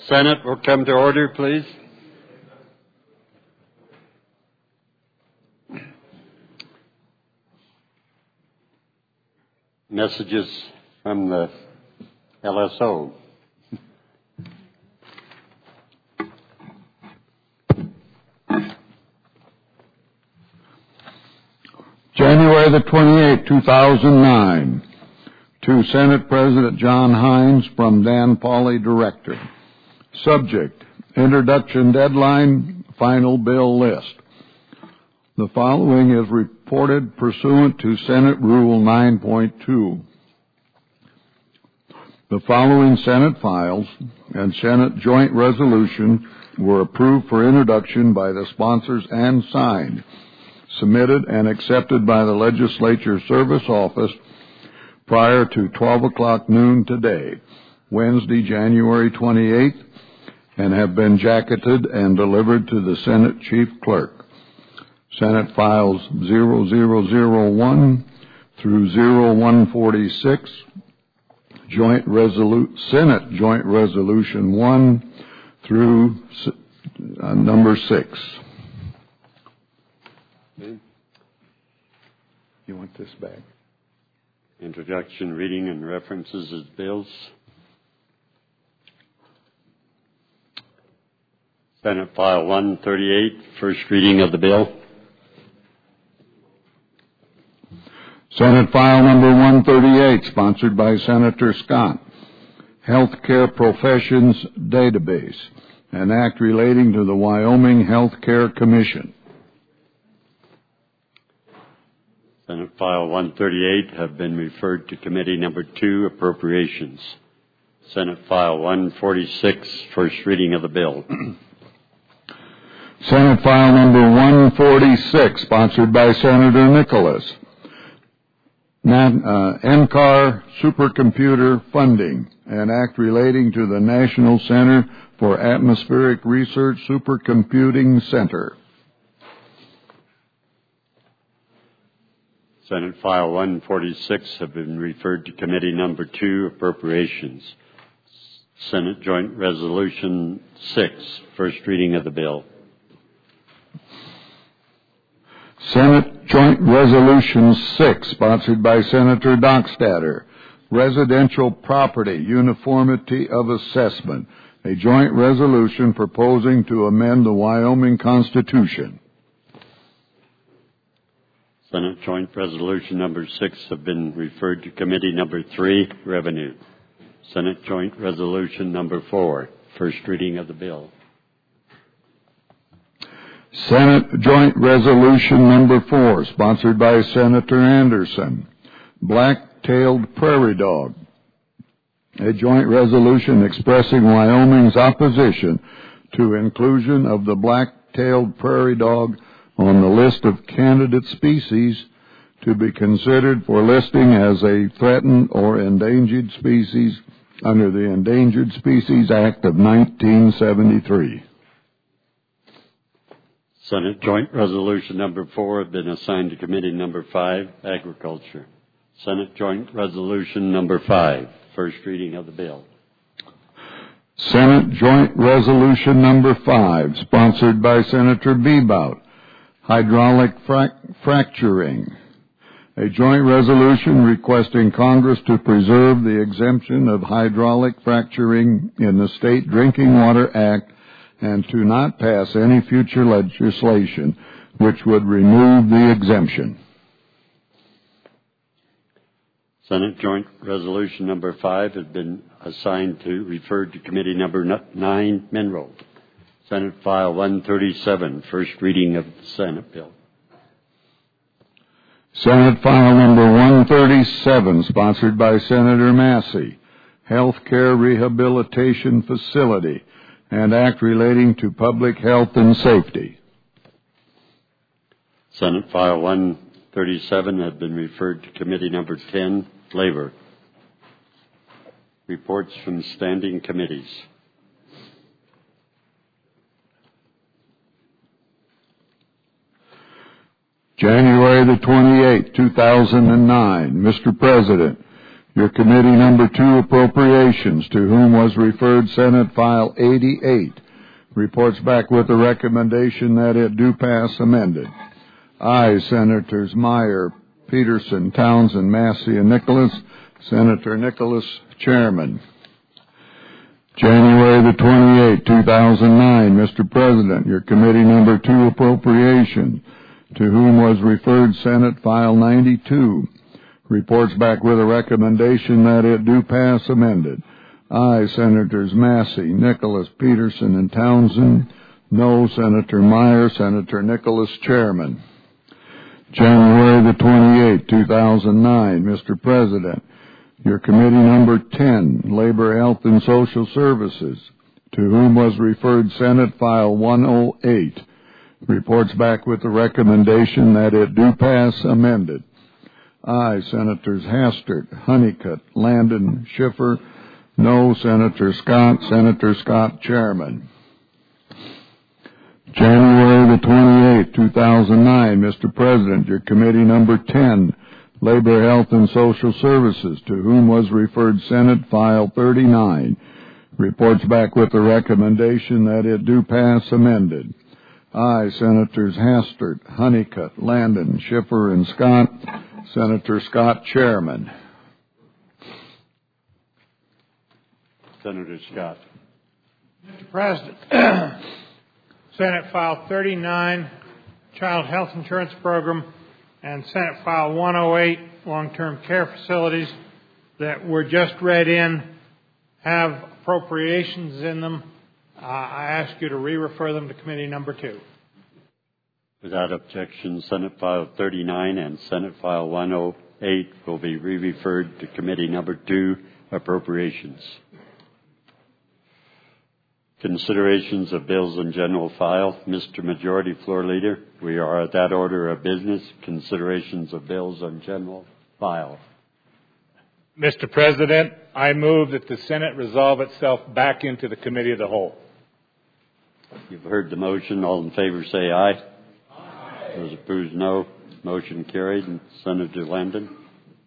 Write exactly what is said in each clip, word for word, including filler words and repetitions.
Senate will come to order, please. Messages from the L S O. January the twenty-eighth, two thousand nine. To Senate President John Hines from Dan Pauley, Director. Subject, introduction deadline, final bill list. The following is reported pursuant to Senate Rule nine point two. The following Senate files and Senate joint resolution were approved for introduction by the sponsors and signed, submitted and accepted by the Legislature Service Office prior to twelve o'clock noon today, Wednesday, January twenty-eighth, and have been jacketed and delivered to the Senate Chief Clerk. Senate files zero zero zero one through zero one forty-six, Joint Resolu- Senate Joint Resolution one through uh, number six. Okay. You want this back? Introduction, reading, and references as bills. Senate File one thirty-eight, first reading of the bill. Senate File Number one thirty-eight, sponsored by Senator Scott. Healthcare Professions Database, an act relating to the Wyoming Healthcare Commission. Senate File one thirty-eight have been referred to Committee Number two, Appropriations. Senate File one forty-six, first reading of the bill. Senate File Number one forty-six, sponsored by Senator Nicholas. Uh, N C A R Supercomputer Funding, an act relating to the National Center for Atmospheric Research Supercomputing Center. Senate File one forty-six have been referred to Committee Number two, Appropriations. Senate Joint Resolution six, first reading of the bill. Senate Joint Resolution six, sponsored by Senator Dockstader. Residential Property Uniformity of Assessment, a joint resolution proposing to amend the Wyoming Constitution. Senate Joint Resolution Number six have been referred to Committee Number three, Revenue. Senate Joint Resolution Number four, first reading of the bill. Senate Joint Resolution Number four, sponsored by Senator Anderson. Black-tailed prairie dog, a joint resolution expressing Wyoming's opposition to inclusion of the black-tailed prairie dog on the list of candidate species to be considered for listing as a threatened or endangered species under the Endangered Species Act of nineteen seventy-three. Senate Joint Resolution Number four have been assigned to Committee Number five, Agriculture. Senate Joint Resolution Number five, first reading of the bill. Senate Joint Resolution Number five, sponsored by Senator Bebout. Hydraulic frac- fracturing, a joint resolution requesting Congress to preserve the exemption of hydraulic fracturing in the State Drinking Water Act and to not pass any future legislation which would remove the exemption. Senate Joint Resolution Number five has been assigned to, referred to Committee Number nine, Mineral. Senate File one thirty-seven, first reading of the Senate bill. Senate File Number one thirty-seven, sponsored by Senator Massey. Healthcare Rehabilitation Facility, and act relating to public health and safety. Senate File one thirty-seven has been referred to Committee Number ten, Labor. Reports from standing committees. January the twenty-eighth, two thousand nine. Mister President, Your committee number two, Appropriations, to whom was referred Senate File eighty-eight, reports back with the recommendation that it do pass amended. Aye, Senators Meyer, Peterson, Townsend, Massey, and Nicholas. Senator Nicholas, Chairman. January the twenty-eighth, two thousand nine, Mister President, your committee number two, Appropriations, to whom was referred Senate File ninety-two, reports back with a recommendation that it do pass amended. Aye, Senators Massey, Nicholas, Peterson, and Townsend. No, Senator Meyer. Senator Nicholas, Chairman. January the twenty-eighth, two thousand nine, Mister President, your committee number ten, Labor, Health, and Social Services, to whom was referred Senate File one oh eight, reports back with the recommendation that it do pass amended. Aye, Senators Hastert, Honeycutt, Landon, Schiffer. No, Senator Scott. Senator Scott, Chairman. January the twenty-eighth, two thousand nine, Mister President, your committee number ten, Labor, Health, and Social Services, to whom was referred Senate File thirty-nine, reports back with the recommendation that it do pass amended. Aye, Senators Hastert, Honeycutt, Landon, Schiffer, and Scott. Senator Scott, Chairman. Senator Scott. Mister President, Senate File thirty-nine, Child Health Insurance Program, and Senate File one oh eight, Long-Term Care Facilities, that were just read in, have appropriations in them. Uh, I ask you to re-refer them to committee number two. Without objection, Senate File thirty-nine and Senate File one oh eight will be re-referred to committee number two, Appropriations. Considerations of bills in general file. Mister Majority Floor Leader, we are at that order of business. Considerations of bills on general file. Mister President, I move that the Senate resolve itself back into the Committee of the Whole. You've heard the motion. All in favor say aye. Aye. Those opposed, no. Motion carried. And Senator Landon.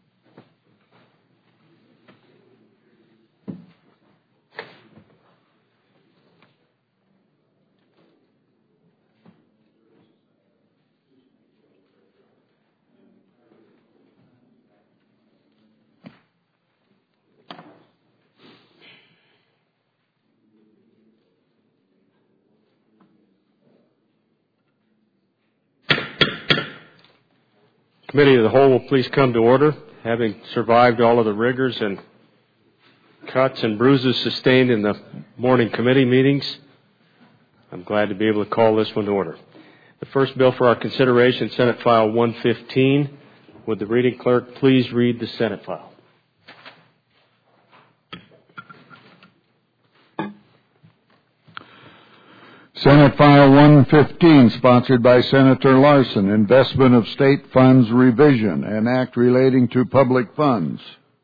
Committee of the Whole will please come to order. Having survived all of the rigors and cuts and bruises sustained in the morning committee meetings, I'm glad to be able to call this one to order. The first bill for our consideration, Senate File one fifteen. Would the reading clerk please read the Senate file? Senate File one fifteen, sponsored by Senator Larson, Investment of State Funds Revision, an act relating to public funds.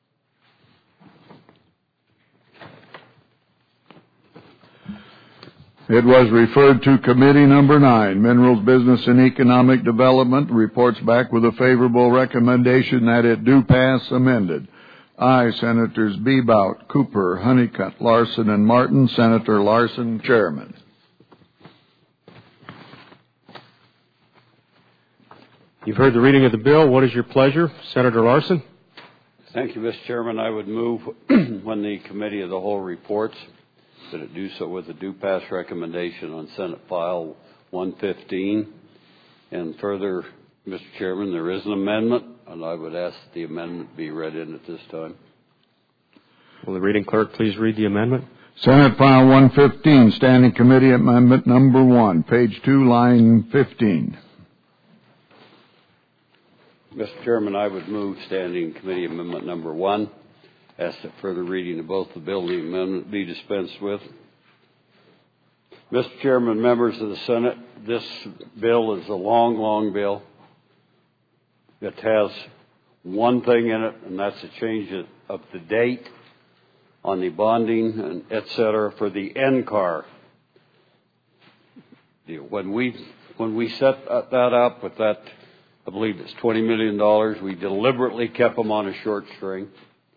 It was referred to Committee Number nine, Minerals, Business, and Economic Development, reports back with a favorable recommendation that it do pass amended. Aye, Senators Bebout, Cooper, Honeycutt, Larson, and Martin. Senator Larson, Chairman. You've heard the reading of the bill. What is your pleasure? Senator Larson. Thank you, Mister Chairman. I would move when the Committee of the Whole reports that it do so with a due pass recommendation on Senate File one fifteen. And further, Mister Chairman, there is an amendment, and I would ask that the amendment be read in at this time. Will the reading clerk please read the amendment? Senate File one fifteen, Standing Committee Amendment Number one, page two, line fifteen. Mister Chairman, I would move Standing Committee Amendment Number one. Ask that further reading of both the bill and the amendment be dispensed with. Mister Chairman, members of the Senate, this bill is a long, long bill. It has one thing in it, and that's a change of the date on the bonding and et cetera for the N C A R. When we when we set that up with that, I believe it's twenty million dollars, we deliberately kept them on a short string.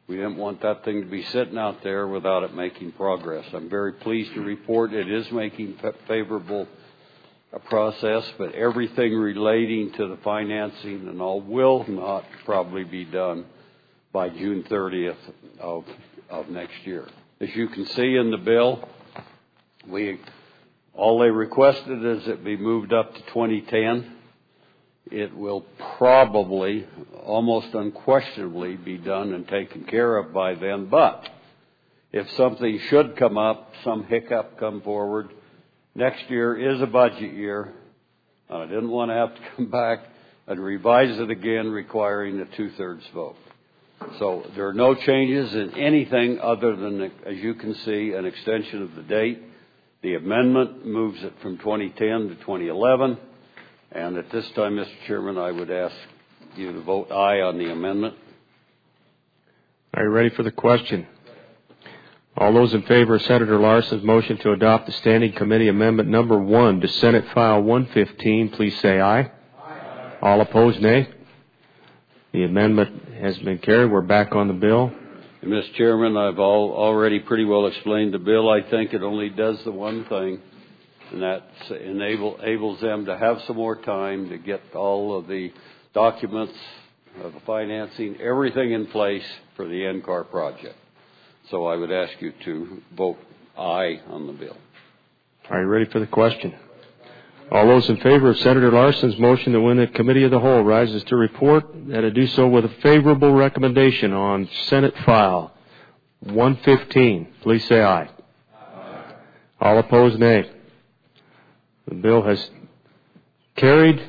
We didn't want that thing to be sitting out there without it making progress. I'm very pleased to report it is making favorable a process, but everything relating to the financing and all will not probably be done by June thirtieth of, of next year. As you can see in the bill, we all they requested is it be moved up to twenty ten. It will probably, almost unquestionably, be done and taken care of by then. But if something should come up, some hiccup come forward, next year is a budget year. I didn't want to have to come back and revise it again, requiring a two-thirds vote. So there are no changes in anything other than, as you can see, an extension of the date. The amendment moves it from twenty ten to twenty eleven. And at this time, Mister Chairman, I would ask you to vote aye on the amendment. Are you ready for the question? All those in favor of Senator Larson's motion to adopt the Standing Committee Amendment number one to Senate File one fifteen, please say aye. Aye. All opposed, nay. The amendment has been carried. We're back on the bill. And Mister Chairman, I've all, already pretty well explained the bill. I think it only does the one thing, and that enable, enables them to have some more time to get all of the documents of the financing, everything in place for the N C A R project. So I would ask you to vote aye on the bill. Are you ready for the question? All those in favor of Senator Larson's motion that when the Committee of the Whole rises to report, that it do so with a favorable recommendation on Senate File one fifteen, please say aye. Aye. All opposed, nay. The bill has carried.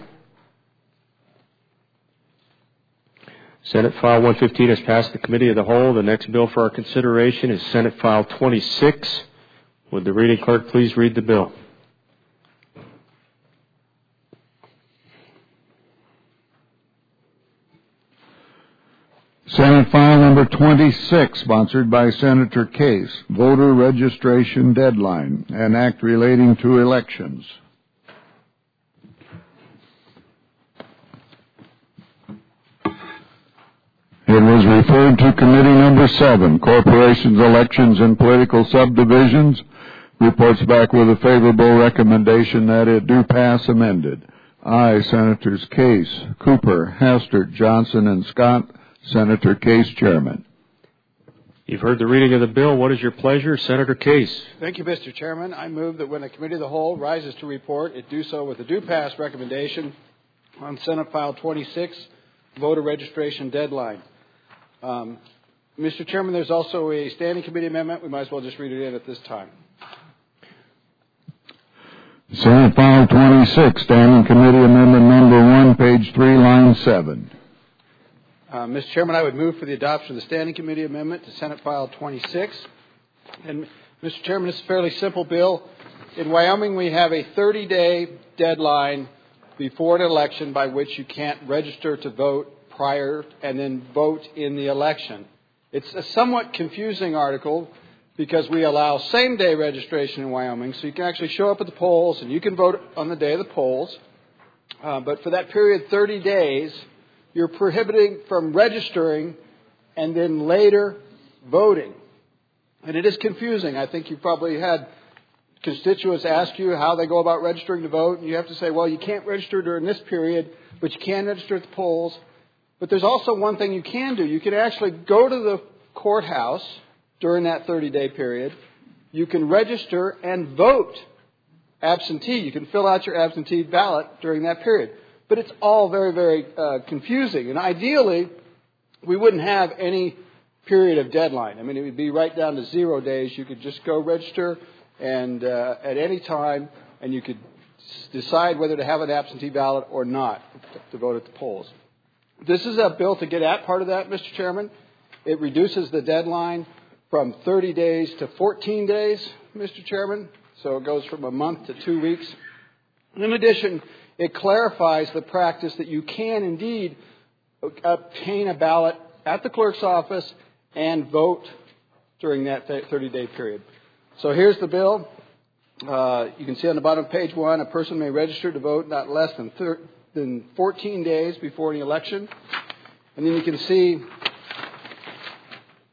Senate File one fifteen has passed the Committee of the Whole. The next bill for our consideration is Senate File twenty-six. Would the reading clerk please read the bill? Senate File number twenty-six, sponsored by Senator Case, voter registration deadline, an act relating to elections. It was referred to Committee number seven, Corporations, Elections, and Political Subdivisions. Reports back with a favorable recommendation that it do pass amended. Aye, Senators Case, Cooper, Hastert, Johnson, and Scott. Senator Case, Chairman. You've heard the reading of the bill. What is your pleasure? Senator Case. Thank you, Mister Chairman. I move that when a Committee of the Whole rises to report, it do so with a due pass recommendation on Senate File twenty-six, voter registration deadline. Um, Mister Chairman, there's also a Standing Committee amendment. We might as well just read it in at this time. Senate File twenty-six, Standing Committee Amendment number one, page three, line seven. Uh, Mister Chairman, I would move for the adoption of the Standing Committee Amendment to Senate File twenty-six. And, Mister Chairman, it's a fairly simple bill. In Wyoming, we have a thirty-day deadline before an election by which you can't register to vote prior and then vote in the election. It's a somewhat confusing article because we allow same-day registration in Wyoming, so you can actually show up at the polls and you can vote on the day of the polls. Uh, but for that period, thirty days, you're prohibiting from registering and then later voting. And it is confusing. I think you've probably had constituents ask you how they go about registering to vote, and you have to say, well, you can't register during this period, but you can register at the polls. But there's also one thing you can do. You can actually go to the courthouse during that thirty-day period. You can register and vote absentee. You can fill out your absentee ballot during that period. But it's all very, very uh, confusing. And ideally, we wouldn't have any period of deadline. I mean, it would be right down to zero days. You could just go register and uh, at any time, and you could decide whether to have an absentee ballot or not to vote at the polls. This is a bill to get at part of that, Mister Chairman. It reduces the deadline from thirty days to fourteen days, Mister Chairman. So it goes from a month to two weeks. In addition, it clarifies the practice that you can indeed obtain a ballot at the clerk's office and vote during that thirty-day period. So here's the bill. Uh, you can see on the bottom of page one, a person may register to vote not less than, thir- than fourteen days before any election. And then you can see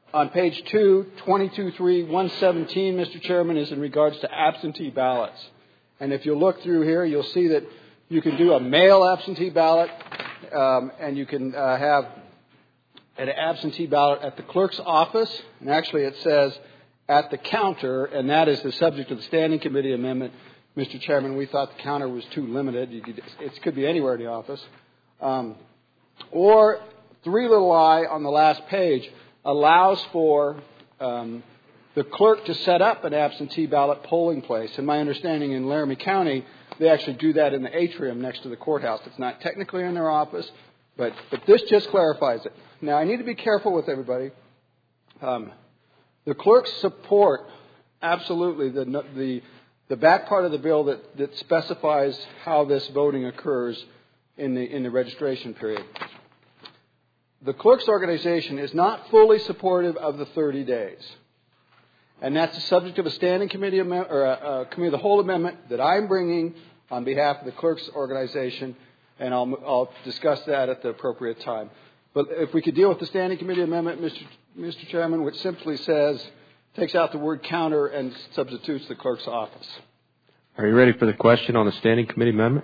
on page two, twenty-two three one seventeen, Mister Chairman, is in regards to absentee ballots. And if you look through here, you'll see that you can do a mail absentee ballot, um, and you can uh, have an absentee ballot at the clerk's office. And actually it says at the counter, and that is the subject of the Standing Committee amendment. Mister Chairman, we thought the counter was too limited. You could, it could be anywhere in the office. Um, or three little I on the last page allows for um, the clerk to set up an absentee ballot polling place. And my understanding in Laramie County, they actually do that in the atrium next to the courthouse. It's not technically in their office, but, but this just clarifies it. Now, I need to be careful with everybody. Um, the clerks support absolutely the, the, the back part of the bill that, that specifies how this voting occurs in the, in the registration period. The clerks' organization is not fully supportive of the thirty days. And that's the subject of a standing committee amendment, or a, a committee of the whole amendment that I'm bringing on behalf of the clerks' organization, and I'll, I'll discuss that at the appropriate time. But if we could deal with the standing committee amendment, Mister Mister Chairman, which simply says, takes out the word counter and substitutes the clerk's office. Are you ready for the question on the standing committee amendment?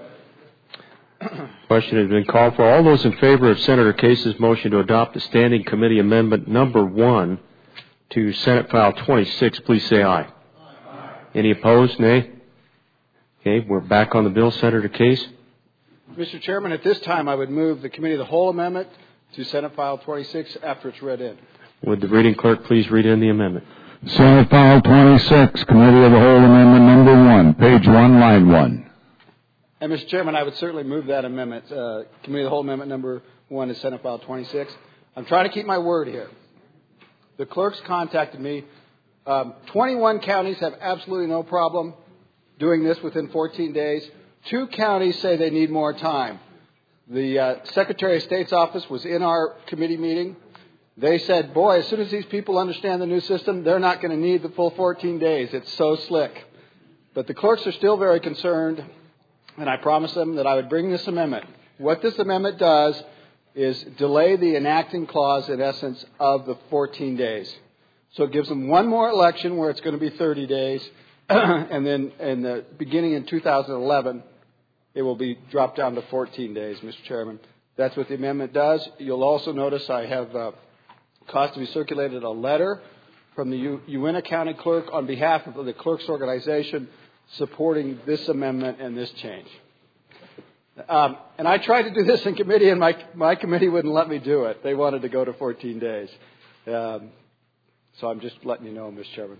Question has been called for. All those in favor of Senator Case's motion to adopt the standing committee amendment number one to Senate File twenty-six, please say aye. Aye. Any opposed? Nay. Okay, we're back on the bill. Senator Case. Mister Chairman, at this time I would move the committee of the whole amendment to Senate File twenty-six after it's read in. Would the reading clerk please read in the amendment? Senate File twenty-six, Committee of the Whole Amendment number one, page one, line one. And, Mister Chairman, I would certainly move that amendment, uh, Committee of the Whole Amendment number one is Senate File twenty-six. I'm trying to keep my word here. The clerks contacted me. Um, twenty-one counties have absolutely no problem doing this within fourteen days. Two counties say they need more time. The uh, Secretary of State's office was in our committee meeting. They said, boy, as soon as these people understand the new system, they're not going to need the full fourteen days. It's so slick. But the clerks are still very concerned, and I promised them that I would bring this amendment. What this amendment does is delay the enacting clause, in essence, of the fourteen days. So it gives them one more election where it's going to be thirty days, and then in the beginning in two thousand eleven, it will be dropped down to fourteen days, Mister Chairman. That's what the amendment does. You'll also notice I have uh, caused to be circulated a letter from the U- Uintah County Clerk on behalf of the clerks organization supporting this amendment and this change. Um, and I tried to do this in committee, and my my committee wouldn't let me do it. They wanted to go to fourteen days. Um, so I'm just letting you know, Mister Chairman.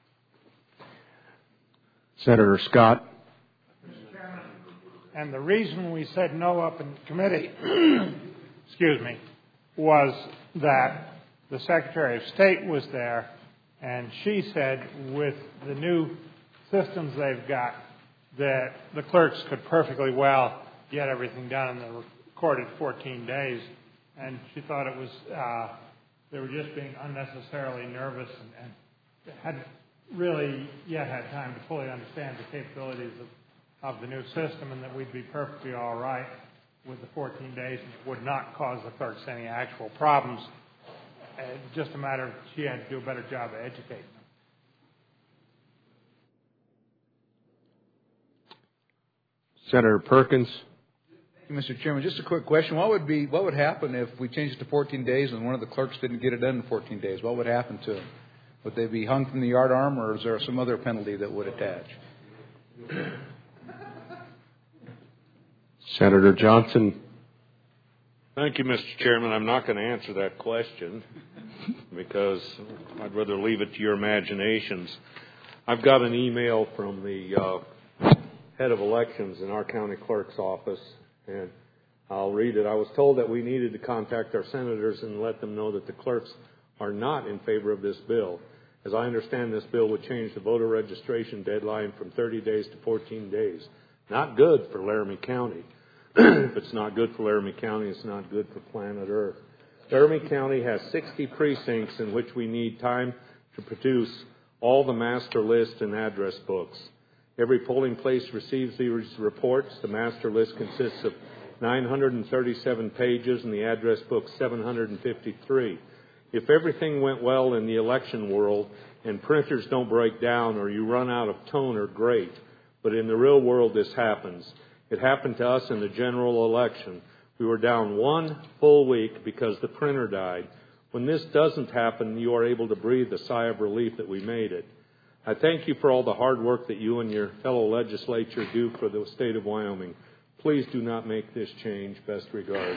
Senator Scott. Mister Chairman, and the reason we said no up in committee, excuse me, was that the Secretary of State was there, and she said with the new systems they've got that the clerks could perfectly well get everything done in the recorded fourteen days, and she thought it was uh, they were just being unnecessarily nervous and, and hadn't really yet had time to fully understand the capabilities of, of the new system, and that we'd be perfectly all right with the fourteen days and it would not cause the clerks any actual problems. Uh, just a matter of she had to do a better job of educating them. Senator Perkins. Mister Chairman, just a quick question. What would be what would happen if we changed it to fourteen days and one of the clerks didn't get it done in fourteen days? What would happen to them? Would they be hung from the yardarm, or is there some other penalty that would attach? Senator Johnson. Thank you, Mister Chairman. I'm not going to answer that question because I'd rather leave it to your imaginations. I've got an email from the uh, head of elections in our county clerk's office, and I'll read it. I was told that we needed to contact our senators and let them know that the clerks are not in favor of this bill. As I understand, this bill would change the voter registration deadline from thirty days to fourteen days. Not good for Laramie County. If it's not good for Laramie County, it's not good for planet Earth. Laramie County has sixty precincts in which we need time to produce all the master list and address books. Every polling place receives these reports. The master list consists of nine hundred thirty-seven pages and the address book seven hundred fifty-three. If everything went well in the election world and printers don't break down or you run out of toner, great. But in the real world, this happens. It happened to us in the general election. We were down one full week because the printer died. When this doesn't happen, you are able to breathe a sigh of relief that we made it. I thank you for all the hard work that you and your fellow legislature do for the state of Wyoming. Please do not make this change. Best regards.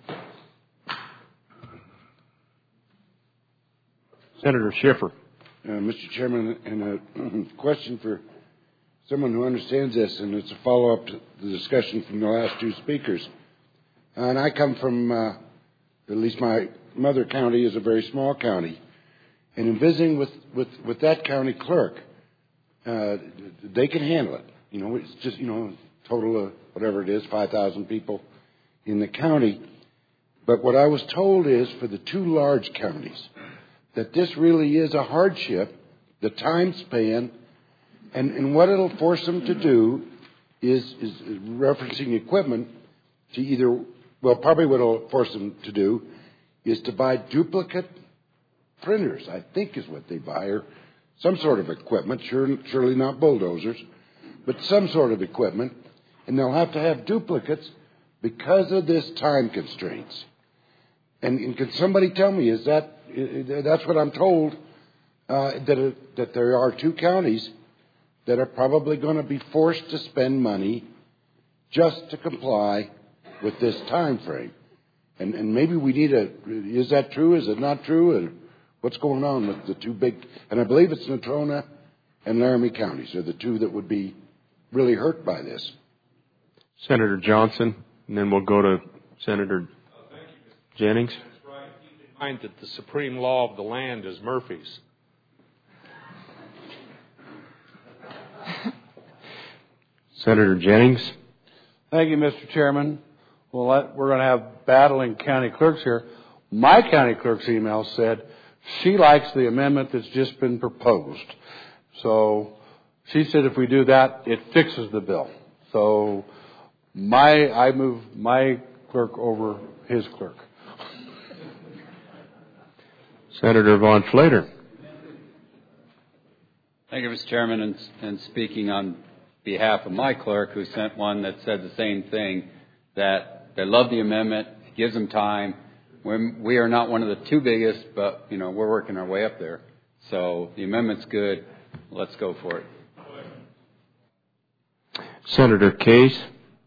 Senator Schiffer. Uh, Mister Chairman, and a question for someone who understands this, and it's a follow-up to the discussion from the last two speakers. And I come from, uh, at least my mother county is a very small county. And in visiting with, with, with that county clerk, uh, they can handle it. You know, it's just, you know, total of whatever it is, five thousand people in the county. But what I was told is for the two large counties, that this really is a hardship, the time span, and, and what it'll force them to do is, is referencing equipment to either, well, probably what it'll force them to do is to buy duplicate printers, I think is what they buy, or some sort of equipment, sure, surely not bulldozers, but some sort of equipment, and they'll have to have duplicates because of this time constraints. And, and can somebody tell me, is that, that's what I'm told, uh, that, it, that there are two counties that are probably going to be forced to spend money just to comply with this time frame. And, and maybe we need a, is that true? Is it not true? And what's going on with the two big, and I believe it's Natrona and Laramie counties are the two that would be really hurt by this. Senator Johnson, and then we'll go to Senator Jennings. That's right. Keep in mind that the supreme law of the land is Murphy's. Senator Jennings. Thank you, Mister Chairman. Well, we're going to have battling county clerks here. My county clerk's email said she likes the amendment that's just been proposed. So she said if we do that, it fixes the bill. So my I move my clerk over his clerk. Senator Von Flater. Thank you, Mister Chairman, and, and speaking on behalf of my clerk, who sent one that said the same thing, that they love the amendment, it gives them time. We're, we are not one of the two biggest, but, you know, we're working our way up there. So the amendment's good. Let's go for it. Senator Case.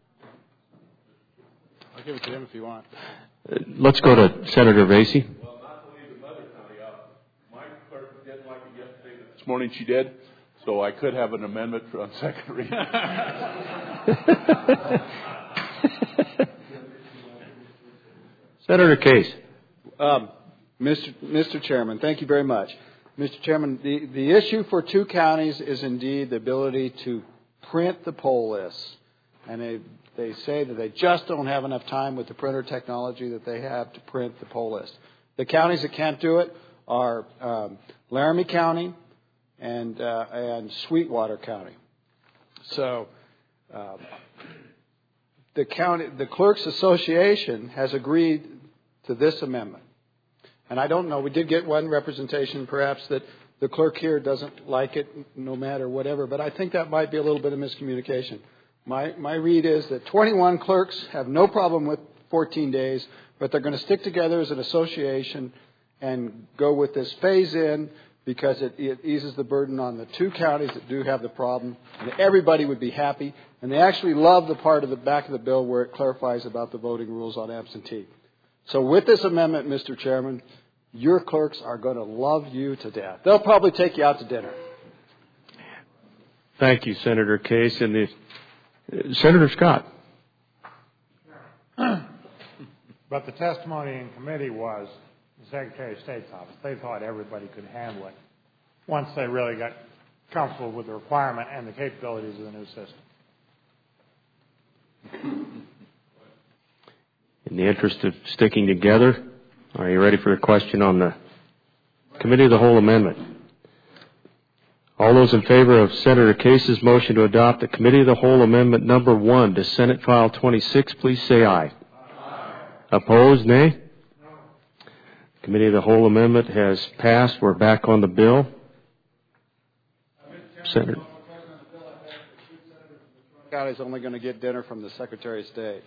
I'll give it to him if you want. Uh, let's go to Senator Vasey. Well, not to leave the mother county out. My clerk didn't like it yesterday. This morning she did. So I could have an amendment on second reading. Senator Case. Um, Mister Mister Chairman, thank you very much. Mister Chairman, the, the issue for two counties is indeed the ability to print the poll lists. And they, they say that they just don't have enough time with the printer technology that they have to print the poll list. The counties that can't do it are um, Laramie County and uh, and Sweetwater County. So um, the county, the Clerks Association has agreed to this amendment. And I don't know, we did get one representation perhaps that the clerk here doesn't like it no matter whatever, but I think that might be a little bit of miscommunication. My my read is that twenty-one clerks have no problem with fourteen days, but they're going to stick together as an association and go with this phase-in because it, it eases the burden on the two counties that do have the problem, and everybody would be happy. And they actually love the part of the back of the bill where it clarifies about the voting rules on absentee. So with this amendment, Mister Chairman, your clerks are going to love you to death. They'll probably take you out to dinner. Thank you, Senator Case. And the, uh, Senator Scott. But the testimony in committee was the Secretary of State's office. They thought everybody could handle it once they really got comfortable with the requirement and the capabilities of the new system. In the interest of sticking together, are you ready for a question on the Committee of the Whole Amendment? All those in favor of Senator Case's motion to adopt the Committee of the Whole Amendment number one to Senate File twenty-six, please say aye. Aye. Opposed, nay? No. Committee of the Whole amendment has passed. We're back on the bill. Senator. County's only going to get dinner from the Secretary of State.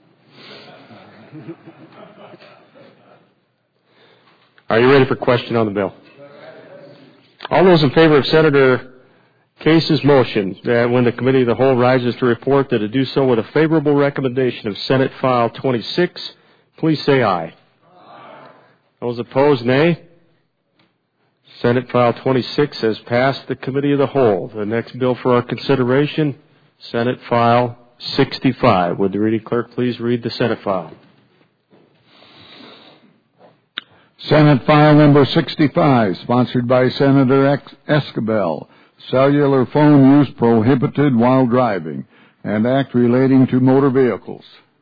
Are you ready for question on the bill? All those in favor of Senator Case's motion that when the Committee of the Whole rises to report that it do so with a favorable recommendation of Senate File twenty-six, please say aye. Aye. Those opposed, nay. Senate File twenty-six has passed the Committee of the Whole. The next bill for our consideration, Senate File sixty-five. Would the reading clerk please read the Senate file? Senate File Number sixty-five, sponsored by Senator Escabel. Cellular phone use prohibited while driving, and act relating to motor vehicles.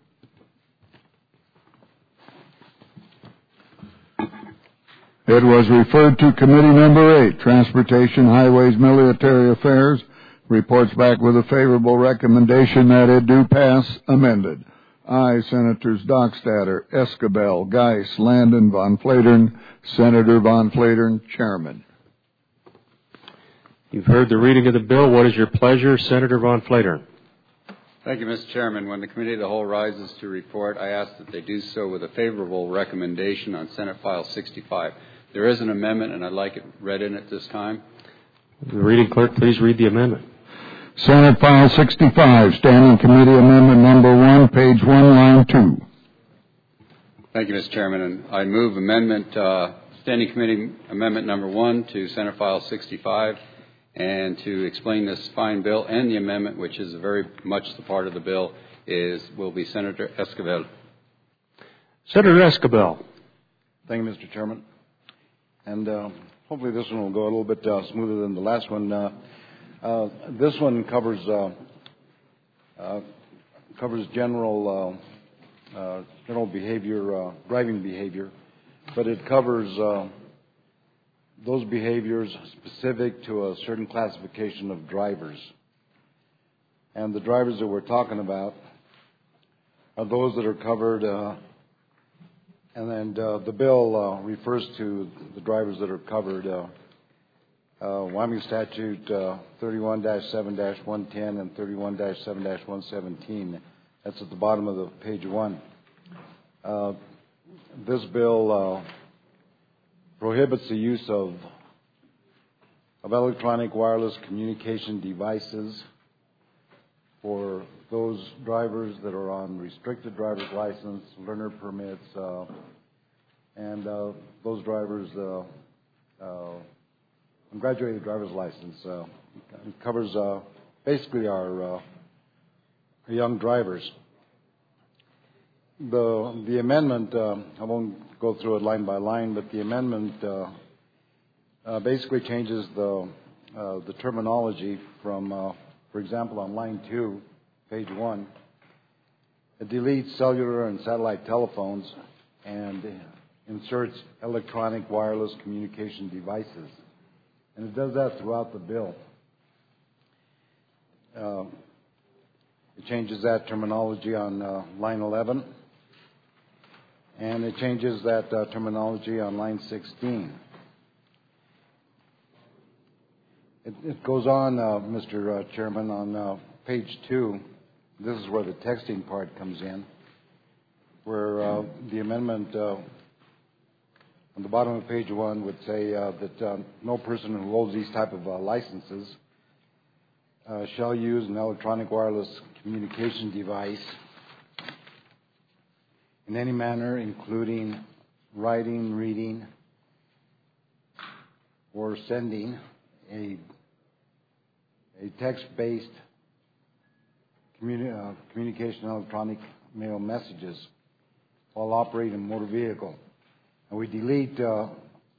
It was referred to Committee Number eight, Transportation, Highways, Military Affairs, reports back with a favorable recommendation that it do pass amended. Aye, Senators Dockstader, Escabel, Geis, Landon, Von Flatern, Senator Von Flatern, Chairman. You've heard the reading of the bill. What is your pleasure, Senator Von Flatern? Thank you, Mister Chairman. When the Committee of the Whole rises to report, I ask that they do so with a favorable recommendation on Senate File sixty-five. There is an amendment, and I'd like it read in at this time. The reading clerk, please read the amendment. Senate File sixty-five, Standing Committee Amendment Number one, page one, line two. Thank you, Mister Chairman. And I move amendment, uh, Standing Committee Amendment Number one to Senate File sixty-five. And to explain this fine bill and the amendment, which is very much the part of the bill, is will be Senator Escabel. Senator Escabel. Thank you, Mister Chairman. And uh, hopefully this one will go a little bit uh, smoother than the last one. Uh, uh, this one covers uh, uh, covers general uh, uh, general behavior, uh, driving behavior, but it covers Uh, those behaviors specific to a certain classification of drivers. And the drivers that we're talking about are those that are covered, uh, and then uh, the bill uh, refers to the drivers that are covered. Uh, uh, Wyoming Statute uh, thirty-one dash seven dash one ten and thirty-one dash seven dash one seventeen. That's at the bottom of the page one. Uh, this bill uh, prohibits the use of, of electronic wireless communication devices for those drivers that are on restricted driver's license, learner permits, uh, and uh, those drivers uh, uh, on graduated driver's license. Uh, it covers uh, basically our, uh, our young drivers. The the amendment, uh, I won't go through it line by line, but the amendment uh, uh, basically changes the uh, the terminology from, uh, for example, on line two, page one, it deletes cellular and satellite telephones and inserts electronic wireless communication devices, and it does that throughout the bill. Uh, it changes that terminology on uh, line eleven. And it changes that uh, terminology on line sixteen. It, it goes on, uh, Mister Uh, Chairman, on uh, page two. This is where the texting part comes in, where uh, the amendment uh, on the bottom of page one would say uh, that uh, no person who holds these type of uh, licenses uh, shall use an electronic wireless communication device in any manner, including writing, reading, or sending a, a text-based communi- uh, communication electronic mail messages while operating a motor vehicle. And we delete uh,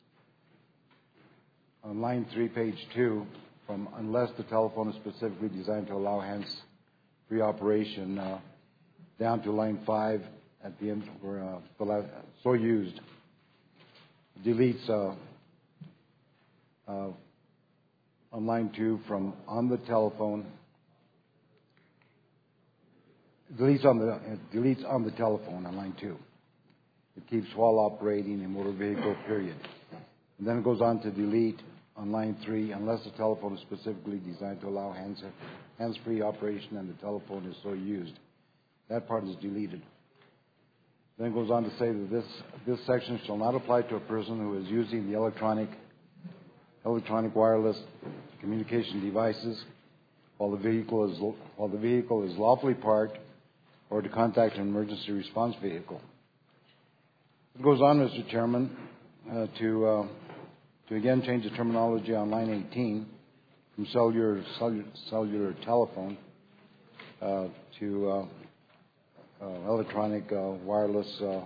on line three, page two, from unless the telephone is specifically designed to allow hands-free operation, uh, down to line five, at the end, where uh, the last, so used, deletes uh, uh, on line two from on the telephone, deletes on the uh, deletes on the telephone on line two. It keeps while operating a motor vehicle, period. And then it goes on to delete on line three, unless the telephone is specifically designed to allow hands, hands-free operation and the telephone is so used. That part is deleted. Then it goes on to say that this, this section shall not apply to a person who is using the electronic, electronic wireless communication devices while the vehicle is, while the vehicle is lawfully parked or to contact an emergency response vehicle. It goes on, Mister Chairman, uh, to, uh, to again change the terminology on line eighteen from cellular, cellular, cellular telephone uh, to uh, uh, electronic uh, wireless uh,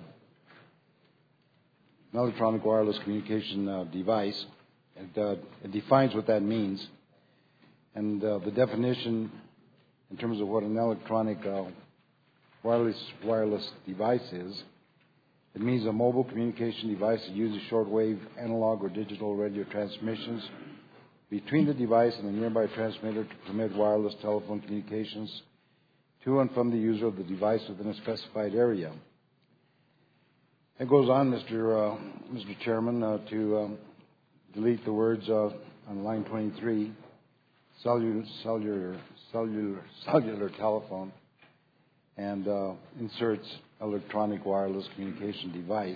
an electronic wireless communication uh, device. It, uh, it defines what that means, and uh, the definition in terms of what an electronic uh, wireless wireless device is. It means a mobile communication device that uses shortwave, analog, or digital radio transmissions between the device and the nearby transmitter to permit wireless telephone communications to and from the user of the device within a specified area. It goes on, Mister Uh, Mister Chairman, uh, to um, delete the words uh, on line twenty-three, cellular, cellular, cellular, cellular telephone, and uh, inserts electronic wireless communication device.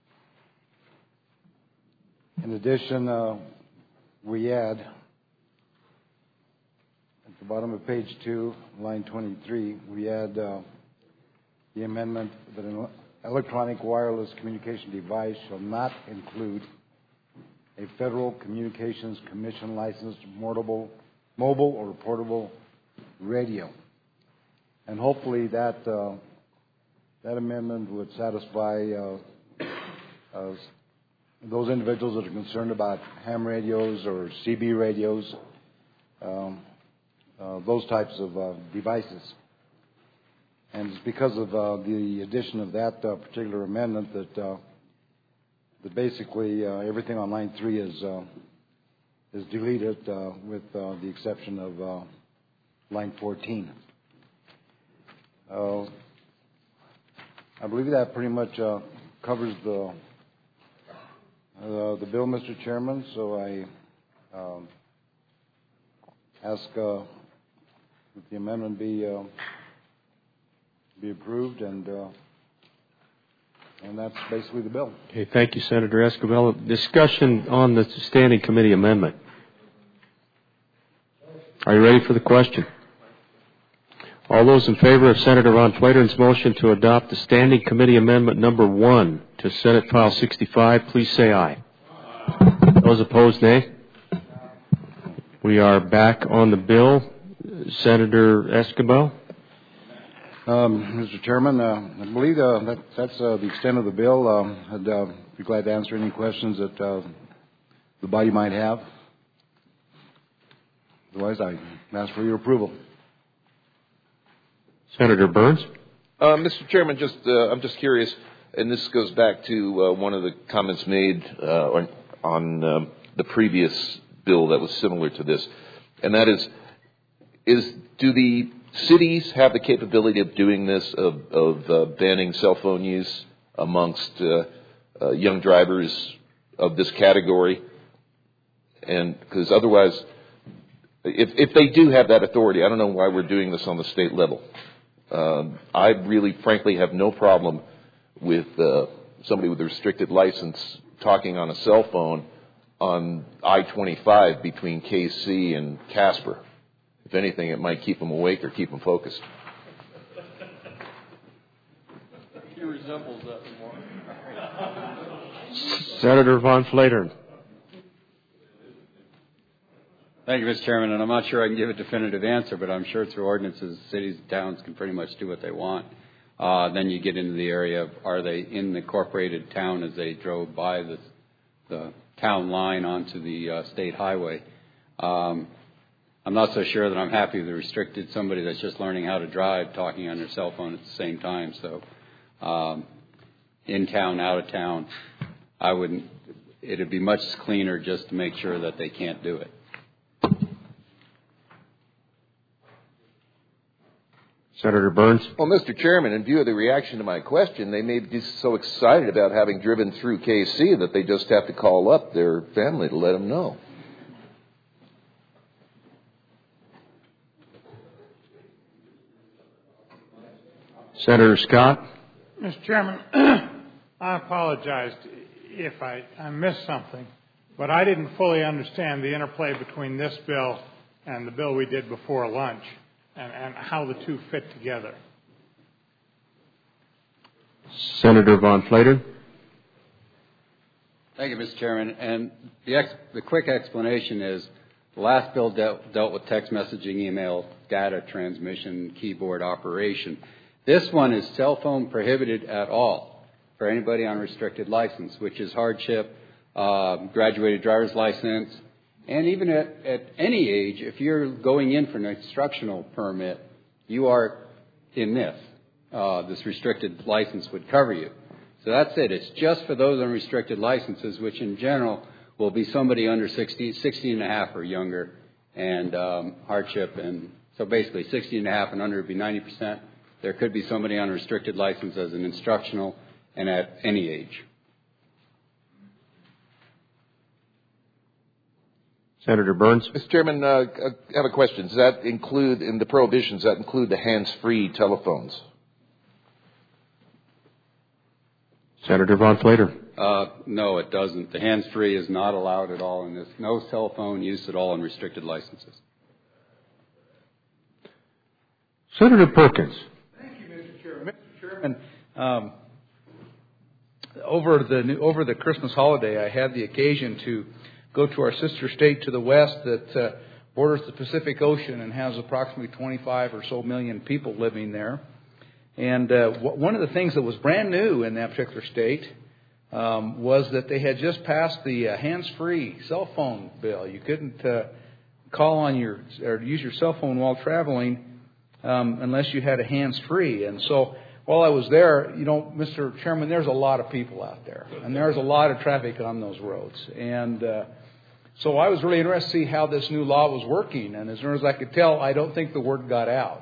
In addition, uh, we add at the bottom of page two, line twenty-three, we add uh, the amendment that an electronic wireless communication device shall not include a Federal Communications Commission licensed mobile, mobile or portable radio. And hopefully that uh, that amendment would satisfy uh, uh, those individuals that are concerned about ham radios or C B radios, um, uh, those types of uh, devices. And it's because of uh, the addition of that uh, particular amendment that uh, that basically uh, everything on line three is uh, is deleted, uh, with uh, the exception of uh, line fourteen. Uh, I believe that pretty much uh, covers the uh, the bill, Mister Chairman. So I um, ask uh, that the amendment be uh, be approved, and uh, and that's basically the bill. Okay, thank you, Senator Escobedo. Discussion on the standing committee amendment. Are you ready for the question? All those in favor of Senator Von Flateren's motion to adopt the standing committee amendment number one to Senate File sixty-five, please say aye. Aye. Those opposed, nay. We are back on the bill. Senator Escobedo. Um, Mister Chairman, uh, I believe uh, that, that's uh, the extent of the bill. Um, I'd uh, be glad to answer any questions that uh, the body might have. Otherwise, I ask for your approval. Senator Burns. Uh, Mister Chairman, just uh, I'm just curious, and this goes back to uh, one of the comments made uh, on, on um, the previous bill that was similar to this, and that is, is do the cities have the capability of doing this, of, of uh, banning cell phone use amongst uh, uh, young drivers of this category? And because otherwise, if if they do have that authority, I don't know why we're doing this on the state level. Um, I really, frankly, have no problem with uh, somebody with a restricted license talking on a cell phone on I twenty-five between K C and Casper. If anything, it might keep them awake or keep them focused. He resembles that more. Senator Von Flateren. Thank you, Mister Chairman. And I'm not sure I can give a definitive answer, but I'm sure through ordinances, cities and towns can pretty much do what they want. Uh, then you get into the area of, are they in the incorporated town as they drove by the, the town line onto the uh, state highway? Um, I'm not so sure that I'm happy with the restricted somebody that's just learning how to drive talking on their cell phone at the same time. So um, in town, out of town, I wouldn't. It'd be much cleaner just to make sure that they can't do it. Senator Burns. Well, Mister Chairman, in view of the reaction to my question, they may be so excited about having driven through K C that they just have to call up their family to let them know. Senator Scott. Mister Chairman, I apologized if I, I missed something, but I didn't fully understand the interplay between this bill and the bill we did before lunch and, and how the two fit together. Senator Von Flater. Thank you, Mister Chairman. And the, ex- the quick explanation is the last bill dealt, dealt with text messaging, email, data transmission, keyboard operation. This one is cell phone prohibited at all for anybody on restricted license, which is hardship, uh, graduated driver's license, and even at, at any age, if you're going in for an instructional permit, you are in this. Uh, this restricted license would cover you. So that's it. It's just for those on restricted licenses, which in general will be somebody under sixteen, sixteen and a half or younger, and um, hardship. And so basically sixteen and a half and under would be ninety percent. There could be somebody on a restricted license as an instructional and at any age. Senator Burns. Mister Chairman, uh, I have a question. Does that include, in the prohibitions, does that include the hands-free telephones? Senator Von Flater. Uh, no, it doesn't. The hands-free is not allowed at all in this. No cell phone use at all in restricted licenses. Senator Perkins. Thank you, Mister Chairman. Mister Chairman, um, over the over the Christmas holiday, I had the occasion to go to our sister state to the west that uh, borders the Pacific Ocean and has approximately twenty-five or so million people living there. And uh, w- one of the things that was brand new in that particular state um, was that they had just passed the uh, hands-free cell phone bill. You couldn't uh, call on your or use your cell phone while traveling um, unless you had a hands-free. And so while I was there, you know, Mister Chairman, there's a lot of people out there, and there's a lot of traffic on those roads. And uh, so I was really interested to see how this new law was working. And as near as I could tell, I don't think the word got out.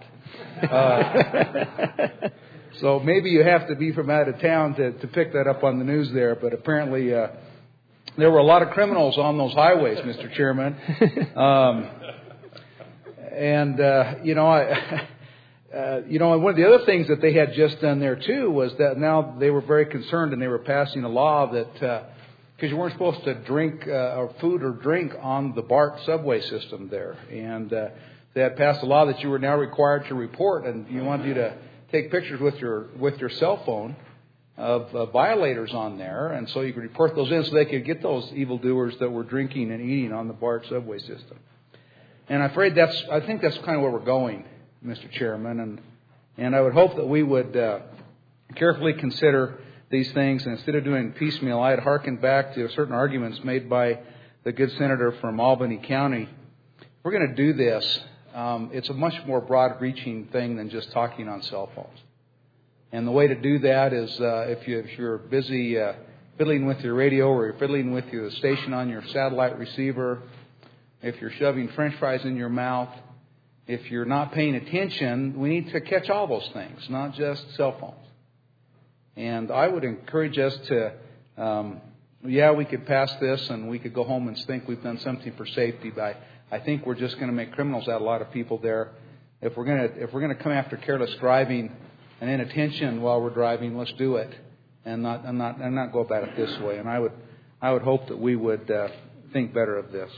Uh, so maybe you have to be from out of town to, to pick that up on the news there. But apparently uh, there were a lot of criminals on those highways, Mister Chairman. Um, and, uh, you know, I... Uh, you know, and one of the other things that they had just done there, too, was that now they were very concerned and they were passing a law that, because uh, you weren't supposed to drink uh, or food or drink on the BART subway system there. And uh, they had passed a law that you were now required to report, and you wanted you to take pictures with your with your cell phone of uh, violators on there, and so you could report those in so they could get those evildoers that were drinking and eating on the BART subway system. And I'm afraid that's, I think that's kind of where we're going, Mister Chairman, and and I would hope that we would uh, carefully consider these things, and instead of doing piecemeal, I had hearkened back to certain arguments made by the good senator from Albany County. If we're going to do this, um, it's a much more broad-reaching thing than just talking on cell phones. And the way to do that is uh, if, you, if you're busy uh, fiddling with your radio or you're fiddling with your station on your satellite receiver, if you're shoving French fries in your mouth, if you're not paying attention, we need to catch all those things, not just cell phones. And I would encourage us to, um, yeah, we could pass this and we could go home and think we've done something for safety, but I, I think we're just going to make criminals out of a lot of people there. If we're going to, if we're going to come after careless driving and inattention while we're driving, let's do it, and not, and not, and not go about it this way. And I would, I would hope that we would uh, think better of this.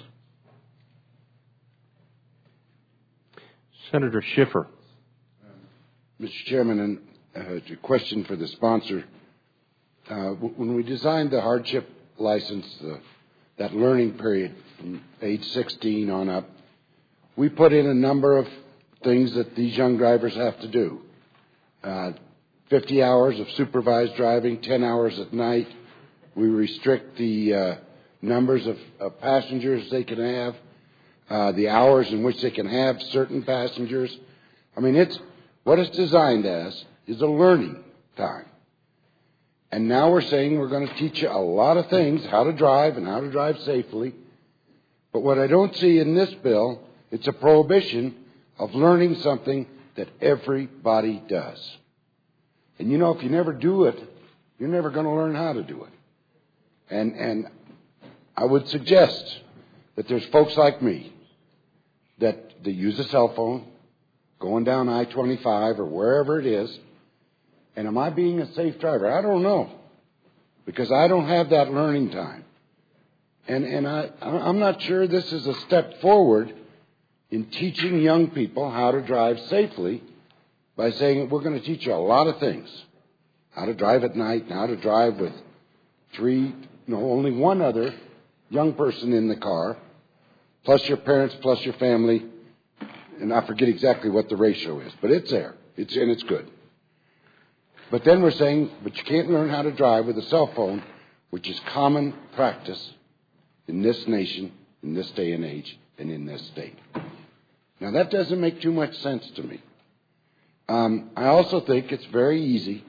Senator Schiffer. Mister Chairman, and uh, a question for the sponsor. Uh, when we designed the hardship license, uh, that learning period from age sixteen on up, we put in a number of things that these young drivers have to do. Uh, fifty hours of supervised driving, ten hours at night. We restrict the uh, numbers of, of passengers they can have. Uh, the hours in which they can have certain passengers. I mean, it's what it's designed as is a learning time. And now we're saying we're going to teach you a lot of things, how to drive and how to drive safely. But what I don't see in this bill, it's a prohibition of learning something that everybody does. And you know, if you never do it, you're never going to learn how to do it. And, and I would suggest that there's folks like me that, that use a cell phone, going down I twenty-five or wherever it is. And am I being a safe driver? I don't know, because I don't have that learning time. And, and I, I'm not sure this is a step forward in teaching young people how to drive safely by saying we're going to teach you a lot of things. How to drive at night, and how to drive with three, no, only one other young person in the car, plus your parents, plus your family. And I forget exactly what the ratio is, but it's there. It's, and it's good. But then we're saying, but you can't learn how to drive with a cell phone, which is common practice in this nation, in this day and age, and in this state. Now, that doesn't make too much sense to me. Um, I also think it's very easy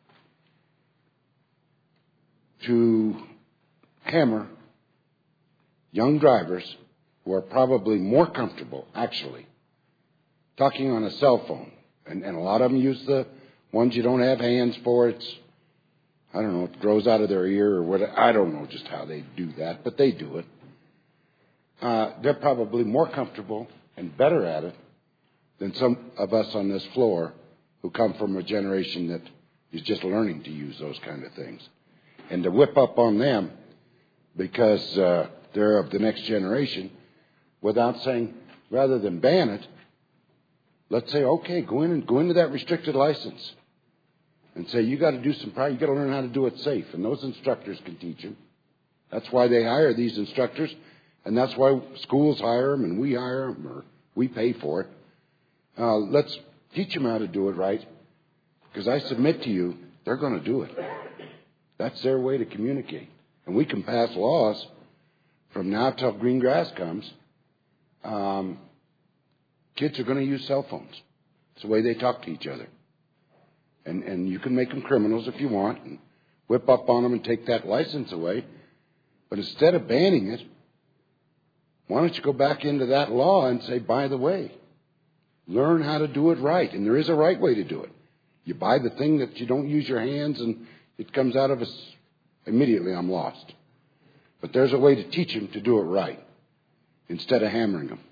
to hammer young drivers who are probably more comfortable, actually, talking on a cell phone. And, and a lot of them use the ones you don't have hands for. It's, I don't know, it grows out of their ear or what. I don't know just how they do that, but they do it. Uh, they're probably more comfortable and better at it than some of us on this floor who come from a generation that is just learning to use those kind of things. And to whip up on them because uh, they're of the next generation without saying, rather than ban it, let's say, okay, go in and go into that restricted license and say, you got to do some, you got to learn how to do it safe. And those instructors can teach them. That's why they hire these instructors. And that's why schools hire them and we hire them or we pay for it. Uh, let's teach them how to do it right, because I submit to you, they're going to do it. That's their way to communicate. And we can pass laws from now till green grass comes. Um, kids are going to use cell phones. It's the way they talk to each other. And, and you can make them criminals if you want and whip up on them and take that license away. But instead of banning it, why don't you go back into that law and say, by the way, learn how to do it right. And there is a right way to do it. You buy the thing that you don't use your hands and it comes out of us. Immediately I'm lost. But there's a way to teach them to do it right instead of hammering them.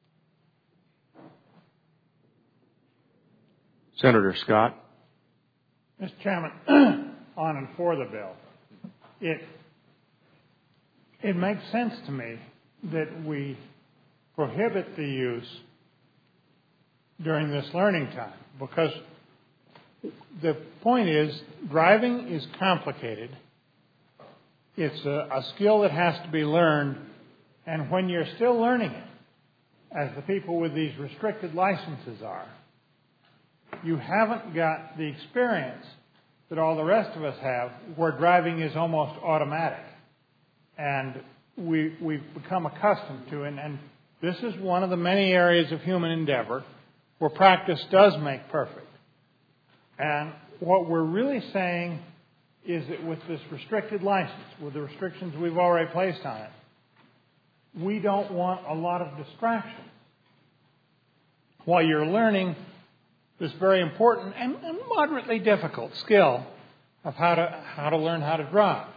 Senator Scott. Mister Chairman, on and for the bill, it it makes sense to me that we prohibit the use during this learning time, because the point is driving is complicated. It's a, a skill that has to be learned, and when you're still learning it, as the people with these restricted licenses are, you haven't got the experience that all the rest of us have, where driving is almost automatic. And we, we've become accustomed to it. And, and this is one of the many areas of human endeavor where practice does make perfect. And what we're really saying is that with this restricted license, with the restrictions we've already placed on it, we don't want a lot of distraction while you're learning this very important and, and moderately difficult skill of how to how to learn how to drive.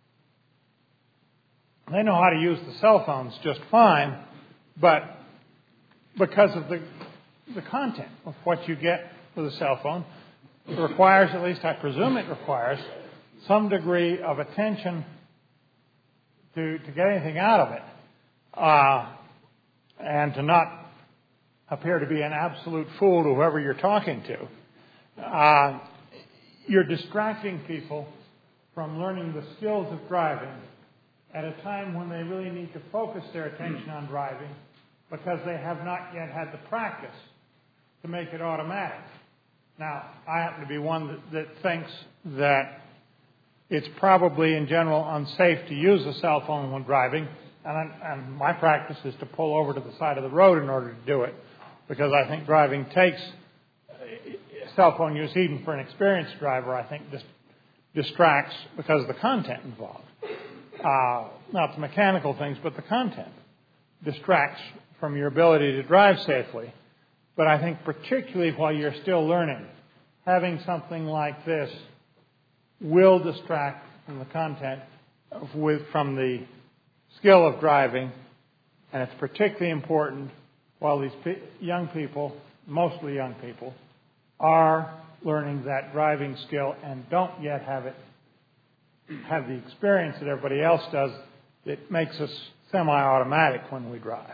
They know how to use the cell phones just fine, but because of the the content of what you get with a cell phone, it requires, at least I presume it requires, some degree of attention to to get anything out of it, uh, and to not appear to be an absolute fool to whoever you're talking to. Uh, you're distracting people from learning the skills of driving at a time when they really need to focus their attention on driving, because they have not yet had the practice to make it automatic. Now, I happen to be one that, that thinks that it's probably in general unsafe to use a cell phone when driving, and, I, and my practice is to pull over to the side of the road in order to do it, because I think driving takes cell phone use, even for an experienced driver, I think dis- distracts because of the content involved. Uh, not the mechanical things, but the content distracts from your ability to drive safely. But I think particularly while you're still learning, having something like this will distract from the content of, with, from the skill of driving, and it's particularly important while these pe- young people, mostly young people, are learning that driving skill and don't yet have it, have the experience that everybody else does that makes us semi-automatic when we drive.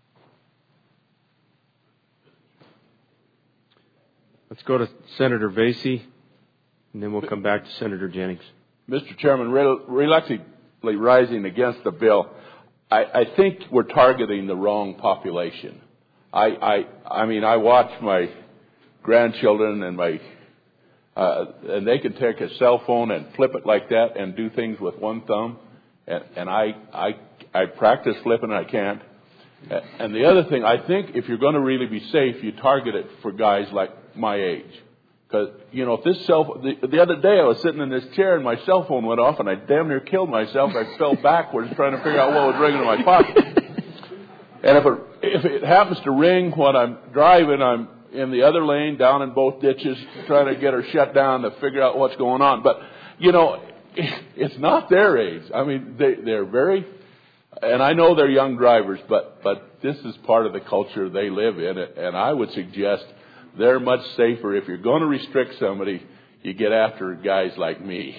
Let's go to Senator Vasey, and then we'll come back to Senator Jennings. Mister Chairman, re- reluctantly rising against the bill, I, I think we're targeting the wrong population. I, I, I mean, I watch my grandchildren and my, uh, and they can take a cell phone and flip it like that and do things with one thumb, and, and I, I, I practice flipping, I can't. And the other thing, I think if you're going to really be safe, you target it for guys like my age. Because, you know, if this cell the, the other day I was sitting in this chair and my cell phone went off and I damn near killed myself. I fell backwards trying to figure out what was ringing in my pocket. And if it, if it happens to ring when I'm driving, I'm in the other lane, down in both ditches, trying to get her shut down to figure out what's going on. But, you know, it's not their age. I mean, they, they're very, and I know they're young drivers, but, but this is part of the culture they live in. And I would suggest they're much safer. If you're going to restrict somebody, you get after guys like me.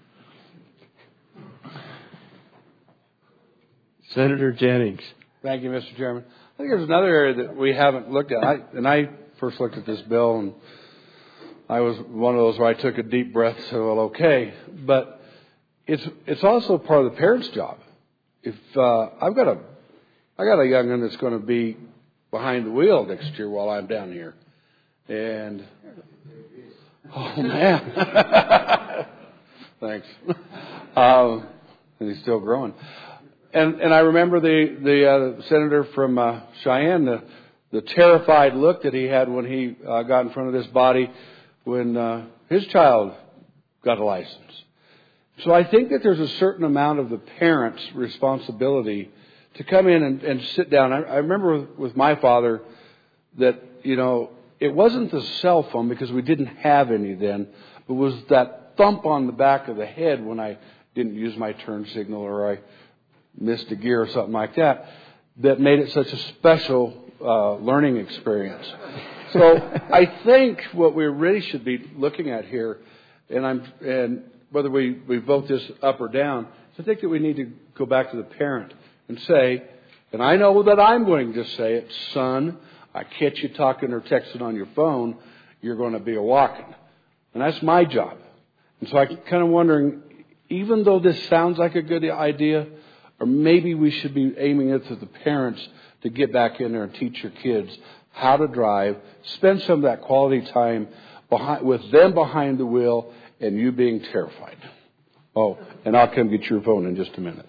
Senator Jennings. Thank you, Mister Chairman. I think there's another area that we haven't looked at. I, and I first looked at this bill, and I was one of those where I took a deep breath and said, well, okay. But it's it's also part of the parent's job. If uh, I've got a I got a young one that's going to be behind the wheel next year while I'm down here. And, oh, man. Thanks. Um, and he's still growing. And and I remember the, the uh, senator from uh, Cheyenne, the, the terrified look that he had when he uh, got in front of this body when uh, his child got a license. So I think that there's a certain amount of the parent's responsibility to come in and, and sit down. I, I remember with, with my father that, you know, it wasn't the cell phone because we didn't have any then, but it was that thump on the back of the head when I didn't use my turn signal or I missed a gear or something like that, that made it such a special uh, learning experience. So I think what we really should be looking at here, and I'm and whether we, we vote this up or down, I think that we need to go back to the parent and say, and I know that I'm going to say it, son, I catch you talking or texting on your phone, you're going to be a walking. And that's my job. And so I'm kind of wondering, even though this sounds like a good idea, or maybe we should be aiming it to the parents to get back in there and teach your kids how to drive, spend some of that quality time behind, with them behind the wheel and you being terrified. Oh, and I'll come get your phone in just a minute.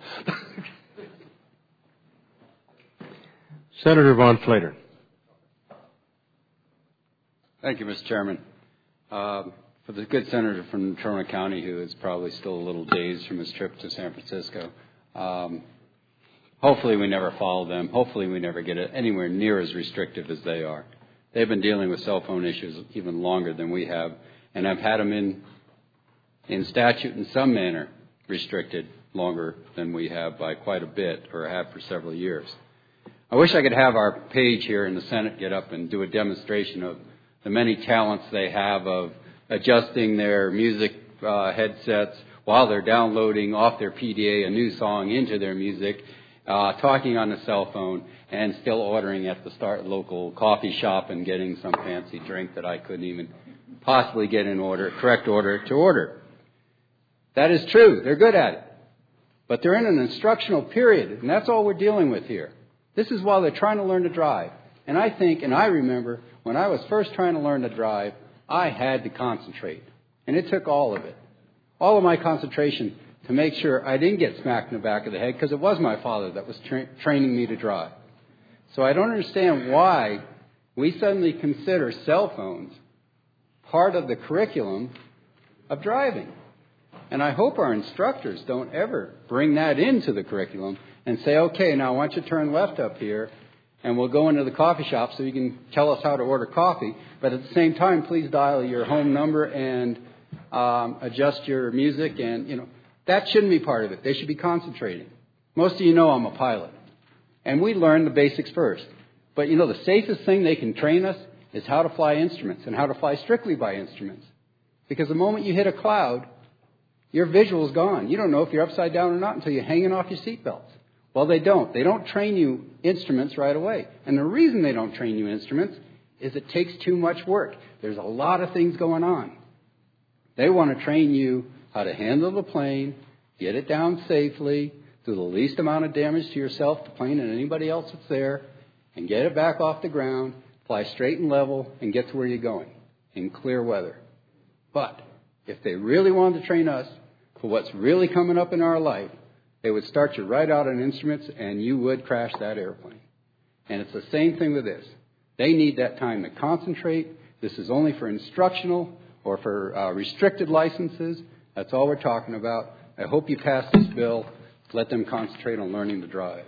Senator Von Flater. Thank you, Mister Chairman. Uh, for the good senator from Trona County who is probably still a little dazed from his trip to San Francisco, um, hopefully we never follow them. Hopefully we never get it anywhere near as restrictive as they are. They've been dealing with cell phone issues even longer than we have, and I've had them in, in statute in some manner restricted longer than we have by quite a bit, or have for several years. I wish I could have our page here in the Senate get up and do a demonstration of the many talents they have of adjusting their music uh, headsets while they're downloading off their P D A a new song into their music, uh, talking on the cell phone, and still ordering at the start local coffee shop and getting some fancy drink that I couldn't even possibly get in order, correct order to order. That is true. They're good at it. But they're in an instructional period, and that's all we're dealing with here. This is while they're trying to learn to drive. And I think, and I remember, when I was first trying to learn to drive, I had to concentrate. And it took all of it. All of my concentration to make sure I didn't get smacked in the back of the head, because it was my father that was tra- training me to drive. So I don't understand why we suddenly consider cell phones part of the curriculum of driving. And I hope our instructors don't ever bring that into the curriculum and say, okay, now I want you to turn left up here, and we'll go into the coffee shop so you can tell us how to order coffee. But at the same time, please dial your home number and um, adjust your music. And, you know, that shouldn't be part of it. They should be concentrating. Most of you know I'm a pilot. And we learn the basics first. But, you know, the safest thing they can train us is how to fly instruments and how to fly strictly by instruments. Because the moment you hit a cloud, your visual is gone. You don't know if you're upside down or not until you're hanging off your seatbelts. Well, they don't. They don't train you instruments right away. And the reason they don't train you instruments is it takes too much work. There's a lot of things going on. They want to train you how to handle the plane, get it down safely, do the least amount of damage to yourself, the plane, and anybody else that's there, and get it back off the ground, fly straight and level, and get to where you're going in clear weather. But if they really wanted to train us for what's really coming up in our life, they would start you right out on instruments, and you would crash that airplane. And it's the same thing with this. They need that time to concentrate. This is only for instructional or for uh, restricted licenses. That's all we're talking about. I hope you pass this bill. Let them concentrate on learning to drive.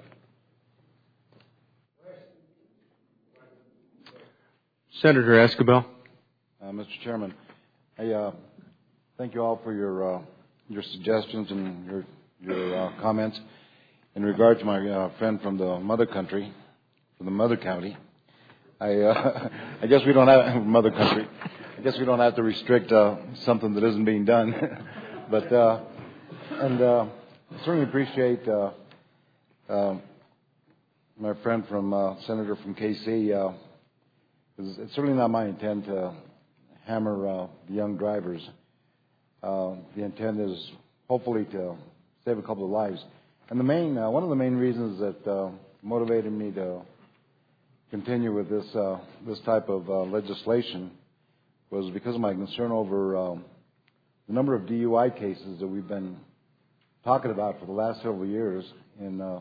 Senator Escobar. Uh, Mister Chairman, I uh, thank you all for your uh, your suggestions and your your uh, comments. In regard to my uh, friend from the mother country, from the mother county, I uh, I guess we don't have mother country. I guess we don't have to restrict uh, something that isn't being done. but uh, and uh, I certainly appreciate uh, uh, my friend from uh, Senator from K C. Uh, it's, it's certainly not my intent to hammer uh, the young drivers. Uh, the intent is hopefully to save a couple of lives. And the main, uh, one of the main reasons that uh, motivated me to continue with this uh, this type of uh, legislation was because of my concern over um, the number of D U I cases that we've been talking about for the last several years in uh,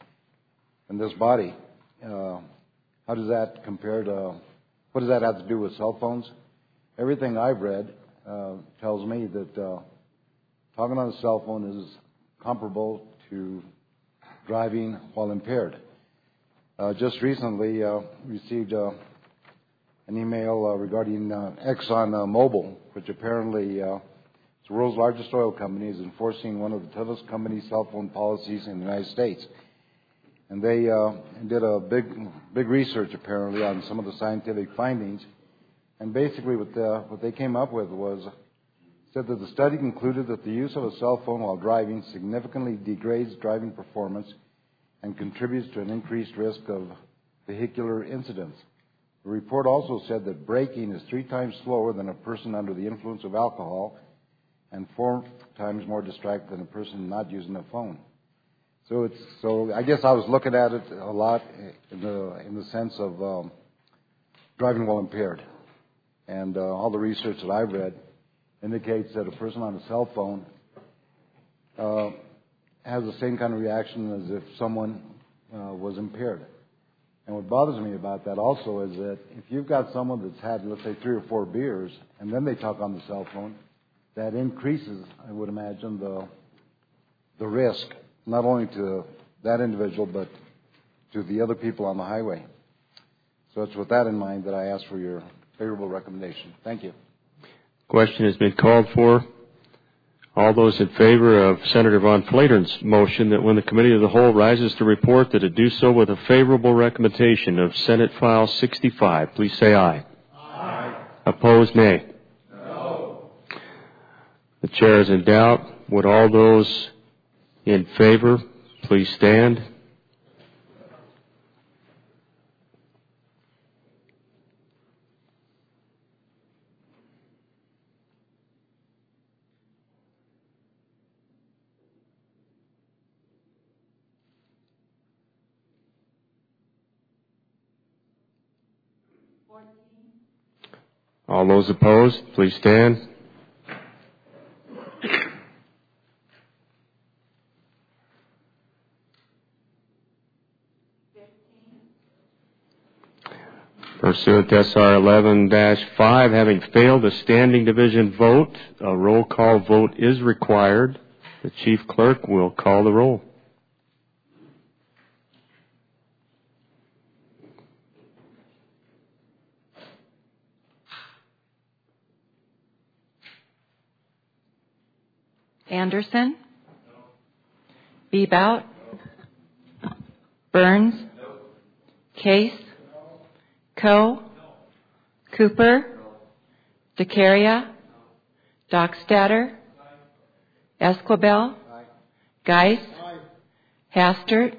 in this body. Uh, how does that compare to? What does that have to do with cell phones? Everything I've read uh, tells me that uh, talking on a cell phone is comparable to driving while impaired. Uh, just recently uh, received uh, an email uh, regarding uh, Exxon uh, Mobil, which apparently uh, is the world's largest oil company, is enforcing one of the toughest company cell phone policies in the United States. And they uh, did a big, big research apparently on some of the scientific findings. And basically what, the, what they came up with was said that the study concluded that the use of a cell phone while driving significantly degrades driving performance and contributes to an increased risk of vehicular incidents. The report also said that braking is three times slower than a person under the influence of alcohol and four times more distracted than a person not using a phone. So it's so I guess I was looking at it a lot in the in the sense of um, driving while impaired, and uh, all the research that I've read indicates that a person on a cell phone uh, has the same kind of reaction as if someone uh, was impaired. And what bothers me about that also is that if you've got someone that's had, let's say, three or four beers, and then they talk on the cell phone, that increases, I would imagine, the the risk, not only to that individual, but to the other people on the highway. So it's with that in mind that I ask for your favorable recommendation. Thank you. Question has been called for. All those in favor of Senator Von Flater's motion that when the Committee of the Whole rises to report that it do so with a favorable recommendation of Senate File sixty-five, please say aye. Aye. Opposed, nay. No. The chair is in doubt. Would all those in favor please stand? All those opposed, please stand. Pursuant to S R eleven dash five, having failed a standing division vote, a roll call vote is required. The Chief Clerk will call the roll. Anderson? Bebout? Burns? Case? Coe? Cooper? DeCaria? Dockstader? Esquibel? Geis? Hastert?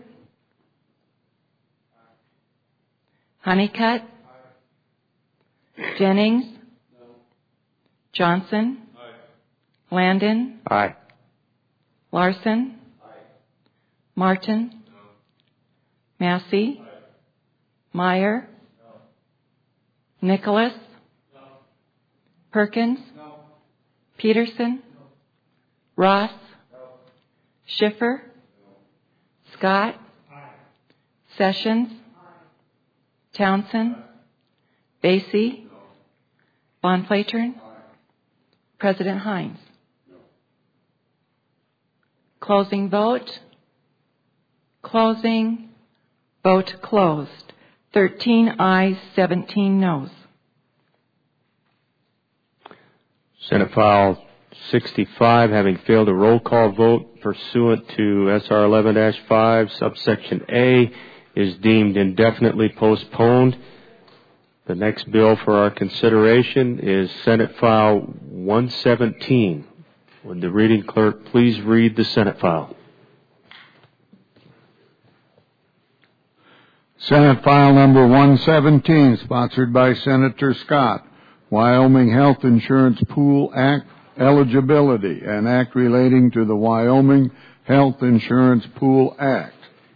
Honeycutt? Jennings? Johnson? Landon? Aye. Larson? Martin? Massey? Meyer? Nicholas? Perkins? Peterson? Ross? Schiffer? Scott? Sessions? Townsend? Basie? Von Flatern? President Hines? Closing vote. Closing. Vote closed. thirteen ayes, seventeen noes. Senate File sixty-five, having failed a roll call vote pursuant to S R eleven dash five, subsection A, is deemed indefinitely postponed. The next bill for our consideration is Senate File one seventeen. Would the reading clerk please read the Senate file? Senate File Number one seventeen, sponsored by Senator Scott, Wyoming Health Insurance Pool Act eligibility, an act relating to the Wyoming Health Insurance Pool Act.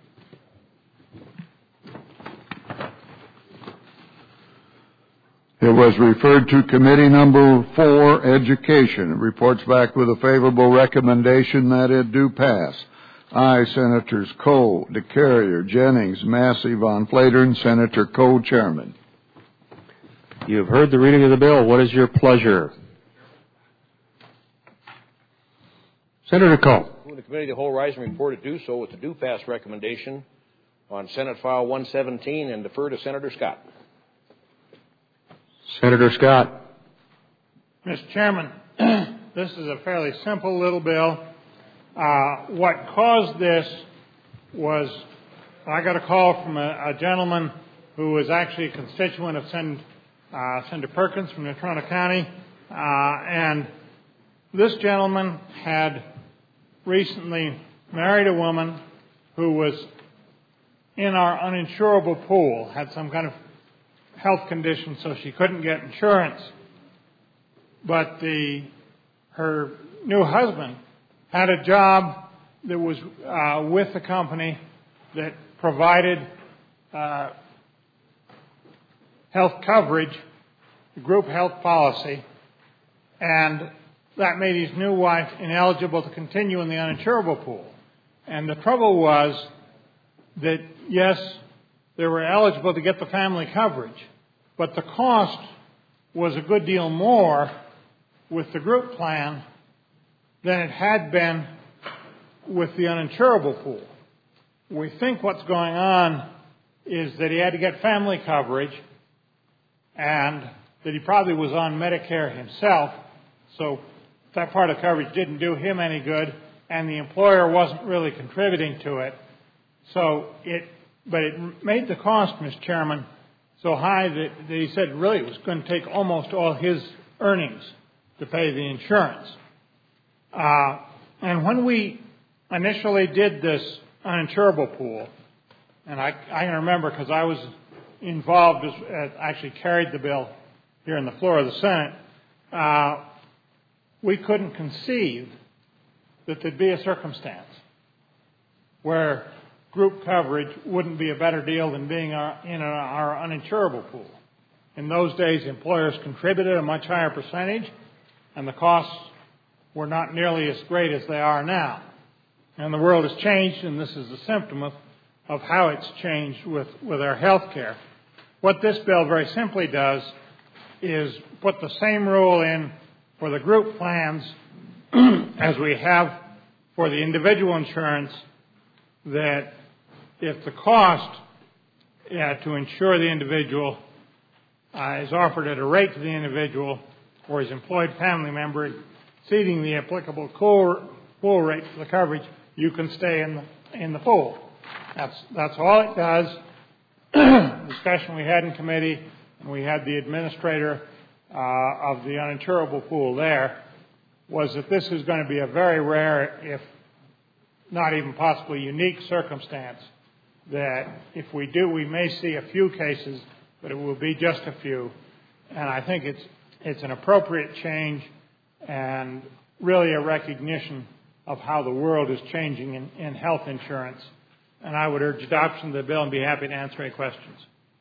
It was referred to Committee Number Four, Education. It reports back with a favorable recommendation that it do pass. Aye, Senators Coe, DeCarrier, Jennings, Massey, Von Flatern, Senator Coe, Chairman. You have heard the reading of the bill. What is your pleasure? Senator Coe. Move the committee of the whole rise and report to do so with the do pass recommendation on Senate File one seventeen and defer to Senator Scott. Senator Scott. Mister Chairman, this is a fairly simple little bill. Uh, what caused this was I got a call from a, a gentleman who was actually a constituent of Sen, uh, Senator Perkins from Natrona County, uh, and this gentleman had recently married a woman who was in our uninsurable pool, had some kind of health condition, so she couldn't get insurance. But the her new husband had a job that was uh, with the company that provided uh, health coverage, group health policy, and that made his new wife ineligible to continue in the uninsurable pool. And the trouble was that, yes, they were eligible to get the family coverage, but the cost was a good deal more with the group plan than it had been with the uninsurable pool. We think what's going on is that he had to get family coverage and that he probably was on Medicare himself, so that part of coverage didn't do him any good, and the employer wasn't really contributing to it. So it, but it made the cost, Mister Chairman, so high that, that he said really it was going to take almost all his earnings to pay the insurance. Uh, and when we initially did this uninsurable pool, and I, I can remember because I was involved, as, as actually carried the bill here on the floor of the Senate, uh, we couldn't conceive that there'd be a circumstance where group coverage wouldn't be a better deal than being our, in our uninsurable pool. In those days, employers contributed a much higher percentage, and the costs were not nearly as great as they are now. And the world has changed, and this is a symptom of, of how it's changed with, with our health care. What this bill very simply does is put the same rule in for the group plans as we have for the individual insurance, that if the cost uh, to insure the individual uh, is offered at a rate to the individual or his employed family member exceeding the applicable co- pool rate for the coverage, you can stay in the, in the pool. That's, that's all it does. Discussion we had in committee, and we had the administrator uh, of the uninsurable pool there, was that this is going to be a very rare, if not even possibly unique circumstance, that if we do, we may see a few cases, but it will be just a few. And I think it's, it's an appropriate change and really a recognition of how the world is changing in, in health insurance. And I would urge adoption of the bill and be happy to answer any questions.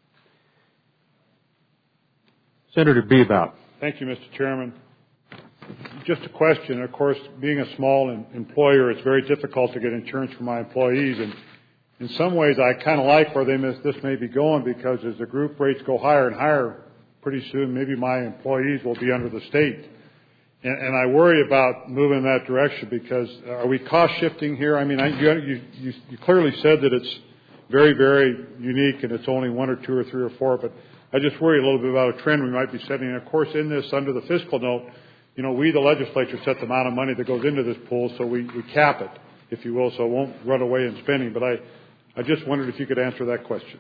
Senator Bebout. Thank you, Mister Chairman. Just a question. Of course, being a small employer, it's very difficult to get insurance for my employees. And in some ways, I kind of like where they miss, this may be going, because as the group rates go higher and higher, pretty soon maybe my employees will be under the state. And, and I worry about moving in that direction, because are we cost shifting here? I mean, I, you, you, you clearly said that it's very, very unique and it's only one or two or three or four, but I just worry a little bit about a trend we might be setting. And of course, in this, under the fiscal note, you know, we, the legislature, set the amount of money that goes into this pool, so we, we cap it, if you will, so it won't run away in spending. But I, I just wondered if you could answer that question.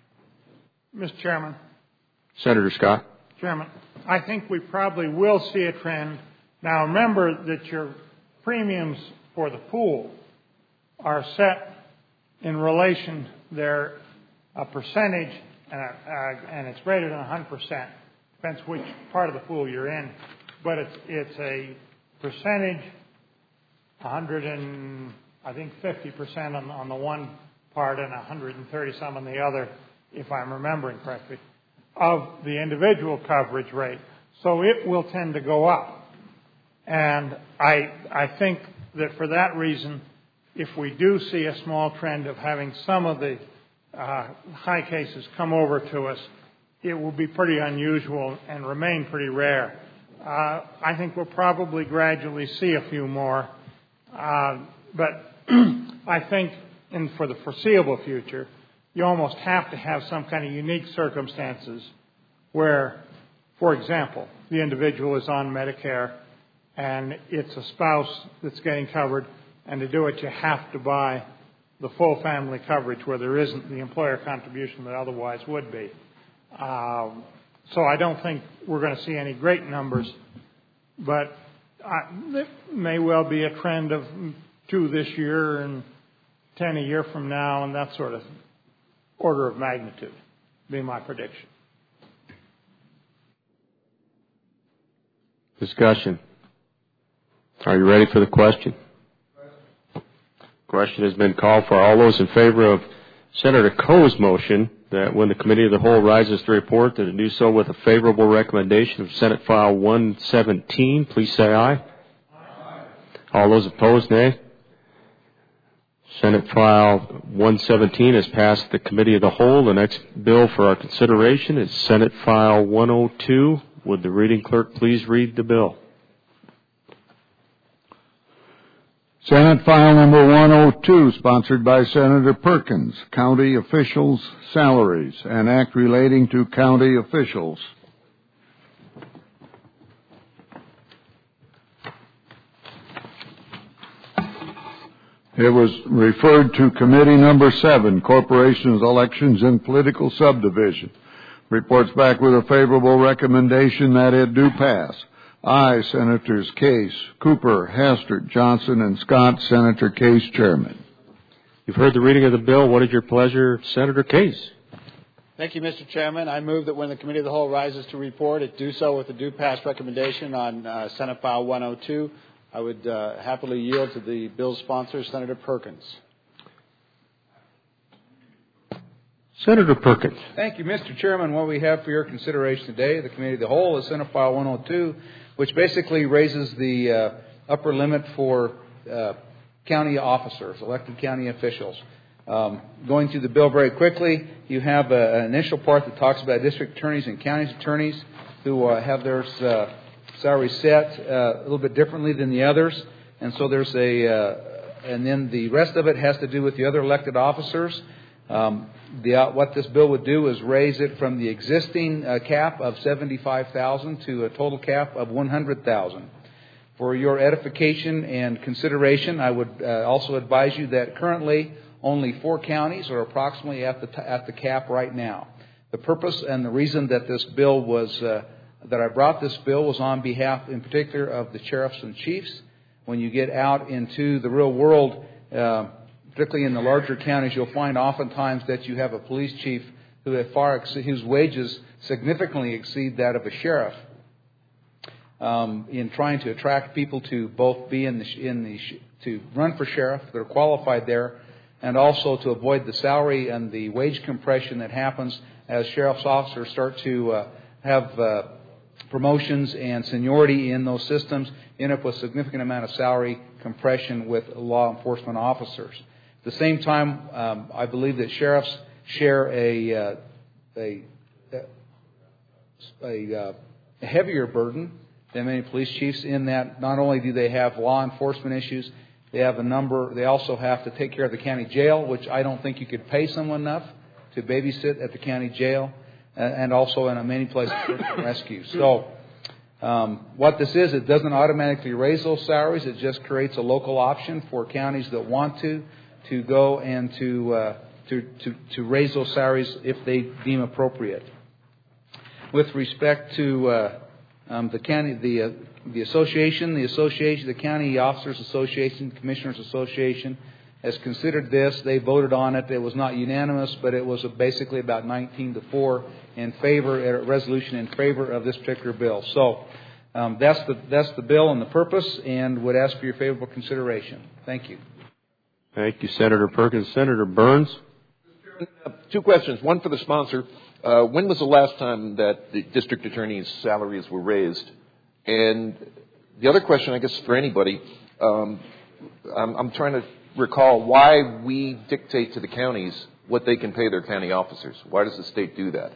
Mister Chairman. Senator Scott. Chairman, I think we probably will see a trend. Now, remember that your premiums for the pool are set in relation, they're a percentage, and, a, uh, and it's greater than one hundred percent. Depends which part of the pool you're in. But it's, it's a percentage, one hundred and, I think, fifty percent on, on the one part and one hundred thirty some on the other, if I'm remembering correctly, of the individual coverage rate. So it will tend to go up. And I, I think that for that reason, if we do see a small trend of having some of the uh, high cases come over to us, it will be pretty unusual and remain pretty rare. Uh, I think we'll probably gradually see a few more. Uh, but I think in, for the foreseeable future, you almost have to have some kind of unique circumstances where, for example, the individual is on Medicare and it's a spouse that's getting covered, and to do it you have to buy the full family coverage where there isn't the employer contribution that otherwise would be. Um, so I don't think we're going to see any great numbers, but I, it may well be a trend of two this year and ten a year from now, and that sort of order of magnitude be my prediction. Discussion. Are you ready for the question? Question has been called for. All those in favor of Senator Coe's motion that when the Committee of the Whole rises to report, that it do so with a favorable recommendation of Senate File one seventeen, please say aye. Aye. All those opposed, nay. Senate File one seventeen has passed the Committee of the Whole. The next bill for our consideration is Senate File one oh two. Would the reading clerk please read the bill? Senate File Number one oh two, sponsored by Senator Perkins, County Officials' Salaries, an act relating to county officials. It was referred to Committee Number seven, Corporations, Elections, and Political Subdivision. Reports back with a favorable recommendation that it do pass. Aye, Senators Case, Cooper, Hastert, Johnson, and Scott. Senator Case, Chairman. You've heard the reading of the bill. What is your pleasure, Senator Case? Thank you, Mister Chairman. I move that when the Committee of the Whole rises to report, it do so with a due pass recommendation on uh, Senate File one oh two. I would uh, happily yield to the bill's sponsor, Senator Perkins. Senator Perkins. Thank you, Mister Chairman. What we have for your consideration today, the Committee of the Whole, is Senate File one oh two, which basically raises the uh, upper limit for uh, county officers, elected county officials. Um, going through the bill very quickly, you have a, an initial part that talks about district attorneys and county attorneys who uh, have their uh, salary set uh, a little bit differently than the others. And so there's a, uh, and then the rest of it has to do with the other elected officers. Um, the, uh, what this bill would do is raise it from the existing uh, cap of seventy-five thousand dollars to a total cap of one hundred thousand dollars. For your edification and consideration, I would uh, also advise you that currently only four counties are approximately at the t- at the cap right now. The purpose and the reason that this bill was uh, that I brought this bill was on behalf, in particular, of the sheriffs and chiefs. When you get out into the real world, uh, particularly in the larger counties, you'll find oftentimes that you have a police chief who have far ex- whose wages significantly exceed that of a sheriff. Um, in trying to attract people to both be in the in the to run for sheriff that are qualified there, and also to avoid the salary and the wage compression that happens as sheriff's officers start to uh, have uh, promotions and seniority in those systems, end up with significant amount of salary compression with law enforcement officers. At the same time, um, I believe that sheriffs share a uh, a a, uh, a heavier burden than many police chiefs, in that not only do they have law enforcement issues, they have a number, they also have to take care of the county jail, which I don't think you could pay someone enough to babysit at the county jail, and also in many places search and rescue. So um, what this is, it doesn't automatically raise those salaries, it just creates a local option for counties that want to, to go and to, uh, to, to, to raise those salaries if they deem appropriate. With respect to uh, Um, the county, the uh, the association, the association, the County Officers Association, Commissioners Association, has considered this. They voted on it. It was not unanimous, but it was basically about nineteen to four in favor, a resolution in favor of this particular bill. So um, that's the that's the bill and the purpose, and would ask for your favorable consideration. Thank you. Thank you, Senator Perkins. Senator Burns. Uh, two questions. One for the sponsor. Uh, when was the last time that the district attorney's salaries were raised? And the other question, I guess, for anybody, um, I'm, I'm trying to recall why we dictate to the counties what they can pay their county officers. Why does the state do that?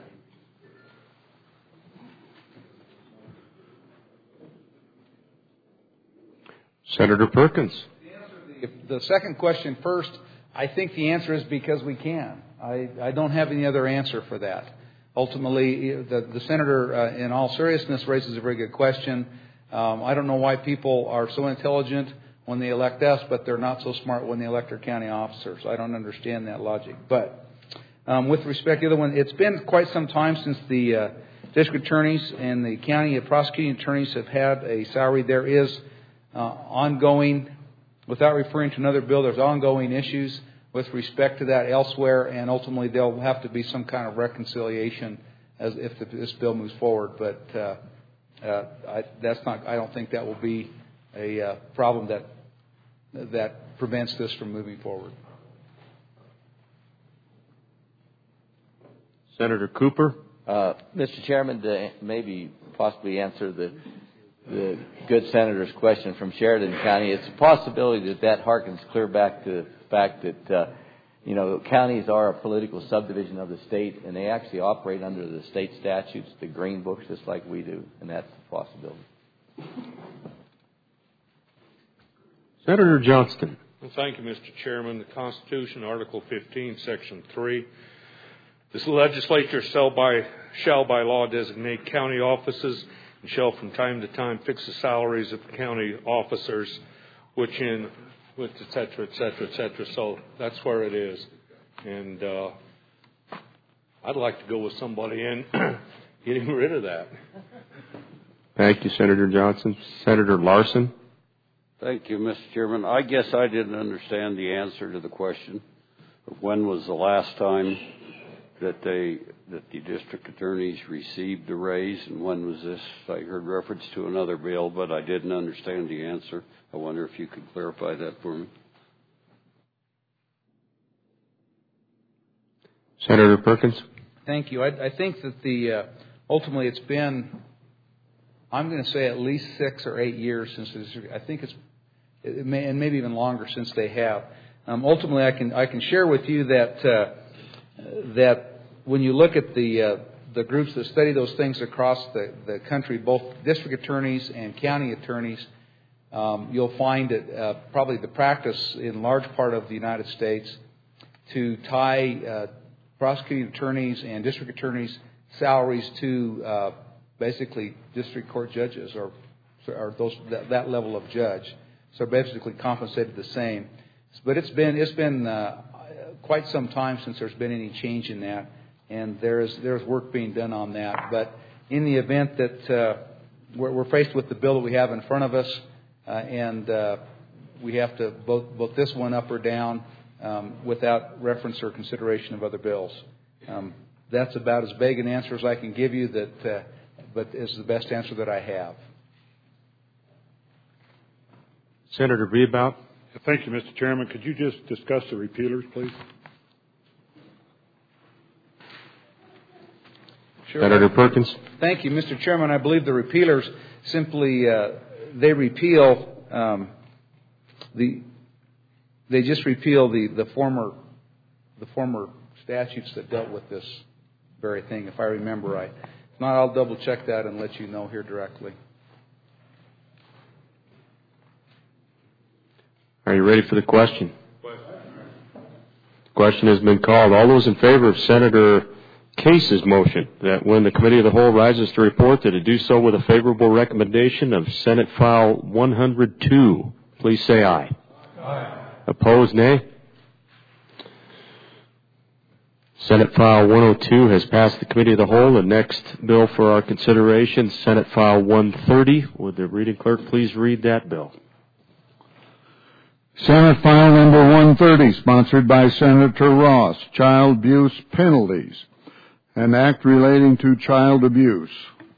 Senator Perkins. The, the second question first, I think the answer is because we can. I, I don't have any other answer for that. Ultimately, the, the senator, uh, in all seriousness, raises a very good question. Um, I don't know why people are so intelligent when they elect us, but they're not so smart when they elect their county officers. I don't understand that logic. But um, with respect to the other one, it's been quite some time since the uh, district attorneys and the county prosecuting attorneys have had a salary. There is uh, ongoing, without referring to another bill, there's ongoing issues with respect to that elsewhere, and ultimately there'll have to be some kind of reconciliation as if the, this bill moves forward. But uh, uh, I, that's not. I don't think that will be a uh, problem that that prevents this from moving forward. Senator Cooper. Uh, Mister Chairman, to maybe possibly answer the the good senator's question from Sheridan County, it's a possibility that that harkens clear back to the fact that, uh, you know, counties are a political subdivision of the state, and they actually operate under the state statutes, the green books, just like we do, and that's a possibility. Senator Johnston. Well, thank you, Mister Chairman. The Constitution, Article fifteen, Section three. This legislature shall by, shall by law designate county offices and shall from time to time fix the salaries of county officers, which in, with et cetera, et cetera, et cetera. So that's where it is. And uh, I'd like to go with somebody in getting rid of that. Thank you, Senator Johnson. Senator Larson. Thank you, Mister Chairman. I guess I didn't understand the answer to the question of when was the last time that they that the district attorneys received a raise, and when was this? I heard reference to another bill, but I didn't understand the answer. I wonder if you could clarify that for me. Senator Perkins. Thank you. I, I think that the uh, ultimately it's been, I'm going to say at least six or eight years since this, I think it's, it may, and maybe even longer since they have. Um, ultimately, I can I can share with you that uh, that when you look at the uh, the groups that study those things across the, the country, both district attorneys and county attorneys, um, you'll find it uh, probably the practice in large part of the United States to tie uh, prosecuting attorneys and district attorneys' salaries to uh, basically district court judges or or those that, that level of judge. So basically compensated the same. But it's been it's been uh, quite some time since there's been any change in that, and there's there's work being done on that. But in the event that uh, we're, we're faced with the bill that we have in front of us, uh, and uh, we have to vote vote this one up or down um, without reference or consideration of other bills. Um, that's about as vague an answer as I can give you. That, uh, but is the best answer that I have. Senator Beabout. Thank you, Mister Chairman. Could you just discuss the repealers, please? Sure. Senator Perkins. Thank you, Mister Chairman. I believe the repealers simply uh, they repeal um, the they just repeal the, the former the former statutes that dealt with this very thing, if I remember right. If not, I'll double check that and let you know here directly. Are you ready for the question? The question has been called. All those in favor of Senator Case's motion that when the Committee of the Whole rises to report, that it do so with a favorable recommendation of Senate File one oh two, please say aye. Aye. Opposed, nay? Senate File one oh two has passed the Committee of the Whole. The next bill for our consideration, Senate File one thirty. Would the reading clerk please read that bill? Senate File Number one thirty, sponsored by Senator Ross, Child Abuse Penalties, an act relating to child abuse.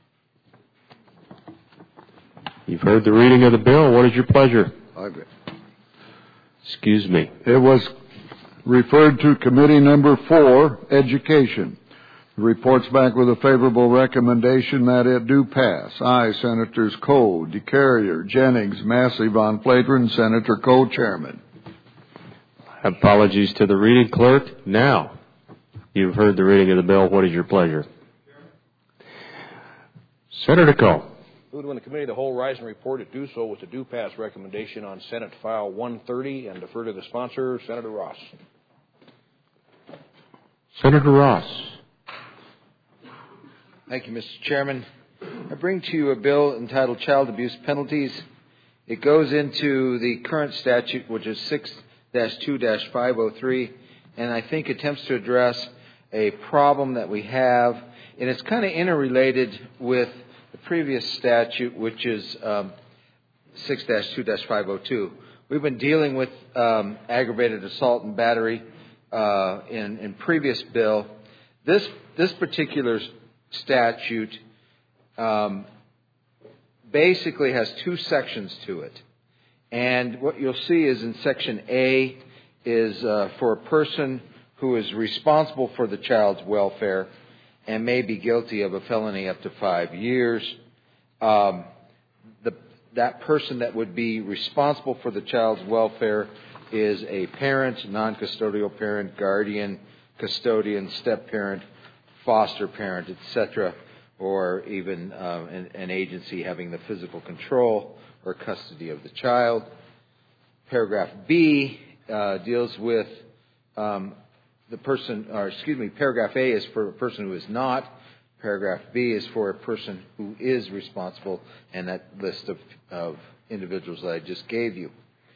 You've heard the reading of the bill. What is your pleasure? Okay. Excuse me. It was referred to Committee Number four, Education. The report's back with a favorable recommendation that it do pass. Aye, Senators Coe, DeCarrier, Jennings, Massey, Von Flateren, Senator Coe, Chairman. Apologies to the reading clerk. Now, you've heard the reading of the bill. What is your pleasure? Senator Coe. Move when the Committee of the Whole rise and report it do so with a do pass recommendation on Senate File one thirty and defer to the sponsor, Senator Ross. Senator Ross. Thank you, Mister Chairman. I bring to you a bill entitled Child Abuse Penalties. It goes into the current statute, which is six dash two dash five oh three, and I think attempts to address a problem that we have, and it's kind of interrelated with the previous statute, which is um, six dash two dash five oh two. We've been dealing with um, aggravated assault and battery uh, in, in previous bill. This this particular statute um, basically has two sections to it. And what you'll see is in Section A is uh, for a person who is responsible for the child's welfare and may be guilty of a felony up to five years. Um, the, that person that would be responsible for the child's welfare is a parent, non-custodial parent, guardian, custodian, step-parent, foster parent, et cetera, or even uh, an, an agency having the physical control or custody of the child. Paragraph B uh, deals with um, the person, or excuse me, paragraph A is for a person who is not. Paragraph B is for a person who is responsible, and that list of, of individuals that I just gave you.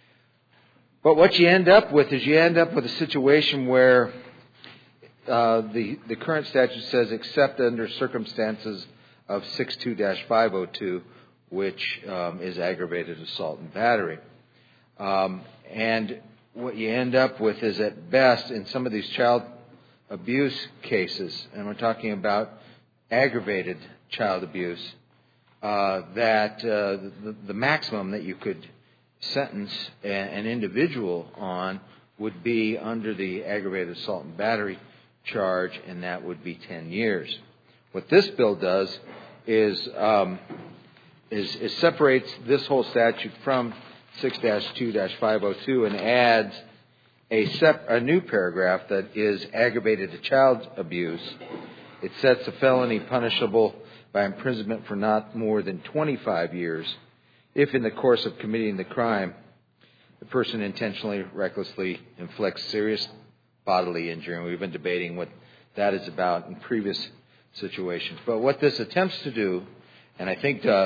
But what you end up with is you end up with a situation where uh, the, the current statute says except under circumstances of six two dash five oh two, which um, is aggravated assault and battery. Um, and what you end up with is, at best, in some of these child abuse cases, and we're talking about aggravated child abuse, uh, that uh, the, the maximum that you could sentence a, an individual on would be under the aggravated assault and battery charge, and that would be ten years. What this bill does is, um, is it separates this whole statute from six dash two dash five oh two and adds a, sep- a new paragraph that is aggravated child abuse. It sets a felony punishable by imprisonment for not more than twenty-five years if in the course of committing the crime the person intentionally, recklessly inflicts serious bodily injury. And we've been debating what that is about in previous situations. But what this attempts to do, and I think does,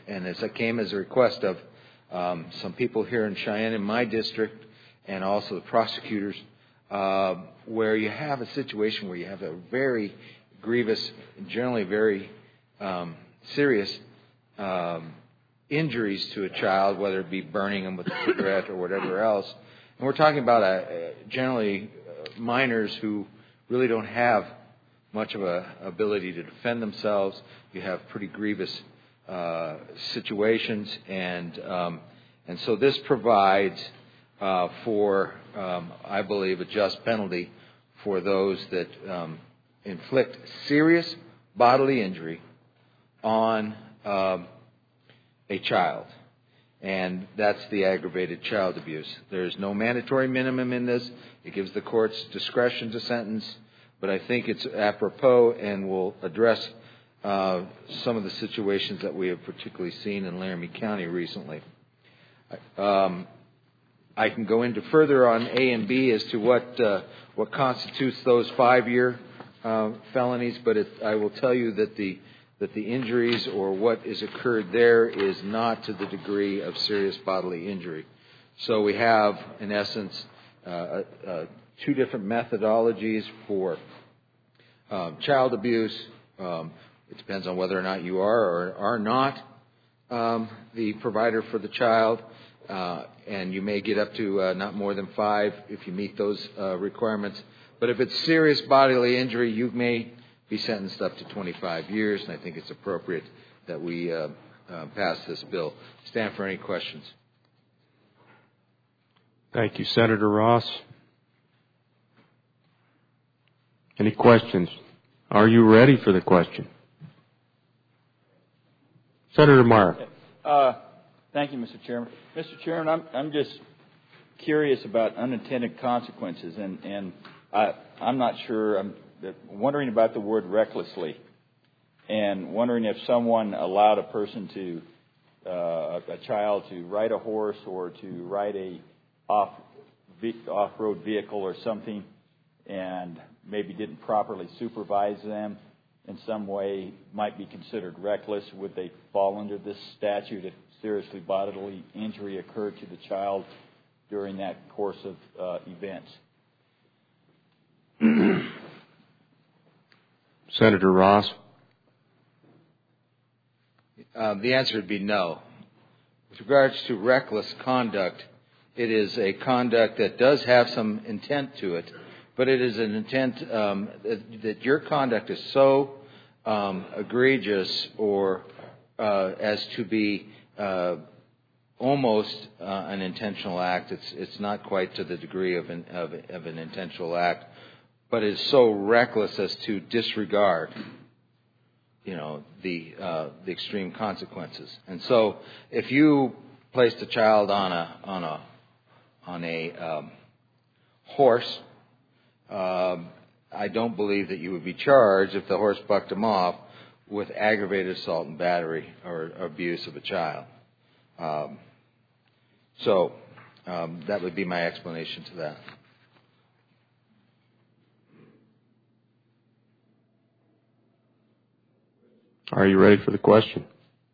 and as it came as a request of um, some people here in Cheyenne in my district and also the prosecutors, uh, where you have a situation where you have a very grievous, generally very um, serious um, injuries to a child, whether it be burning them with a cigarette or whatever else. And we're talking about a, a generally uh, minors who really don't have much of a ability to defend themselves. You have pretty grievous uh, situations, and um, and so this provides uh, for, um, I believe, a just penalty for those that um, inflict serious bodily injury on um, a child. And that's the aggravated child abuse. There's no mandatory minimum in this. It gives the courts discretion to sentence, but I think it's apropos and will address uh, some of the situations that we have particularly seen in Laramie County recently. Um, I can go into further on A and B as to what uh, what constitutes those five-year uh, felonies, but it, I will tell you that the that the injuries or what is occurred there is not to the degree of serious bodily injury. So we have, in essence, uh, uh, two different methodologies for um, child abuse. Um, it depends on whether or not you are or are not um, the provider for the child, uh, and you may get up to uh, not more than five if you meet those uh, requirements. But if it's serious bodily injury, you may be sentenced up to twenty-five years, and I think it's appropriate that we uh, uh, pass this bill. Stand for any questions. Thank you, Senator Ross. Any questions? Are you ready for the question? Senator Meyer. Uh, thank you, Mister Chairman. Mister Chairman, I'm, I'm just curious about unintended consequences, and, and I, I'm not sure. I'm wondering about the word recklessly, and wondering if someone allowed a person to, uh, a child to ride a horse or to ride a off off-road vehicle or something, and maybe didn't properly supervise them in some way, might be considered reckless. Would they fall under this statute if seriously bodily injury occurred to the child during that course of uh, events? Senator Ross. Uh, the answer would be no. With regards to reckless conduct, it is a conduct that does have some intent to it, but it is an intent um, that, that your conduct is so um, egregious or uh, as to be uh, almost uh, an intentional act. It's it's not quite to the degree of an of, of an intentional act, but is so reckless as to disregard, you know, the uh, the extreme consequences. And so, if you placed a child on a on a on a um, horse, um, I don't believe that you would be charged if the horse bucked him off with aggravated assault and battery or abuse of a child. Um, so um, that would be my explanation to that. Are you ready for the question?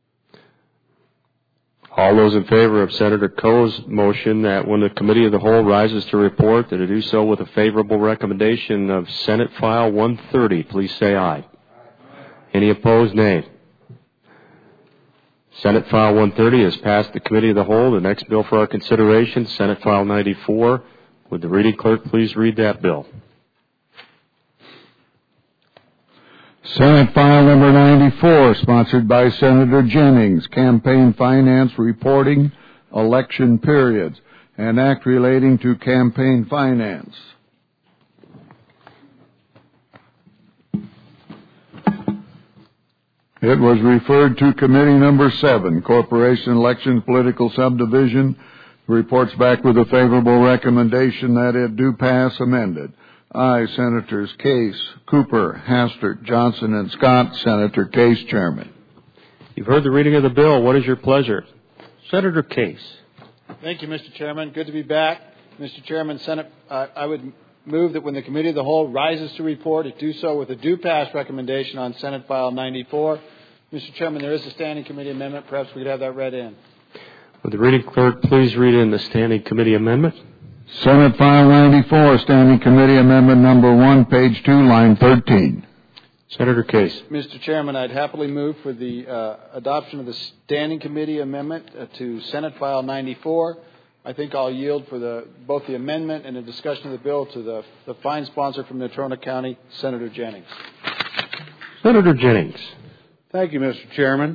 All those in favor of Senator Coe's motion that when the Committee of the Whole rises to report, that it do so with a favorable recommendation of Senate File one thirty, please say aye. Any opposed, nay. Senate File one thirty has passed the Committee of the Whole. The next bill for our consideration, Senate File ninety-four. Would the reading clerk please read that bill? Senate File Number ninety-four, sponsored by Senator Jennings, Campaign Finance Reporting, Election Periods, an act relating to campaign finance. It was referred to Committee Number seven, Corporation Elections Political Subdivision. Reports back with a favorable recommendation that it do pass amended. Aye, Senators Case, Cooper, Hastert, Johnson, and Scott. Senator Case, Chairman. You've heard the reading of the bill. What is your pleasure? Senator Case. Thank you, Mister Chairman. Good to be back. Mister Chairman, Senate, uh, I would move that when the Committee of the Whole rises to report, it do so with a due pass recommendation on Senate File ninety-four. Mister Chairman, there is a standing committee amendment. Perhaps we could have that read in. Would the reading clerk please read in the standing committee amendment? Senate File ninety-four, Standing Committee Amendment Number one, page two, line thirteen. Senator Case. Mister Chairman, I'd happily move for the uh, adoption of the Standing Committee Amendment uh, to Senate File ninety-four. I think I'll yield for the, both the amendment and the discussion of the bill to the, the fine sponsor from Natrona County, Senator Jennings. Senator Jennings. Thank you, Mister Chairman.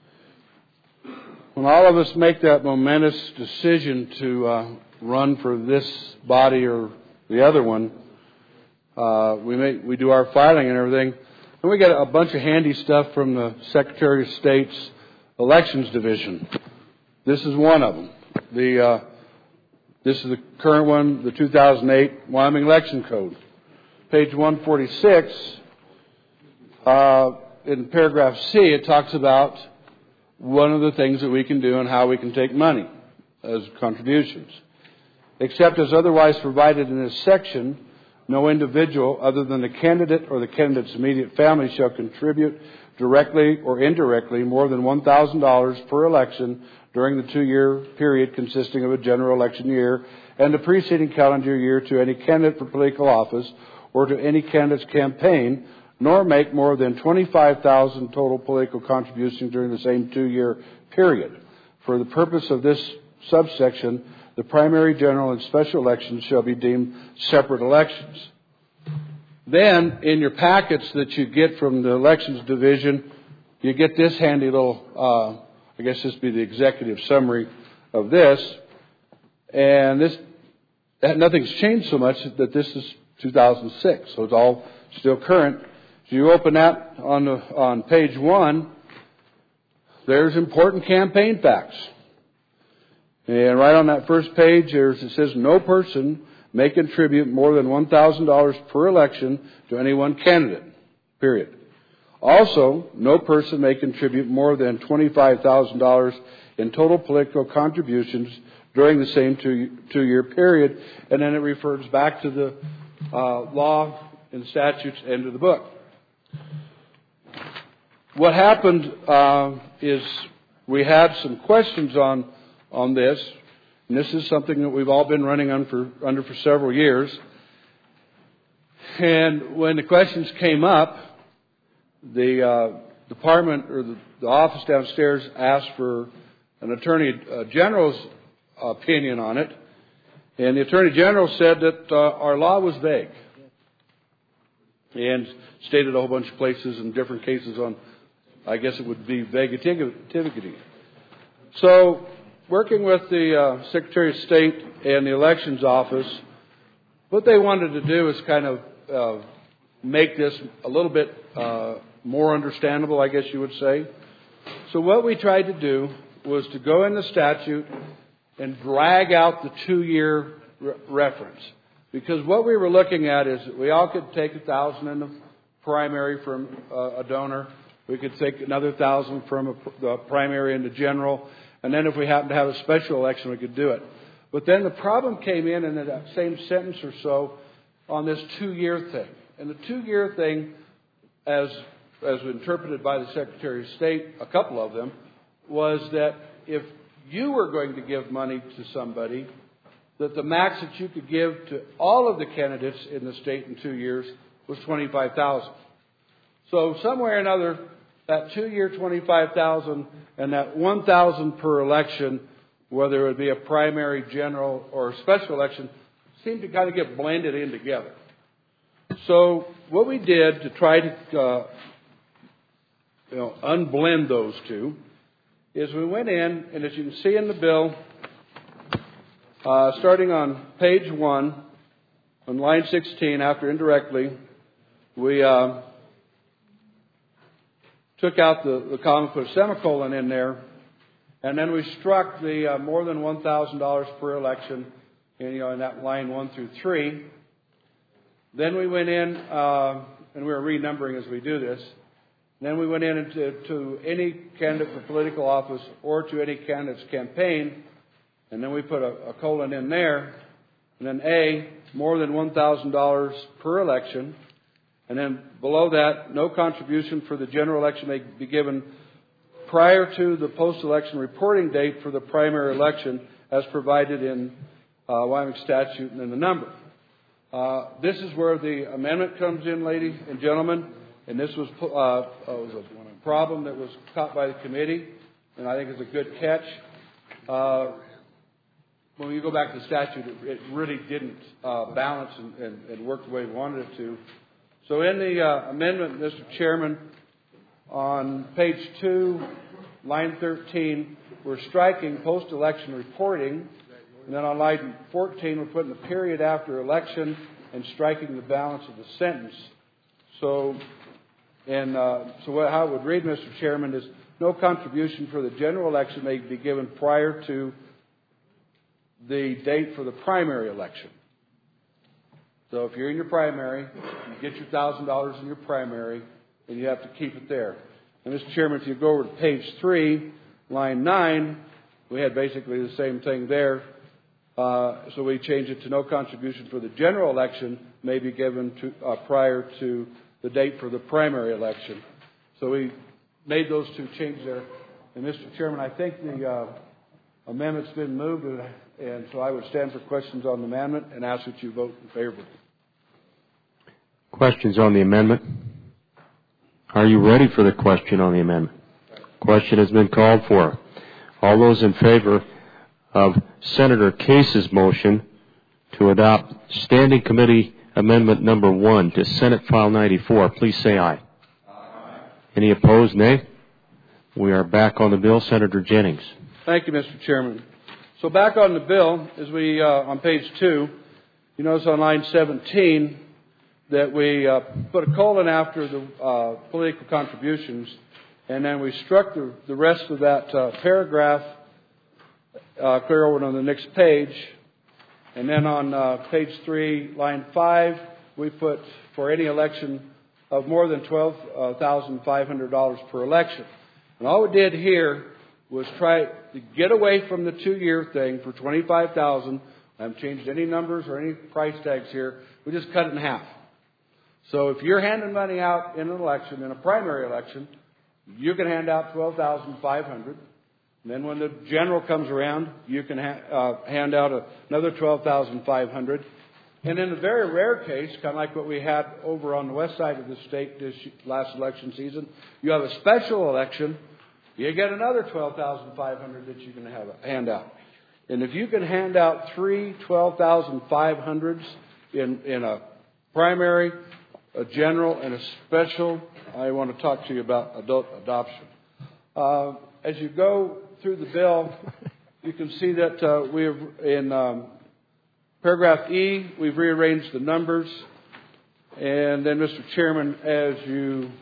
When all of us make that momentous decision to uh, run for this body or the other one, uh, we make, we do our filing and everything, and we get a bunch of handy stuff from the Secretary of State's Elections Division. This is one of them. The uh, this is the current one, the two thousand eight Wyoming Election Code, page one forty-six. Uh, in paragraph C, it talks about one of the things that we can do and how we can take money as contributions. Except as otherwise provided in this section, no individual other than the candidate or the candidate's immediate family shall contribute directly or indirectly more than one thousand dollars per election during the two-year period consisting of a general election year and the preceding calendar year to any candidate for political office or to any candidate's campaign, nor make more than twenty-five thousand dollars total political contributions during the same two-year period. For the purpose of this subsection, the primary, general, and special elections shall be deemed separate elections. Then, in your packets that you get from the Elections Division, you get this handy little, uh, I guess this would be the executive summary of this. And this, nothing's changed so much that this is two thousand six, so it's all still current. So you open that on the, on page one, there's important campaign facts. And right on that first page, there's, it says no person may contribute more than one thousand dollars per election to any one candidate, period. Also, no person may contribute more than twenty-five thousand dollars in total political contributions during the same two, two-year period. And then it refers back to the uh, law and statutes end of the book. What happened uh, is we had some questions on on this, and this is something that we've all been running on for, under for several years. And when the questions came up, the uh, department or the, the office downstairs asked for an attorney uh, general's opinion on it, and the attorney general said that uh, our law was vague, and stated a whole bunch of places and different cases on, I guess it would be vaguity. So, working with the uh, Secretary of State and the Elections Office, what they wanted to do is kind of uh, make this a little bit uh, more understandable, I guess you would say. So what we tried to do was to go in the statute and drag out the two-year re- reference. Because what we were looking at is that we all could take a thousand in the primary from uh, a donor. We could take another thousand from a, the primary and the general. And then if we happened to have a special election, we could do it. But then the problem came in in that same sentence or so on this two-year thing. And the two-year thing, as as interpreted by the Secretary of State, a couple of them, was that if you were going to give money to somebody, that the max that you could give to all of the candidates in the state in two years was twenty-five thousand dollars. So somewhere or another, that two-year twenty-five thousand dollars and that one thousand dollars per election, whether it would be a primary, general, or a special election, seemed to kind of get blended in together. So what we did to try to uh, you know, unblend those two is we went in, and as you can see in the bill, uh, starting on page one, on line sixteen, after indirectly, we uh, took out the, the comma, put a semicolon in there, and then we struck the uh, more than one thousand dollars per election, in, you know, in that line one through three. Then we went in, uh, and we were renumbering as we do this. Then we went in into to any candidate for political office or to any candidate's campaign, and then we put a, a colon in there. And then A, more than one thousand dollars per election. And then below that, no contribution for the general election may be given prior to the post-election reporting date for the primary election as provided in uh, Wyoming statute and in the number. Uh, this is where the amendment comes in, ladies and gentlemen, and this was, uh, uh, was a problem that was caught by the committee, and I think it's a good catch. Uh, when you go back to the statute, it, it really didn't uh, balance and, and, and work the way we wanted it to. So in the uh, amendment, Mister Chairman, on page two, line thirteen, we're striking post-election reporting. And then on line fourteen, we're putting the period after election and striking the balance of the sentence. So, and uh, so what, how it would read, Mister Chairman, is no contribution for the general election may be given prior to the date for the primary election. So if you're in your primary, you get your one thousand dollars in your primary, and you have to keep it there. And, Mister Chairman, if you go over to page three, line nine, we had basically the same thing there. Uh, so we changed it to no contribution for the general election may be given to, uh, prior to the date for the primary election. So we made those two changes there. And, Mister Chairman, I think the uh, amendment's been moved, and, and so I would stand for questions on the amendment and ask that you vote in favor of it. Questions on the amendment? Are you ready for the question on the amendment? Question has been called for. All those in favor of Senator Case's motion to adopt Standing Committee Amendment Number one to Senate File ninety-four, please say aye. Aye. Any opposed, nay? We are back on the bill. Senator Jennings. Thank you, Mister Chairman. So back on the bill, as we, uh, on page two, you notice on line seventeen that we uh, put a colon after the uh, political contributions, and then we struck the, the rest of that uh, paragraph uh, clear over on the next page. And then on uh, page three, line five, we put for any election of more than twelve thousand five hundred dollars per election. And all we did here was try to get away from the two-year thing for twenty-five thousand dollars. I haven't changed any numbers or any price tags here. We just cut it in half. So if you're handing money out in an election, in a primary election, you can hand out twelve thousand five hundred dollars. And then when the general comes around, you can ha- uh, hand out a, another twelve thousand five hundred dollars. And in a very rare case, kind of like what we had over on the west side of the state this last election season, you have a special election, you get another twelve thousand five hundred dollars that you can have a hand out. And if you can hand out three twelve thousand five hundreds in, in a primary, a general, and a special, I want to talk to you about adult adoption. Uh, as you go through the bill, you can see that uh, we have in um, paragraph E, we've rearranged the numbers. And then, Mister Chairman, as you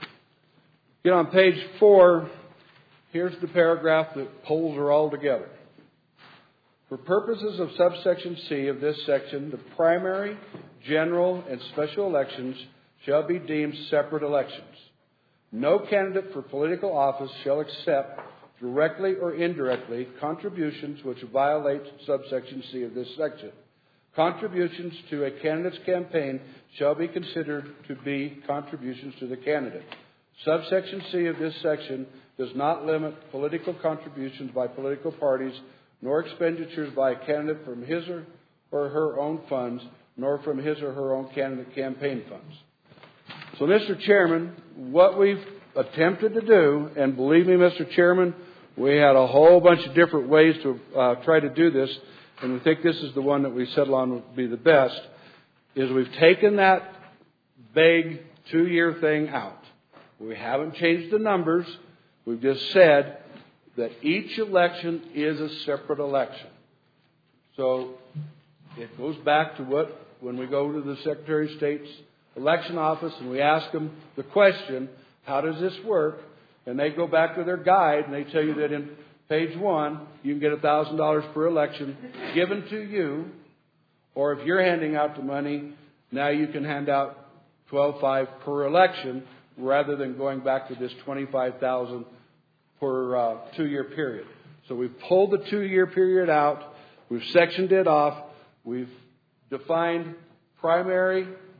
get on page four, here's the paragraph that pulls are all together. For purposes of subsection C of this section, the primary, general, and special elections shall be deemed separate elections. No candidate for political office shall accept, directly or indirectly, contributions which violate subsection C of this section. Contributions to a candidate's campaign shall be considered to be contributions to the candidate. Subsection C of this section does not limit political contributions by political parties, nor expenditures by a candidate from his or, or her own funds, nor from his or her own candidate campaign funds. So, Mister Chairman, what we've attempted to do, and believe me, Mister Chairman, we had a whole bunch of different ways to uh, try to do this, and we think this is the one that we settle on would be the best, is we've taken that vague two-year thing out. We haven't changed the numbers. We've just said that each election is a separate election. So it goes back to what, when we go to the Secretary of State's election office and we ask them the question, how does this work? And they go back to their guide and they tell you that in page one, you can get one thousand dollars per election given to you. Or if you're handing out the money, now you can hand out twelve thousand five hundred dollars per election rather than going back to this twenty-five thousand dollars per uh, two-year period. So we've pulled the two-year period out. We've sectioned it off. We've defined primary,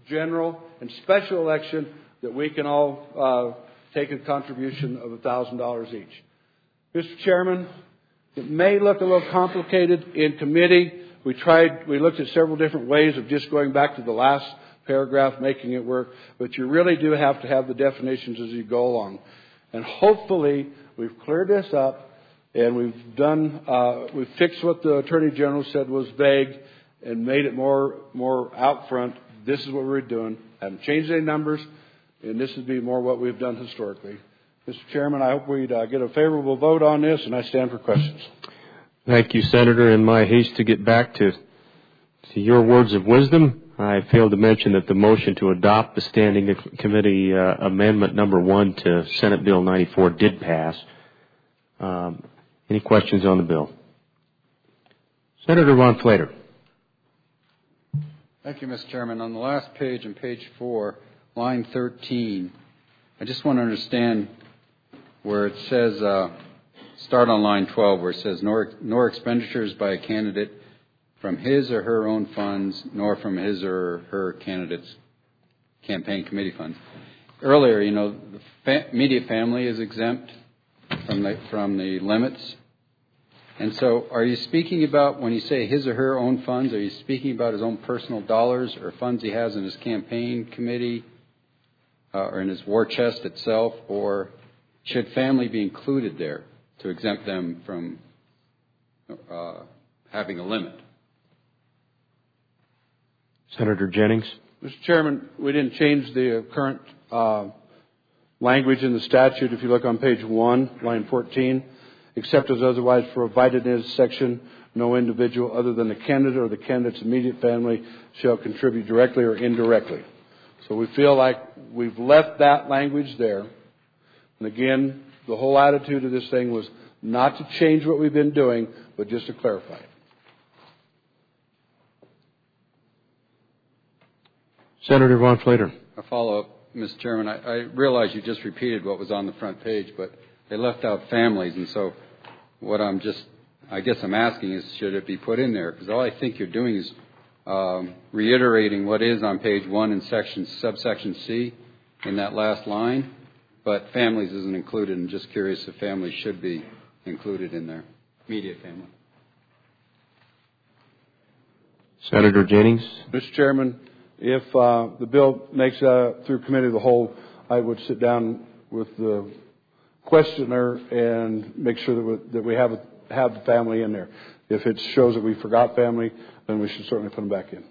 general, and special election, that we can all uh, take a contribution of one thousand dollars each. Mister Chairman, it may look a little complicated in committee. We tried, we looked at several different ways of just going back to the last paragraph, making it work, but you really do have to have the definitions as you go along. And hopefully we've cleared this up and we've done, uh, we've fixed what the Attorney General said was vague and made it more, more out front. This is what we're doing. I haven't changed any numbers, and this would be more what we've done historically. Mister Chairman, I hope we'd uh, get a favorable vote on this, and I stand for questions. Thank you, Senator. In my haste to get back to, to your words of wisdom, I failed to mention that the motion to adopt the Standing Committee uh, Amendment Number One to Senate Bill ninety-four did pass. Um, any questions on the bill? Senator Ron Flater. Thank you, Mister Chairman. On the last page, on page four, line thirteen, I just want to understand where it says, uh, start on line twelve, where it says, nor, nor expenditures by a candidate from his or her own funds, nor from his or her candidate's campaign committee funds. Earlier, you know, the fa- immediate family is exempt from the, from the limits. And so are you speaking about, when you say his or her own funds, are you speaking about his own personal dollars or funds he has in his campaign committee uh, or in his war chest itself, or should family be included there to exempt them from uh, having a limit? Senator Jennings. Mister Chairman, we didn't change the current uh, language in the statute. If you look on page one, line fourteen, except as otherwise provided in this section, no individual other than the candidate or the candidate's immediate family shall contribute directly or indirectly. So we feel like we've left that language there. And again, the whole attitude of this thing was not to change what we've been doing, but just to clarify it. Senator Von Flater. A follow-up, Mister Chairman. I, I realize you just repeated what was on the front page, but they left out families, and so what I'm just, I guess I'm asking is, should it be put in there? Because all I think you're doing is um, reiterating what is on page one in section subsection C in that last line, but families isn't included. I'm just curious if families should be included in there. Immediate family. Senator Jennings. Mister Chairman, if uh, the bill makes uh, through committee of the whole, I would sit down with the questioner and make sure that we, that we have have the family in there. If it shows that we forgot family, then we should certainly put them back in.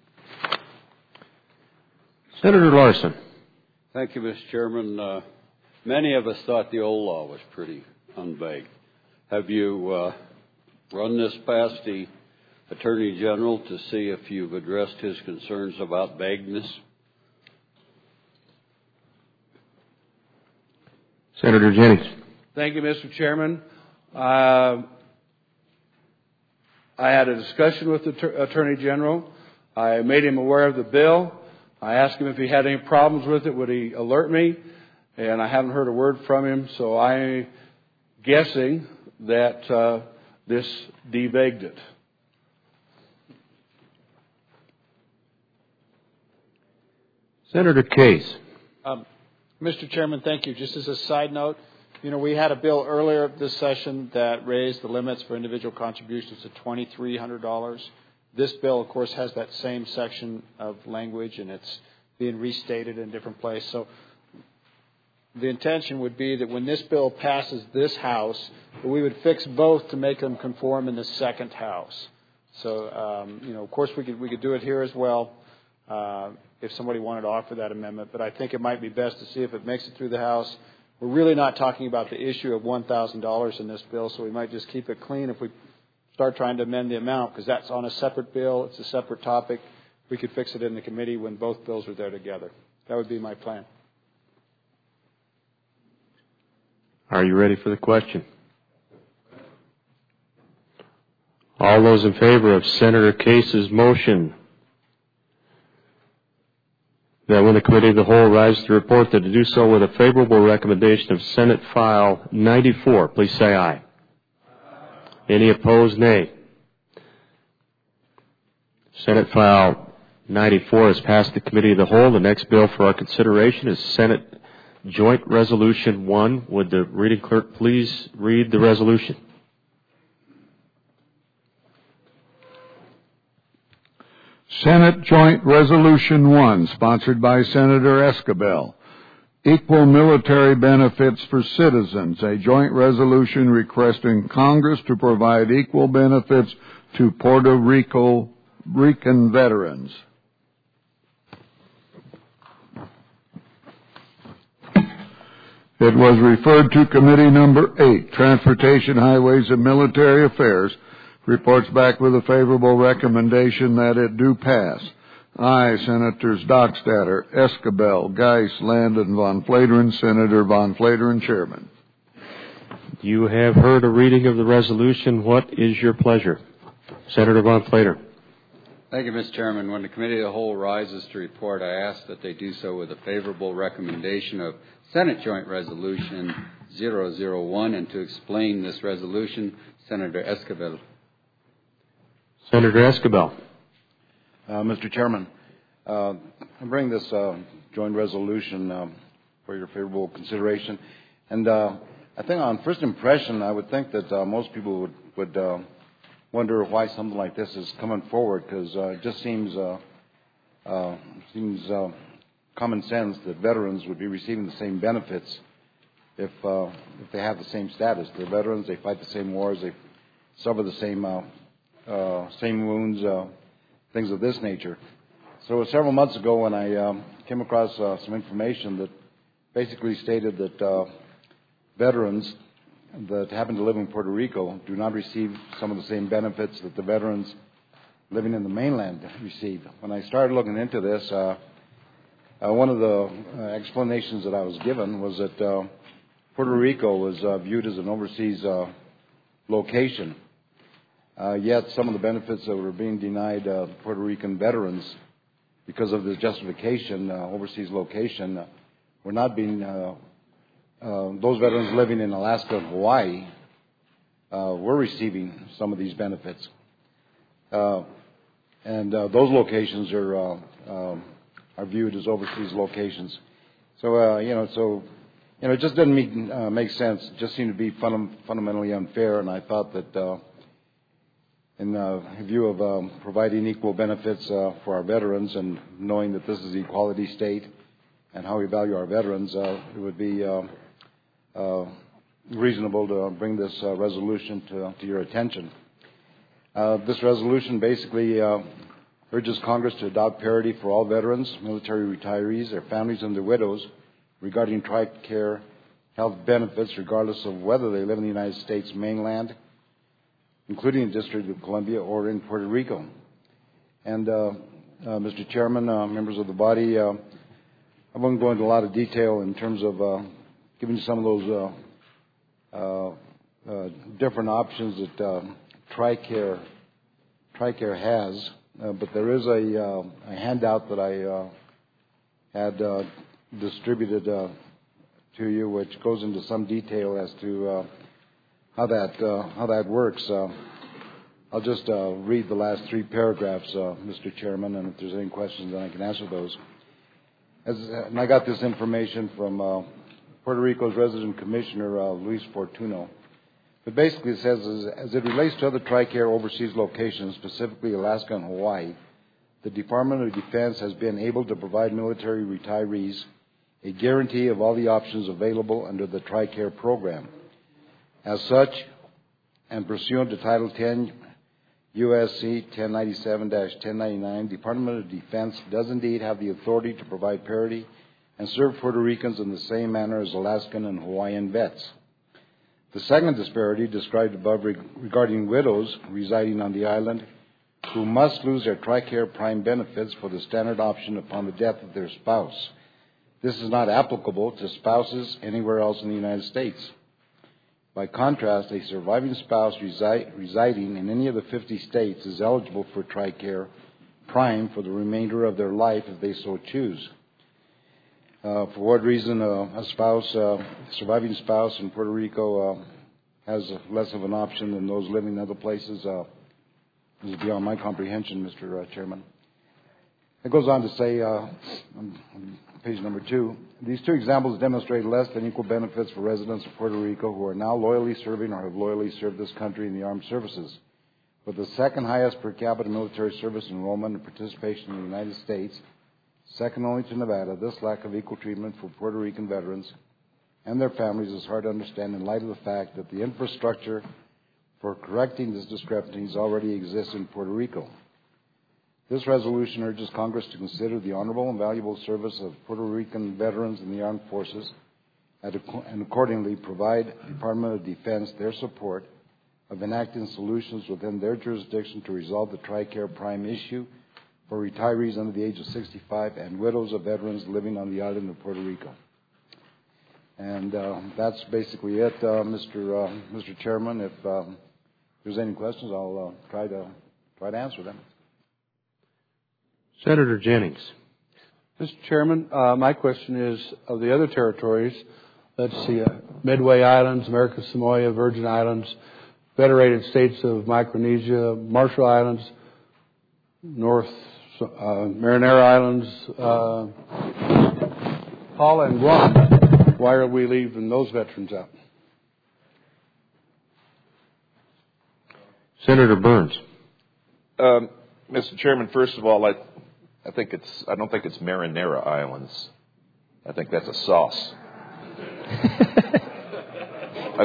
Senator Larson. Thank you, Mister Chairman. Uh, many of us thought the old law was pretty unvague. Have you uh, run this past the Attorney General to see if you've addressed his concerns about vagueness? Senator Jennings. Thank you, Mister Chairman. Uh, I had a discussion with the t- Attorney General. I made him aware of the bill. I asked him if he had any problems with it, would he alert me? And I haven't heard a word from him, so I'm guessing that uh, this devagued it. Senator Case. Um, Mister Chairman, thank you. Just as a side note, you know, we had a bill earlier this session that raised the limits for individual contributions to two thousand three hundred dollars. This bill, of course, has that same section of language, and it's being restated in a different place. So the intention would be that when this bill passes this House, we would fix both to make them conform in the second House. So, um, you know, of course, we could we could do it here as well. Uh, if somebody wanted to offer that amendment, but I think it might be best to see if it makes it through the House. We're really not talking about the issue of one thousand dollars in this bill, so we might just keep it clean if we start trying to amend the amount, because that's on a separate bill. It's a separate topic. We could fix it in the committee when both bills are there together. That would be my plan. Are you ready for the question? All those in favor of Senator Case's motion that when the committee of the whole arrives to report that to do so with a favorable recommendation of Senate File ninety-four, please say aye. Aye. Any opposed, nay. Senate File ninety-four has passed the Committee of the Whole. The next bill for our consideration is Senate Joint Resolution one. Would the reading clerk please read the resolution? Senate Joint Resolution one, sponsored by Senator Escabel. Equal military benefits for citizens, a joint resolution requesting Congress to provide equal benefits to Puerto Rico Rican veterans. It was referred to Committee Number eight, Transportation, Highways, and Military Affairs, reports back with a favorable recommendation that it do pass. Aye, Senators Dockstader, Escabel, Geis, Land, and Von Flateren. Senator Von Flateren, Chairman. You have heard a reading of the resolution. What is your pleasure? Senator Von Flateren. Thank you, Mister Chairman. When the Committee of the Whole rises to report, I ask that they do so with a favorable recommendation of Senate Joint Resolution zero zero one, and to explain this resolution, Senator Escabel. Senator Escabel. Uh, Mister Chairman, uh, I bring this uh, joint resolution um, for your favorable consideration. And uh, I think on first impression, I would think that uh, most people would, would uh, wonder why something like this is coming forward, because uh, it just seems, uh, uh, seems uh, common sense that veterans would be receiving the same benefits if, uh, if they have the same status. They're veterans, they fight the same wars, they suffer the same, uh, uh, same wounds, uh, things of this nature. So several months ago when I um, came across uh, some information that basically stated that uh, veterans that happen to live in Puerto Rico do not receive some of the same benefits that the veterans living in the mainland receive. When I started looking into this, uh, uh, one of the uh, explanations that I was given was that uh, Puerto Rico was uh, viewed as an overseas uh, location. Uh, yet some of the benefits that were being denied uh, Puerto Rican veterans because of the justification, uh, overseas location, uh, were not being, uh, uh, those veterans living in Alaska and Hawaii uh, were receiving some of these benefits. Uh, and uh, those locations are, uh, um, are viewed as overseas locations. So, uh, you know, so, you know, it just didn't make, uh, make sense. It just seemed to be fun- fundamentally unfair, and I thought that uh, in uh, view of um, providing equal benefits uh, for our veterans and knowing that this is the equality state and how we value our veterans, uh, it would be uh, uh, reasonable to bring this uh, resolution to, to your attention. Uh, this resolution basically uh, urges Congress to adopt parity for all veterans, military retirees, their families, and their widows regarding TRICARE health benefits regardless of whether they live in the United States mainland, including the District of Columbia, or in Puerto Rico. And, uh, uh, Mister Chairman, uh, members of the body, uh, I won't go into a lot of detail in terms of uh, giving some of those uh, uh, uh, different options that uh, TRICARE, TRICARE has, uh, but there is a, uh, a handout that I uh, had uh, distributed uh, to you, which goes into some detail as to uh, how that uh, how that works. Uh, I'll just uh, read the last three paragraphs, uh, Mister Chairman, and if there's any questions, then I can answer those. As, and I got this information from uh, Puerto Rico's resident commissioner, uh, Luis Fortuno. But basically it says, as, as it relates to other TRICARE overseas locations, specifically Alaska and Hawaii, the Department of Defense has been able to provide military retirees a guarantee of all the options available under the TRICARE program. As such, and pursuant to Title ten U S C ten ninety-seven dash ten ninety-nine, Department of Defense does indeed have the authority to provide parity and serve Puerto Ricans in the same manner as Alaskan and Hawaiian vets. The second disparity described above regarding widows residing on the island who must lose their TRICARE Prime benefits for the standard option upon the death of their spouse. This is not applicable to spouses anywhere else in the United States. By contrast, a surviving spouse resi- residing in any of the fifty states is eligible for TRICARE Prime for the remainder of their life if they so choose. Uh, for what reason uh, a spouse, uh, surviving spouse in Puerto Rico uh, has less of an option than those living in other places uh, is beyond my comprehension, Mister Uh, Chairman. It goes on to say, uh, on page number two, these two examples demonstrate less than equal benefits for residents of Puerto Rico who are now loyally serving or have loyally served this country in the armed services. With the second highest per capita military service enrollment and participation in the United States, second only to Nevada, this lack of equal treatment for Puerto Rican veterans and their families is hard to understand in light of the fact that the infrastructure for correcting this discrepancies already exists in Puerto Rico. This resolution urges Congress to consider the honorable and valuable service of Puerto Rican veterans in the armed forces and accordingly provide the Department of Defense their support of enacting solutions within their jurisdiction to resolve the TRICARE Prime issue for retirees under the age of sixty-five and widows of veterans living on the island of Puerto Rico. And uh, that's basically it, uh, Mister Uh, Mister Chairman. If um, there's any questions, I'll uh, try to try to answer them. Senator Jennings. Mister Chairman, uh, my question is of the other territories. Let's see, uh, Midway Islands, American Samoa, Virgin Islands, Federated States of Micronesia, Marshall Islands, North uh, Marinara Islands, uh, Paula and Guam. Why are we leaving those veterans out? Senator Burns. Um, Mister Chairman, first of all, I, I think it's I don't think it's Marinara Islands. I think that's a sauce. I,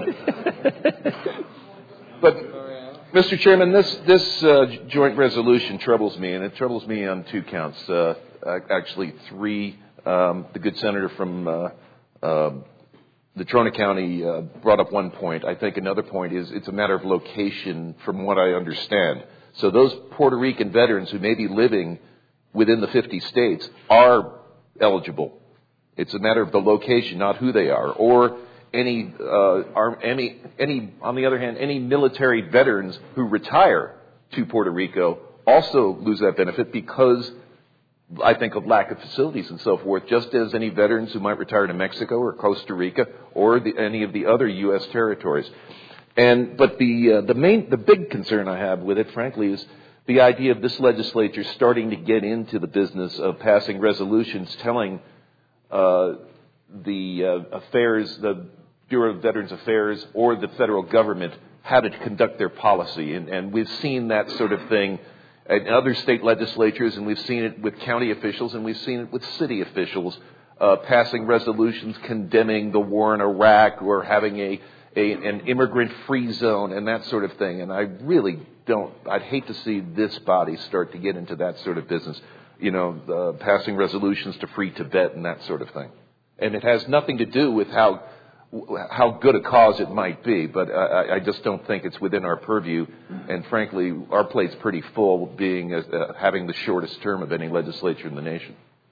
but, Mister Chairman, this this uh, joint resolution troubles me, and it troubles me on two counts. Uh, actually, three. Um, the good senator from uh, uh, the Trona County uh, brought up one point. I think another point is it's a matter of location, from what I understand. So those Puerto Rican veterans who may be living within the fifty states are eligible. It's a matter of the location, not who they are, or any, uh, arm, any, any, on the other hand, any military veterans who retire to Puerto Rico also lose that benefit because, I think, of lack of facilities and so forth, just as any veterans who might retire to Mexico or Costa Rica or the, any of the other U S territories. And, but the, uh, the main, the big concern I have with it, frankly, is the idea of this legislature starting to get into the business of passing resolutions telling uh, the uh, affairs, the Bureau of Veterans Affairs or the federal government how to conduct their policy. And, and we've seen that sort of thing in other state legislatures, and we've seen it with county officials, and we've seen it with city officials uh, passing resolutions condemning the war in Iraq or having a, a an immigrant-free zone and that sort of thing. And I really don't, I'd hate to see this body start to get into that sort of business, you know, uh, passing resolutions to free Tibet and that sort of thing. And it has nothing to do with how how good a cause it might be, but I, I just don't think it's within our purview. And frankly, our plate's pretty full, being uh, having the shortest term of any legislature in the nation.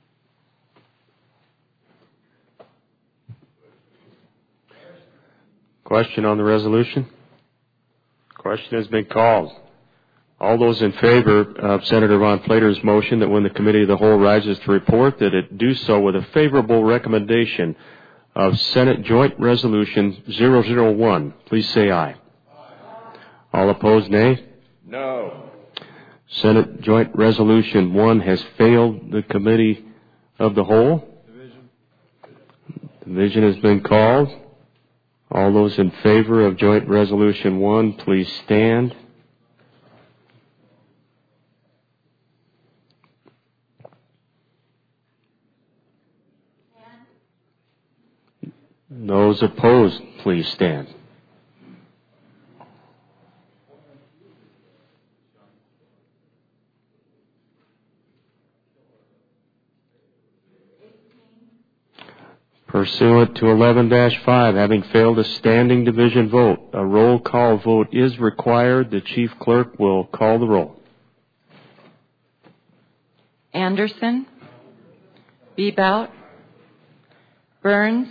Question on the resolution? Question has been called. All those in favor of Senator Von Plater's motion that when the Committee of the Whole rises to report, that it do so with a favorable recommendation of Senate Joint Resolution zero zero one, please say aye. Aye. All opposed, nay? No. Senate Joint Resolution one has failed the Committee of the Whole. Division. Division has been called. All those in favor of Joint Resolution one, please stand. Those opposed, please stand. Pursuant to eleven dash five, having failed a standing division vote, a roll call vote is required. The Chief Clerk will call the roll. Anderson? Bebout? Burns?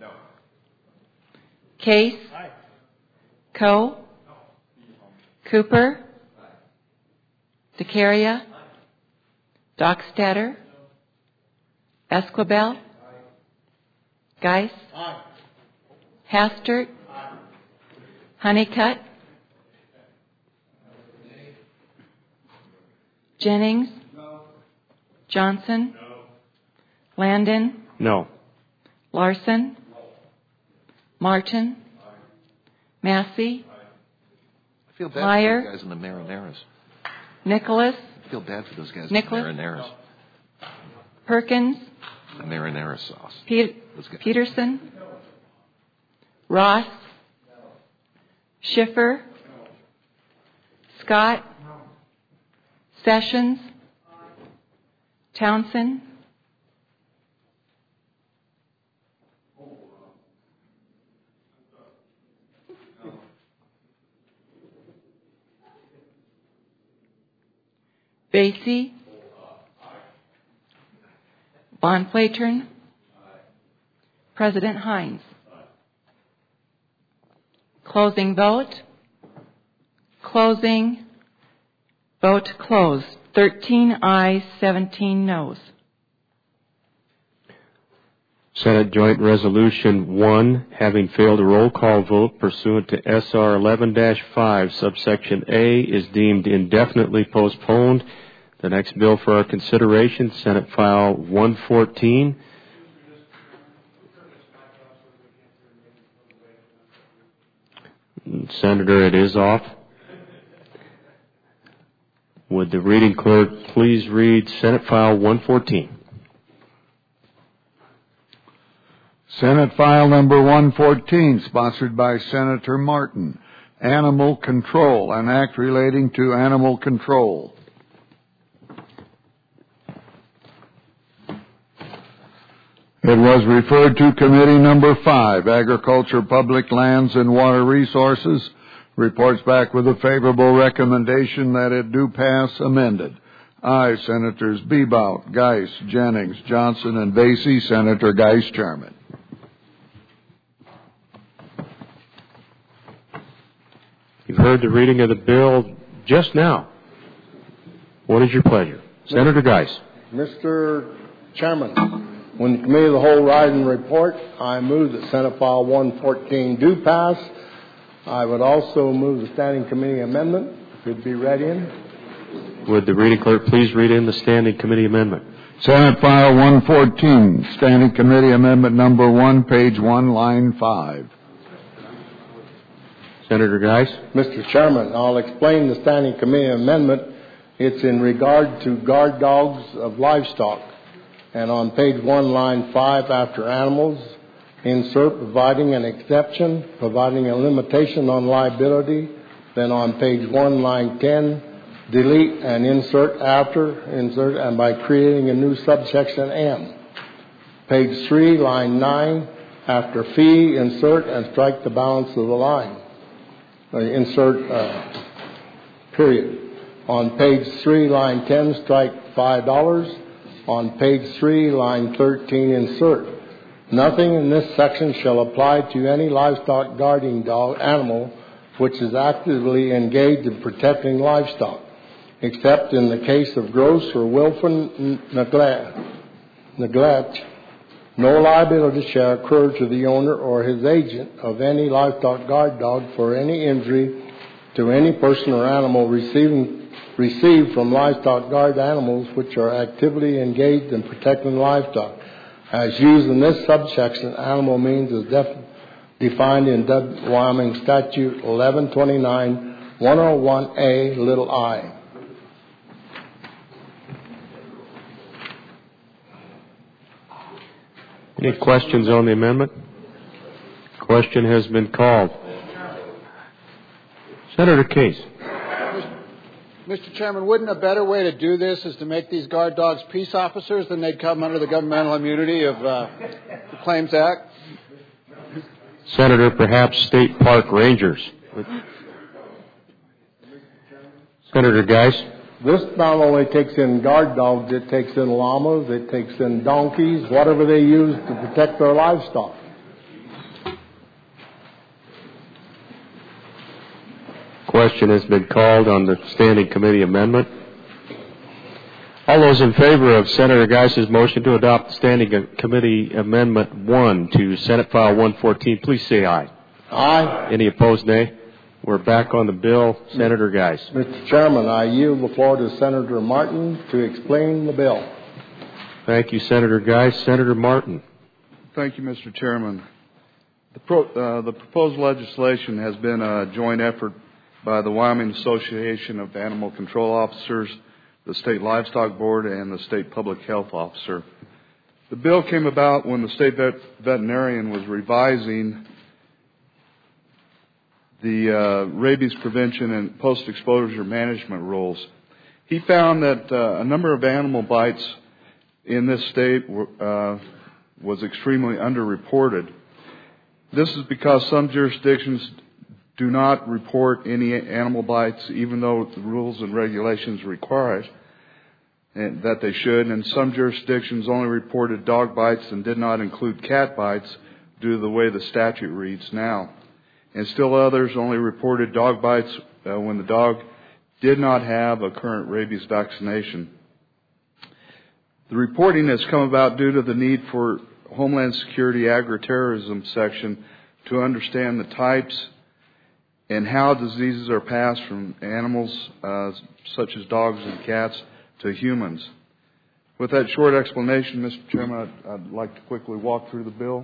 Case? Aye. Coe? No. Cooper? Aye. DeCaria? Aye. Dockstader? No. Esquibel? Aye. Geis? Aye. Hastert? Aye. Honeycutt? Jennings? No. Johnson? No. Landon? No. Larson? No. Martin? Aye. Massey? Aye. I feel bad Meyer? for those guys in the Marineris. Nicholas? I feel bad for those guys Nicholas? in the Marineris. Perkins? The marinara sauce. Pe- Peterson? No. Ross? No. Schiffer? No. Scott? No. Sessions? Aye. Townsend? Basie? Von Platern? President Hines? Closing vote. Closing. Vote closed. thirteen ayes, seventeen noes. Senate Joint Resolution one, having failed a roll call vote pursuant to S R eleven dash five, subsection A, is deemed indefinitely postponed. The next bill for our consideration, Senate File one fourteen. Senator, it is off. Would the reading clerk please read Senate File one fourteen? Senate File Number one fourteen, sponsored by Senator Martin. Animal Control, an act relating to animal control. It was referred to Committee Number five, Agriculture, Public Lands, and Water Resources. Reports back with a favorable recommendation that it do pass amended. Aye, Senators Bebout, Geis, Jennings, Johnson, and Vasey. Senator Geis, Chairman. You've heard the reading of the bill just now. What is your pleasure? Senator Geis. Mister Chairman, when the Committee of the Whole rise and report, I move that Senate File one fourteen do pass. I would also move the Standing Committee amendment. Could be read in. Would the reading clerk please read in the Standing Committee amendment? Senate File one fourteen, Standing Committee Amendment Number one, page one, line five. Senator Geis. Mister Chairman, I'll explain the Standing Committee amendment. It's in regard to guard dogs of livestock. And on page one, line five, after animals, insert providing an exception, providing a limitation on liability. Then on page one, line ten, delete and insert after, insert, and by creating a new subsection M. Page three, line nine, after fee, insert and strike the balance of the line. Uh, insert, uh, period. On page three, line ten, strike five dollars. On page three, line thirteen, insert. Nothing in this section shall apply to any livestock guarding dog animal which is actively engaged in protecting livestock, except in the case of gross or willful neglect. neglect. No liability shall accrue to the owner or his agent of any livestock guard dog for any injury to any person or animal receiving received from livestock guard animals which are actively engaged in protecting livestock. As used in this subsection, animal means is def- defined in Wyoming Statute eleven twenty-nine one oh one A, little I. Any questions on the amendment? Question has been called. Senator Case. Mister Chairman, wouldn't a better way to do this is to make these guard dogs peace officers? Then they'd come under the governmental immunity of uh, the Claims Act. Senator, perhaps state park rangers. Senator Geis. This not only takes in guard dogs, it takes in llamas, it takes in donkeys, whatever they use to protect their livestock. Question has been called on the Standing Committee amendment. All those in favor of Senator Geis's motion to adopt Standing Committee Amendment one to Senate File one fourteen, please say aye. Aye. Any opposed, nay? We're back on the bill. Senator Geis. Mister Chairman, I yield the floor to Senator Martin to explain the bill. Thank you, Senator Geis. Senator Martin. Thank you, Mister Chairman. The, pro, uh, the proposed legislation has been a joint effort by the Wyoming Association of Animal Control Officers, the State Livestock Board, and the State Public Health Officer. The bill came about when the state vet, veterinarian was revising the uh, rabies prevention and post-exposure management rules. He found that uh, a number of animal bites in this state uh, was extremely underreported. This is because some jurisdictions do not report any animal bites, even though the rules and regulations require it, and that they should. And some jurisdictions only reported dog bites and did not include cat bites due to the way the statute reads now. And still others only reported dog bites uh, when the dog did not have a current rabies vaccination. The reporting has come about due to the need for Homeland Security agri-terrorism section to understand the types and how diseases are passed from animals uh, such as dogs and cats to humans. With that short explanation, Mister Chairman, I'd, I'd like to quickly walk through the bill.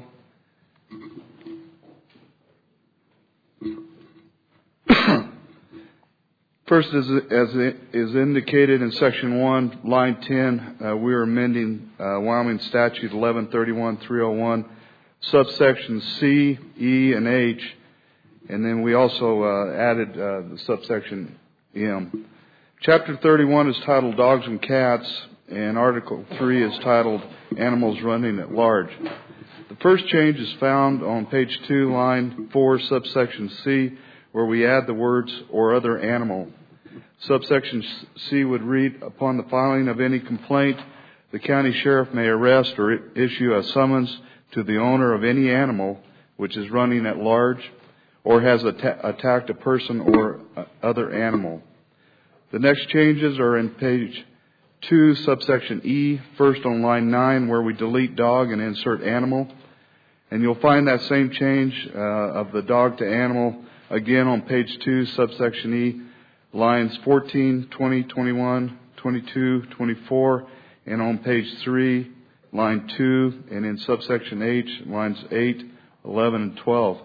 First, as, as is indicated in Section one, Line ten, uh, we are amending uh, Wyoming Statute eleven thirty-one dash three oh one, subsections C, E, and H, and then we also uh, added uh, the subsection M. Chapter thirty-one is titled Dogs and Cats, and Article three is titled Animals Running at Large. The first change is found on page two, line four, subsection C, where we add the words or other animal. Subsection C would read, upon the filing of any complaint, the county sheriff may arrest or issue a summons to the owner of any animal which is running at large or has atta- attacked a person or other animal. The next changes are in page two, subsection E, first on line nine, where we delete dog and insert animal. And you'll find that same change uh, of the dog to animal again on page two, subsection E, lines fourteen, twenty, twenty-one, twenty-two, twenty-four, and on page three, line two, and in subsection H, lines eight, eleven, and twelve.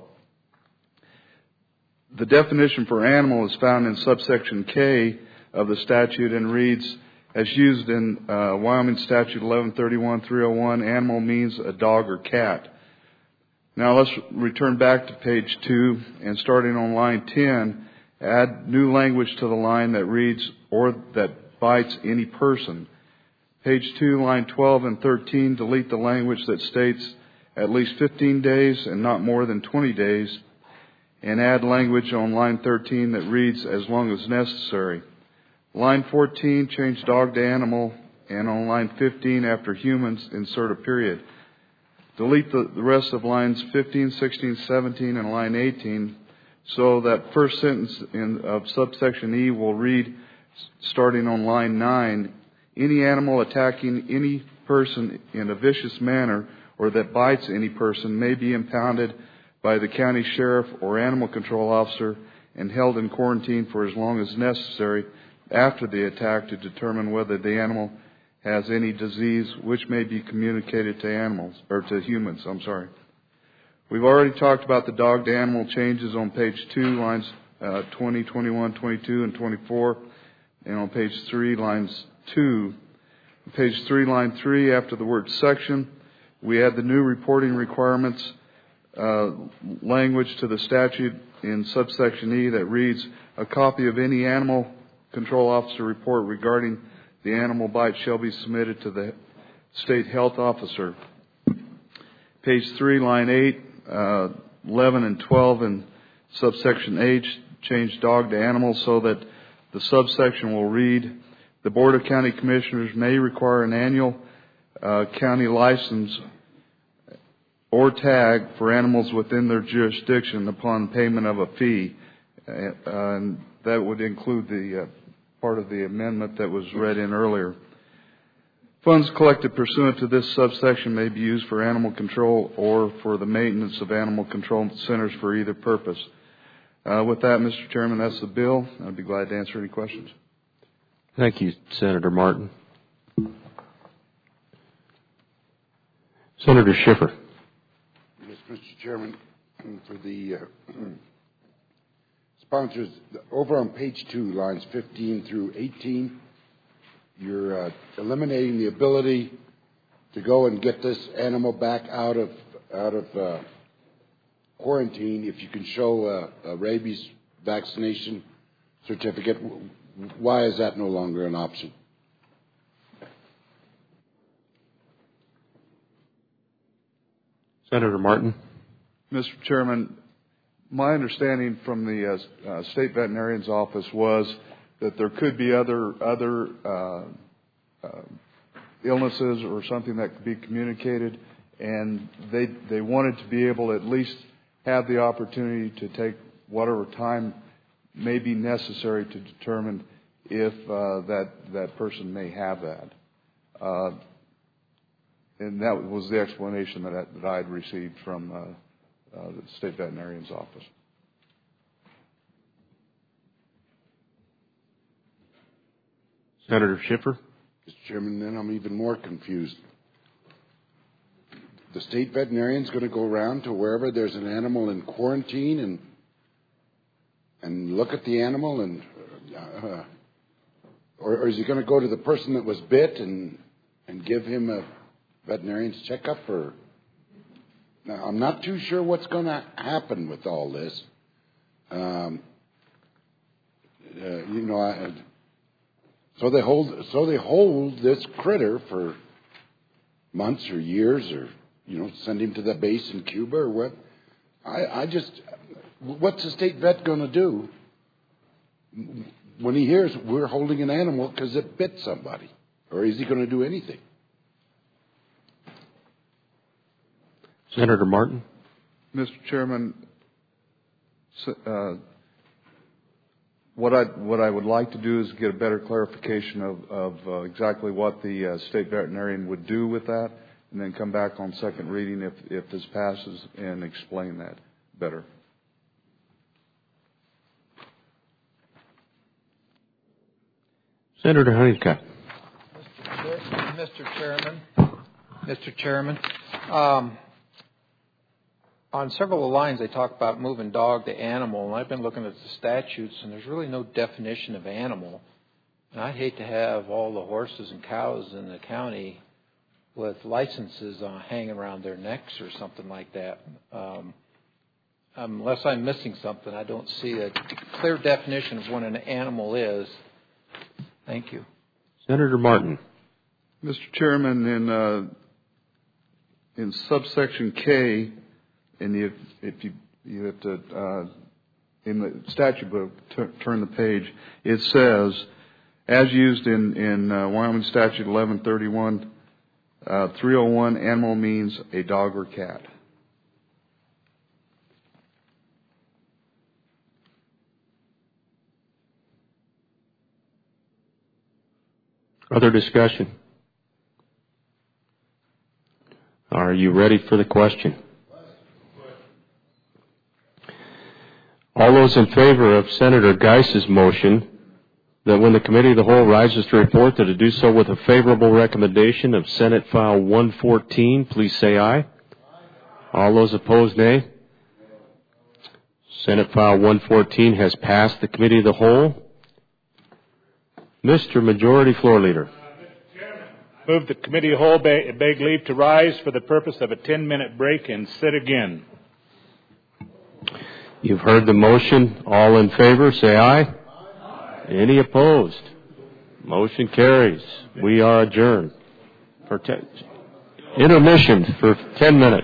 The definition for animal is found in subsection K of the statute and reads, as used in uh, Wyoming Statute eleven thirty-one dash three oh one, animal means a dog or cat. Now let's return back to page two, and starting on line ten, add new language to the line that reads, or that bites any person. Page two, line twelve and thirteen, delete the language that states at least fifteen days and not more than twenty days, and add language on line thirteen that reads, as long as necessary. Line fourteen, change dog to animal, and on line fifteen, after humans, insert a period. Delete the, the rest of lines fifteen, sixteen, seventeen, and line eighteen, so that first sentence in, of subsection E will read, starting on line nine, any animal attacking any person in a vicious manner or that bites any person may be impounded by the county sheriff or animal control officer and held in quarantine for as long as necessary after the attack to determine whether the animal has any disease which may be communicated to animals, or to humans, I'm sorry. We've already talked about the dog to animal changes on page two, lines uh, twenty, twenty-one, twenty-two, and twenty-four, and on page three, lines two. On page three, line three, after the word section, we add the new reporting requirements uh, language to the statute in subsection E that reads, a copy of any animal control officer report regarding the animal bite shall be submitted to the state health officer. Page three, line eight, uh, eleven, and twelve in subsection H, change dog to animal so that the subsection will read, the Board of County Commissioners may require an annual uh, county license or tag for animals within their jurisdiction upon payment of a fee. Uh, and that would include the uh, part of the amendment that was read in earlier. Funds collected pursuant to this subsection may be used for animal control or for the maintenance of animal control centers for either purpose. Uh, with that, Mister Chairman, that's the bill. I'd be glad to answer any questions. Thank you, Senator Martin. Senator Schiffer. Yes, Mister Chairman, for the uh, sponsors, over on page two, lines fifteen through eighteen, you're uh, eliminating the ability to go and get this animal back out of out of uh, quarantine if you can show a, a rabies vaccination certificate. Why is that no longer an option? Senator Martin. Mister Chairman, my understanding from the uh, uh, state veterinarian's office was that there could be other other uh, uh, illnesses or something that could be communicated, and they they wanted to be able to at least have the opportunity to take whatever time may be necessary to determine if uh, that that person may have that. Uh, and that was the explanation that I, that I had received from uh, uh, the state veterinarian's office. Senator Schiffer. Mister Chairman, then I'm even more confused. The state veterinarian's going to go around to wherever there's an animal in quarantine and and look at the animal, and uh, or, or is he going to go to the person that was bit and and give him a veterinarian's checkup? Or now, I'm not too sure what's going to happen with all this. Um, uh, you know, I, so they hold so they hold this critter for months or years, or you know, send him to the base in Cuba or what? I, I just, what's the state vet going to do when he hears we're holding an animal because it bit somebody? Or is he going to do anything? Senator Martin. Mister Chairman, uh, what I what I would like to do is get a better clarification of, of uh, exactly what the uh, state veterinarian would do with that, and then come back on second reading if, if this passes and explain that better. Senator Honeycutt. Mister Chairman, Mister Chairman, um, on several of the lines they talk about moving dog to animal, and I've been looking at the statutes, and there's really no definition of animal. And I'd hate to have all the horses and cows in the county with licenses uh, hanging around their necks or something like that. Um, unless I'm missing something, I don't see a clear definition of what an animal is. Thank you. Senator Martin. Mister Chairman, in uh, in subsection K, and if, if you you have to uh, in the statute book t- turn the page, it says, as used in in uh, Wyoming Statute eleven thirty-one. Uh, three oh one, animal means a dog or cat. Other discussion? Are you ready for the question? All those in favor of Senator Geis's motion that when the Committee of the Whole rises to report that it do so with a favorable recommendation of Senate File one fourteen, please say aye. All those opposed, nay. Senate File one fourteen has passed the Committee of the Whole. Mister Majority Floor Leader. Move the Committee of the Whole beg, beg leave to rise for the purpose of a ten-minute break and sit again. You've heard the motion. All in favor, say aye. Any opposed? Motion carries. We are adjourned for ten, intermission for ten minutes.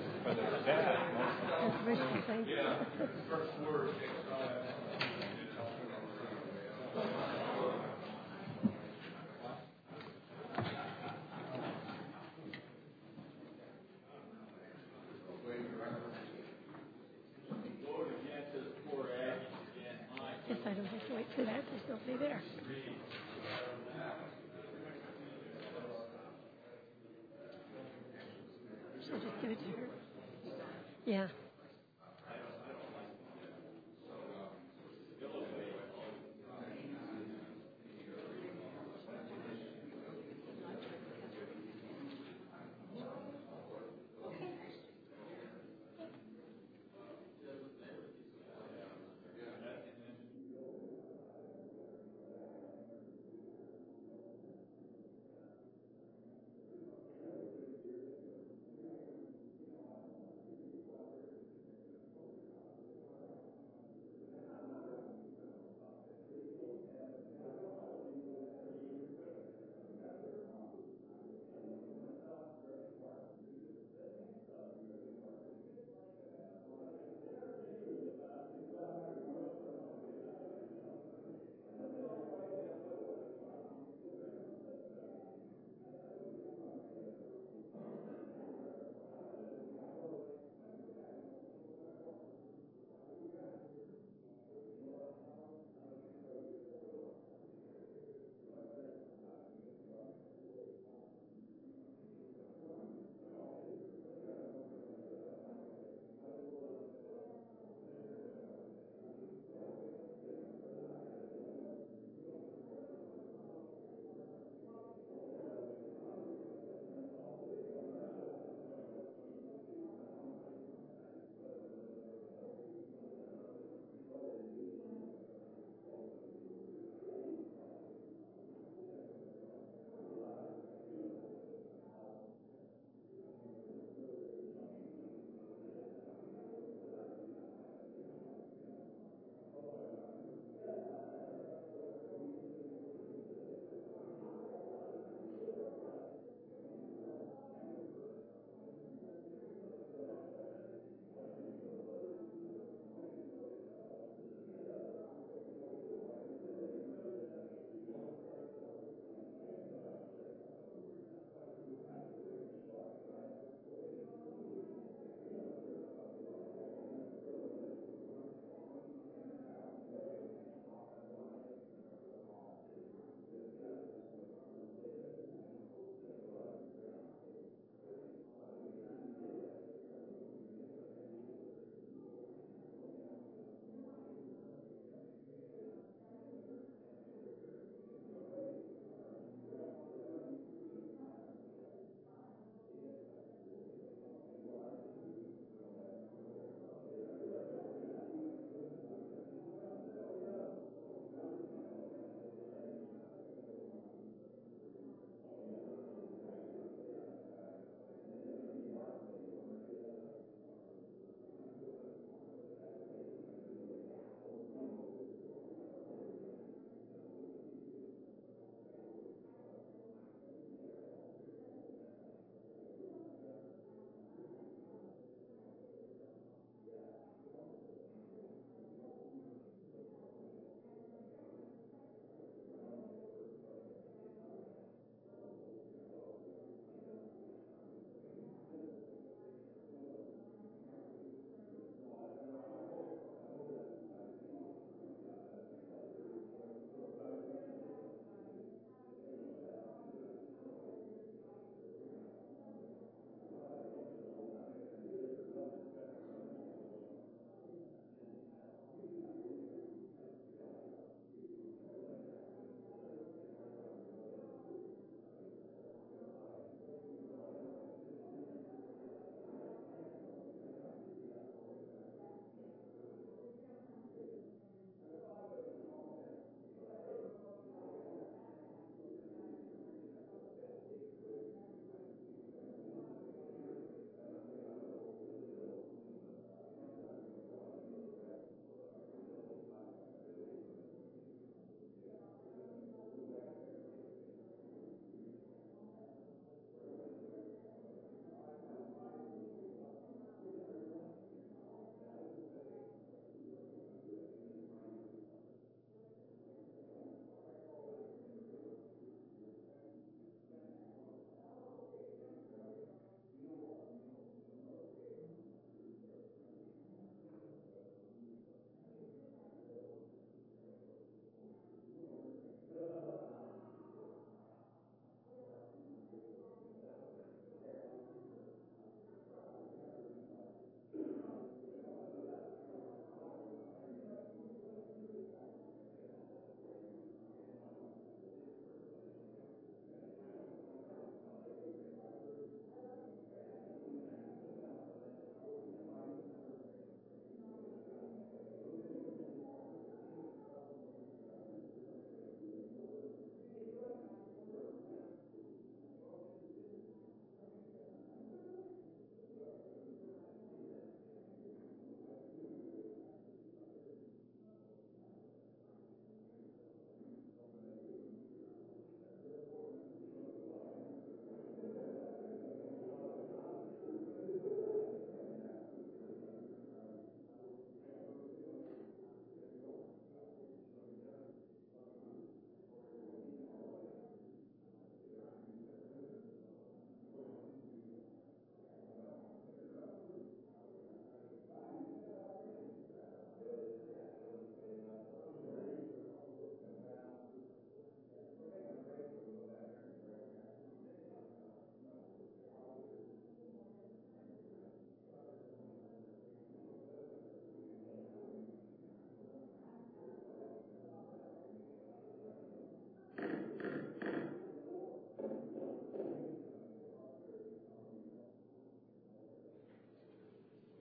Yes, I don't have to wait for that. They'll still be there. So just give it to her. Yeah.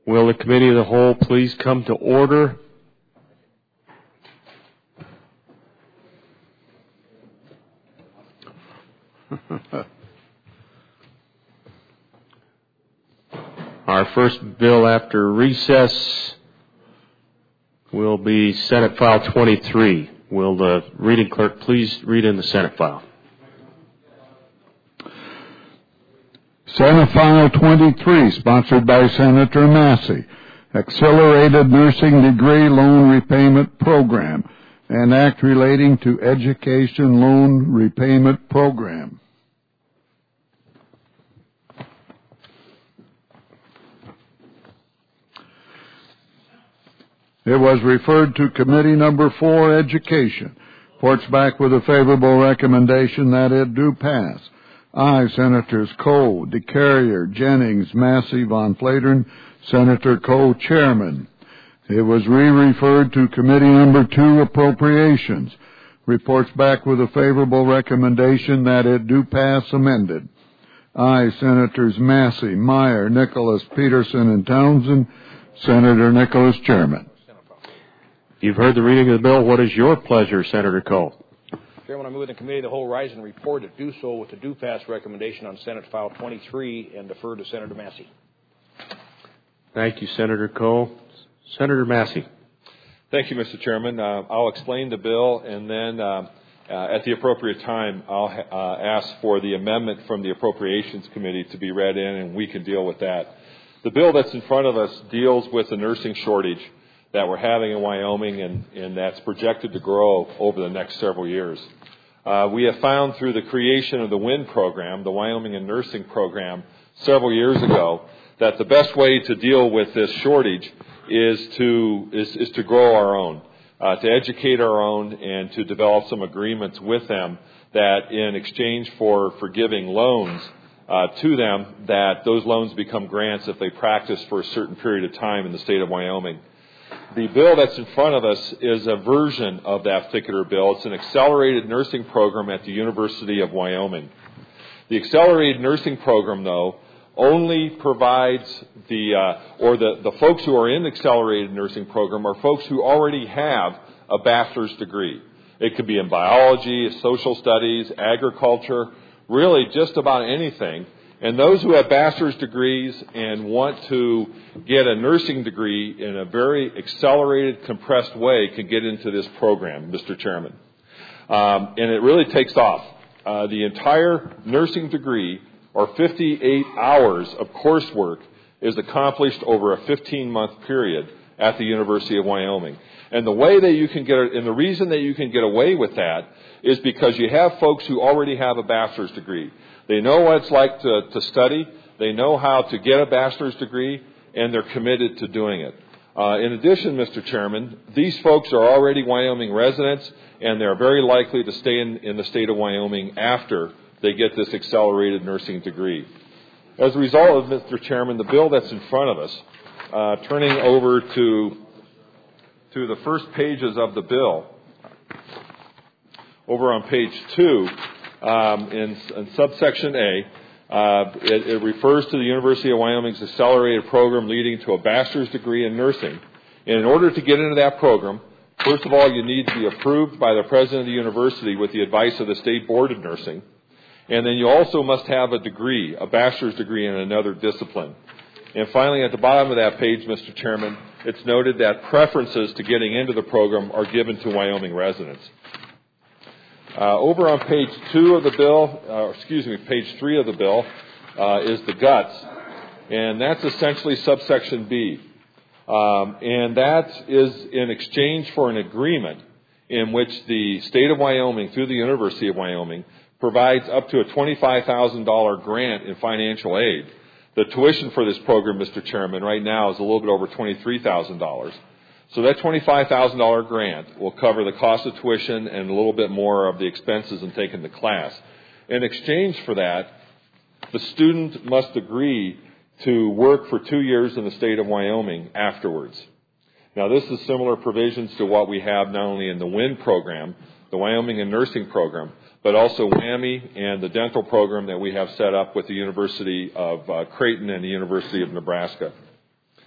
Will the Committee of the Whole please come to order? Our first bill after recess will be Senate File twenty-three. Will the reading clerk please read in the Senate file? Senate File twenty-three, sponsored by Senator Massey, Accelerated Nursing Degree Loan Repayment Program, an act relating to Education Loan Repayment Program. It was referred to Committee Number Four, Education. Reports back with a favorable recommendation that it do pass. Aye, Senators Coe, DeCarrier, Jennings, Massey, Von Flatern, Senator Coe, Chairman. It was re-referred to Committee Number Two, Appropriations. Reports back with a favorable recommendation that it do pass amended. Aye, Senators Massey, Meyer, Nicholas, Peterson, and Townsend. Senator Nicholas, Chairman. You've heard the reading of the bill. What is your pleasure, Senator Coe? Chairman, I move the Committee of the Whole rise and report it do so with the do pass recommendation on Senate File twenty-three and defer to Senator Massey. Thank you, Senator Coe. Senator Massey. Thank you, Mister Chairman. Uh, I'll explain the bill, and then uh, uh, at the appropriate time, I'll uh, ask for the amendment from the Appropriations Committee to be read in, and we can deal with that. The bill that's in front of us deals with the nursing shortage that we're having in Wyoming, and, and that's projected to grow over the next several years. Uh, we have found through the creation of the WIN program, the Wyoming and Nursing Program, several years ago, that the best way to deal with this shortage is to is, is to grow our own, uh, to educate our own, and to develop some agreements with them that in exchange for, for giving loans uh, to them, that those loans become grants if they practice for a certain period of time in the state of Wyoming. The bill that's in front of us is a version of that particular bill. It's an accelerated nursing program at the University of Wyoming. The accelerated nursing program, though, only provides the, uh, or the, the folks who are in the accelerated nursing program are folks who already have a bachelor's degree. It could be in biology, social studies, agriculture, really just about anything. And those who have bachelor's degrees and want to get a nursing degree in a very accelerated, compressed way can get into this program, Mister Chairman. Um, and it really takes off. Uh, the entire nursing degree, or fifty-eight hours of coursework, is accomplished over a fifteen-month period at the University of Wyoming. And the way that you can get, and the reason that you can get away with that is because you have folks who already have a bachelor's degree. They know what it's like to, to study. They know how to get a bachelor's degree, and they're committed to doing it. Uh, in addition, Mister Chairman, these folks are already Wyoming residents, and they're very likely to stay in, in the state of Wyoming after they get this accelerated nursing degree. As a result of, Mister Chairman, the bill that's in front of us, uh, turning over to, to the first pages of the bill, over on page two, Um, in, in subsection A, uh, it, it refers to the University of Wyoming's accelerated program leading to a bachelor's degree in nursing. And in order to get into that program, first of all, you need to be approved by the president of the university with the advice of the State Board of Nursing. And then you also must have a degree, a bachelor's degree in another discipline. And finally, at the bottom of that page, Mister Chairman, it's noted that preferences to getting into the program are given to Wyoming residents. Uh, over on page two of the bill, uh, excuse me, page three of the bill, uh, is the guts. And that's essentially subsection B. Um, and that is in exchange for an agreement in which the state of Wyoming, through the University of Wyoming, provides up to a twenty-five thousand dollars grant in financial aid. The tuition for this program, Mister Chairman, right now is a little bit over twenty-three thousand dollars. So that twenty-five thousand dollars grant will cover the cost of tuition and a little bit more of the expenses in taking the class. In exchange for that, the student must agree to work for two years in the state of Wyoming afterwards. Now, this is similar provisions to what we have not only in the WIN program, the Wyoming and Nursing program, but also WWAMI and the dental program that we have set up with the University of uh, Creighton and the University of Nebraska.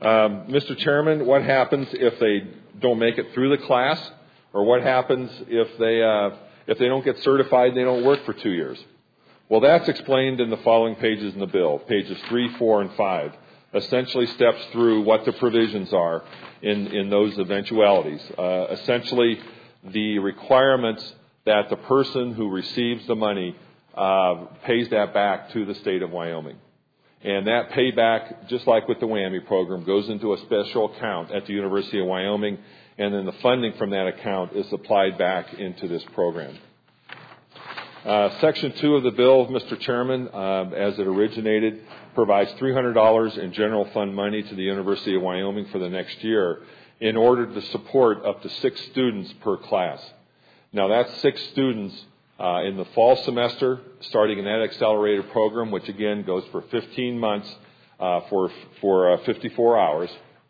Um, Mister Chairman, what happens if they don't make it through the class, or what happens if they uh, if they don't get certified and they don't work for two years? Well, that's explained in the following pages in the bill, pages three, four, and five. Essentially steps through what the provisions are in, in those eventualities. Uh, essentially, the requirements that the person who receives the money uh, pays that back to the state of Wyoming. And that payback, just like with the WWAMI program, goes into a special account at the University of Wyoming, and then the funding from that account is applied back into this program. Uh, Section two of the bill, Mister Chairman, uh, as it originated, provides three hundred dollars in general fund money to the University of Wyoming for the next year in order to support up to six students per class. Now, that's six students uh, in the fall semester, starting in that accelerated program, which again goes for fifteen months uh, for for uh, fifty-four hours,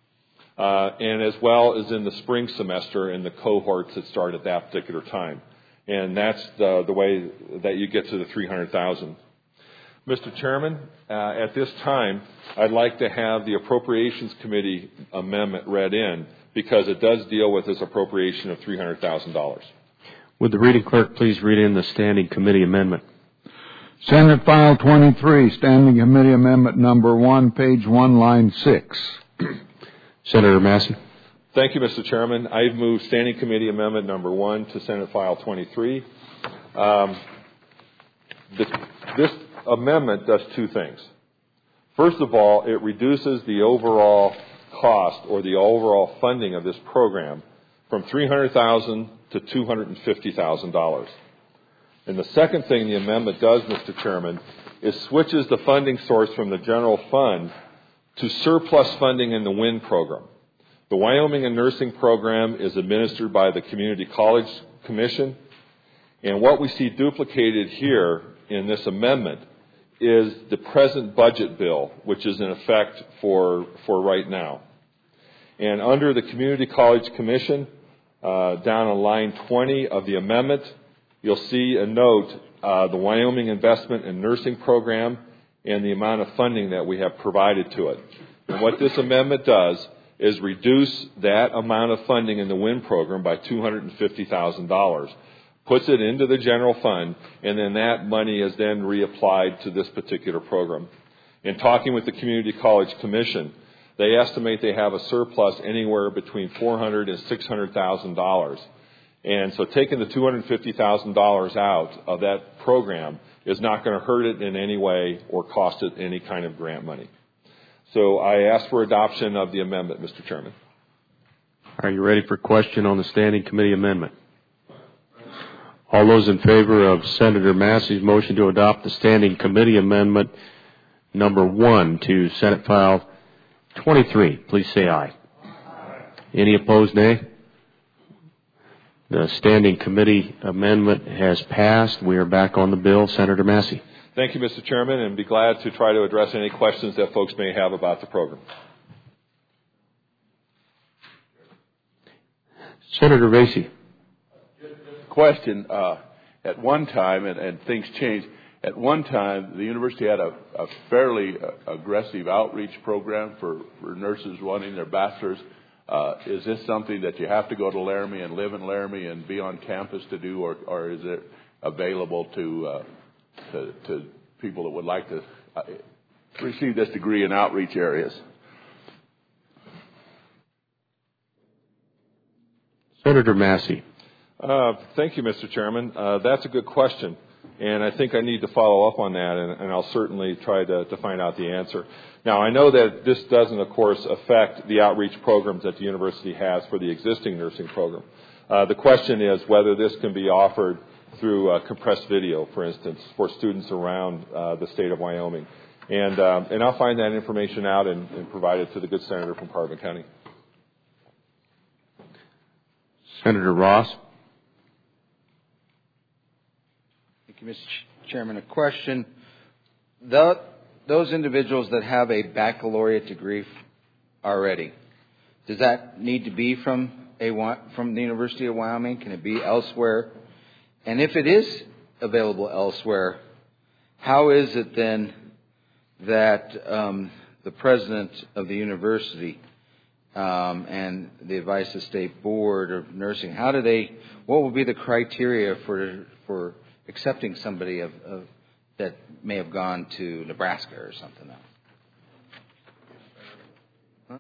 uh, and as well as in the spring semester in the cohorts that start at that particular time. And that's the, the way that you get to the three hundred thousand dollars. Mister Chairman, uh, at this time, I'd like to have the Appropriations Committee amendment read in because it does deal with this appropriation of three hundred thousand dollars. Would the reading clerk please read in the Standing Committee amendment? Senate File twenty-three, Standing Committee Amendment Number one, page one, line six. Senator Massey. Thank you, Mister Chairman. I've moved Standing Committee Amendment Number one to Senate File twenty-three. Um, the, this amendment does two things. First of all, it reduces the overall cost or the overall funding of this program from three hundred thousand dollars to two hundred fifty thousand dollars. And the second thing the amendment does, Mister Chairman, is switches the funding source from the general fund to surplus funding in the W I N program. The Wyoming and Nursing Program is administered by the Community College Commission, and what we see duplicated here in this amendment is the present budget bill, which is in effect for, for right now. And under the Community College Commission, uh, down on line twenty of the amendment, you'll see a note, uh, the Wyoming Investment in Nursing Program and the amount of funding that we have provided to it. And what this amendment does is reduce that amount of funding in the W I N program by two hundred fifty thousand dollars, puts it into the general fund, and then that money is then reapplied to this particular program. In talking with the Community College Commission, they estimate they have a surplus anywhere between four hundred thousand dollars and six hundred thousand dollars. And so taking the two hundred fifty thousand dollars out of that program is not going to hurt it in any way or cost it any kind of grant money. So I ask for adoption of the amendment, Mister Chairman. Are you ready for question on the Standing Committee amendment? All those in favor of Senator Massey's motion to adopt the Standing Committee amendment number one to Senate File twenty-three, please say aye. Aye. Any opposed, nay? The Standing Committee amendment has passed. We are back on the bill. Senator Massey. Thank you, Mister Chairman, and be glad to try to address any questions that folks may have about the program. Senator Vasey. Question. Uh, at one time, and, and things changed, at one time the university had a, a fairly uh, aggressive outreach program for, for nurses wanting their bachelor's. Uh, is this something that you have to go to Laramie and live in Laramie and be on campus to do, or, or is it available to uh, To, to people that would like to uh, receive this degree in outreach areas? Senator Massey. Uh, thank you, Mister Chairman. Uh, that's a good question, and I think I need to follow up on that, and, and I'll certainly try to, to find out the answer. Now, I know that this doesn't, of course, affect the outreach programs that the university has for the existing nursing program. Uh, the question is whether this can be offered through uh, compressed video, for instance, for students around uh, the state of Wyoming. And, uh, and I'll find that information out and, and provide it to the good senator from Carbon County. Senator Ross. Thank you, Mister Chairman. A question. The, those individuals that have a baccalaureate degree already, does that need to be from, a, from the University of Wyoming? Can it be elsewhere? And if it is available elsewhere, how is it then that um, the president of the university um, and the advice of state board of nursing, how do they? What would be the criteria for for accepting somebody of, of that may have gone to Nebraska or something else? Huh?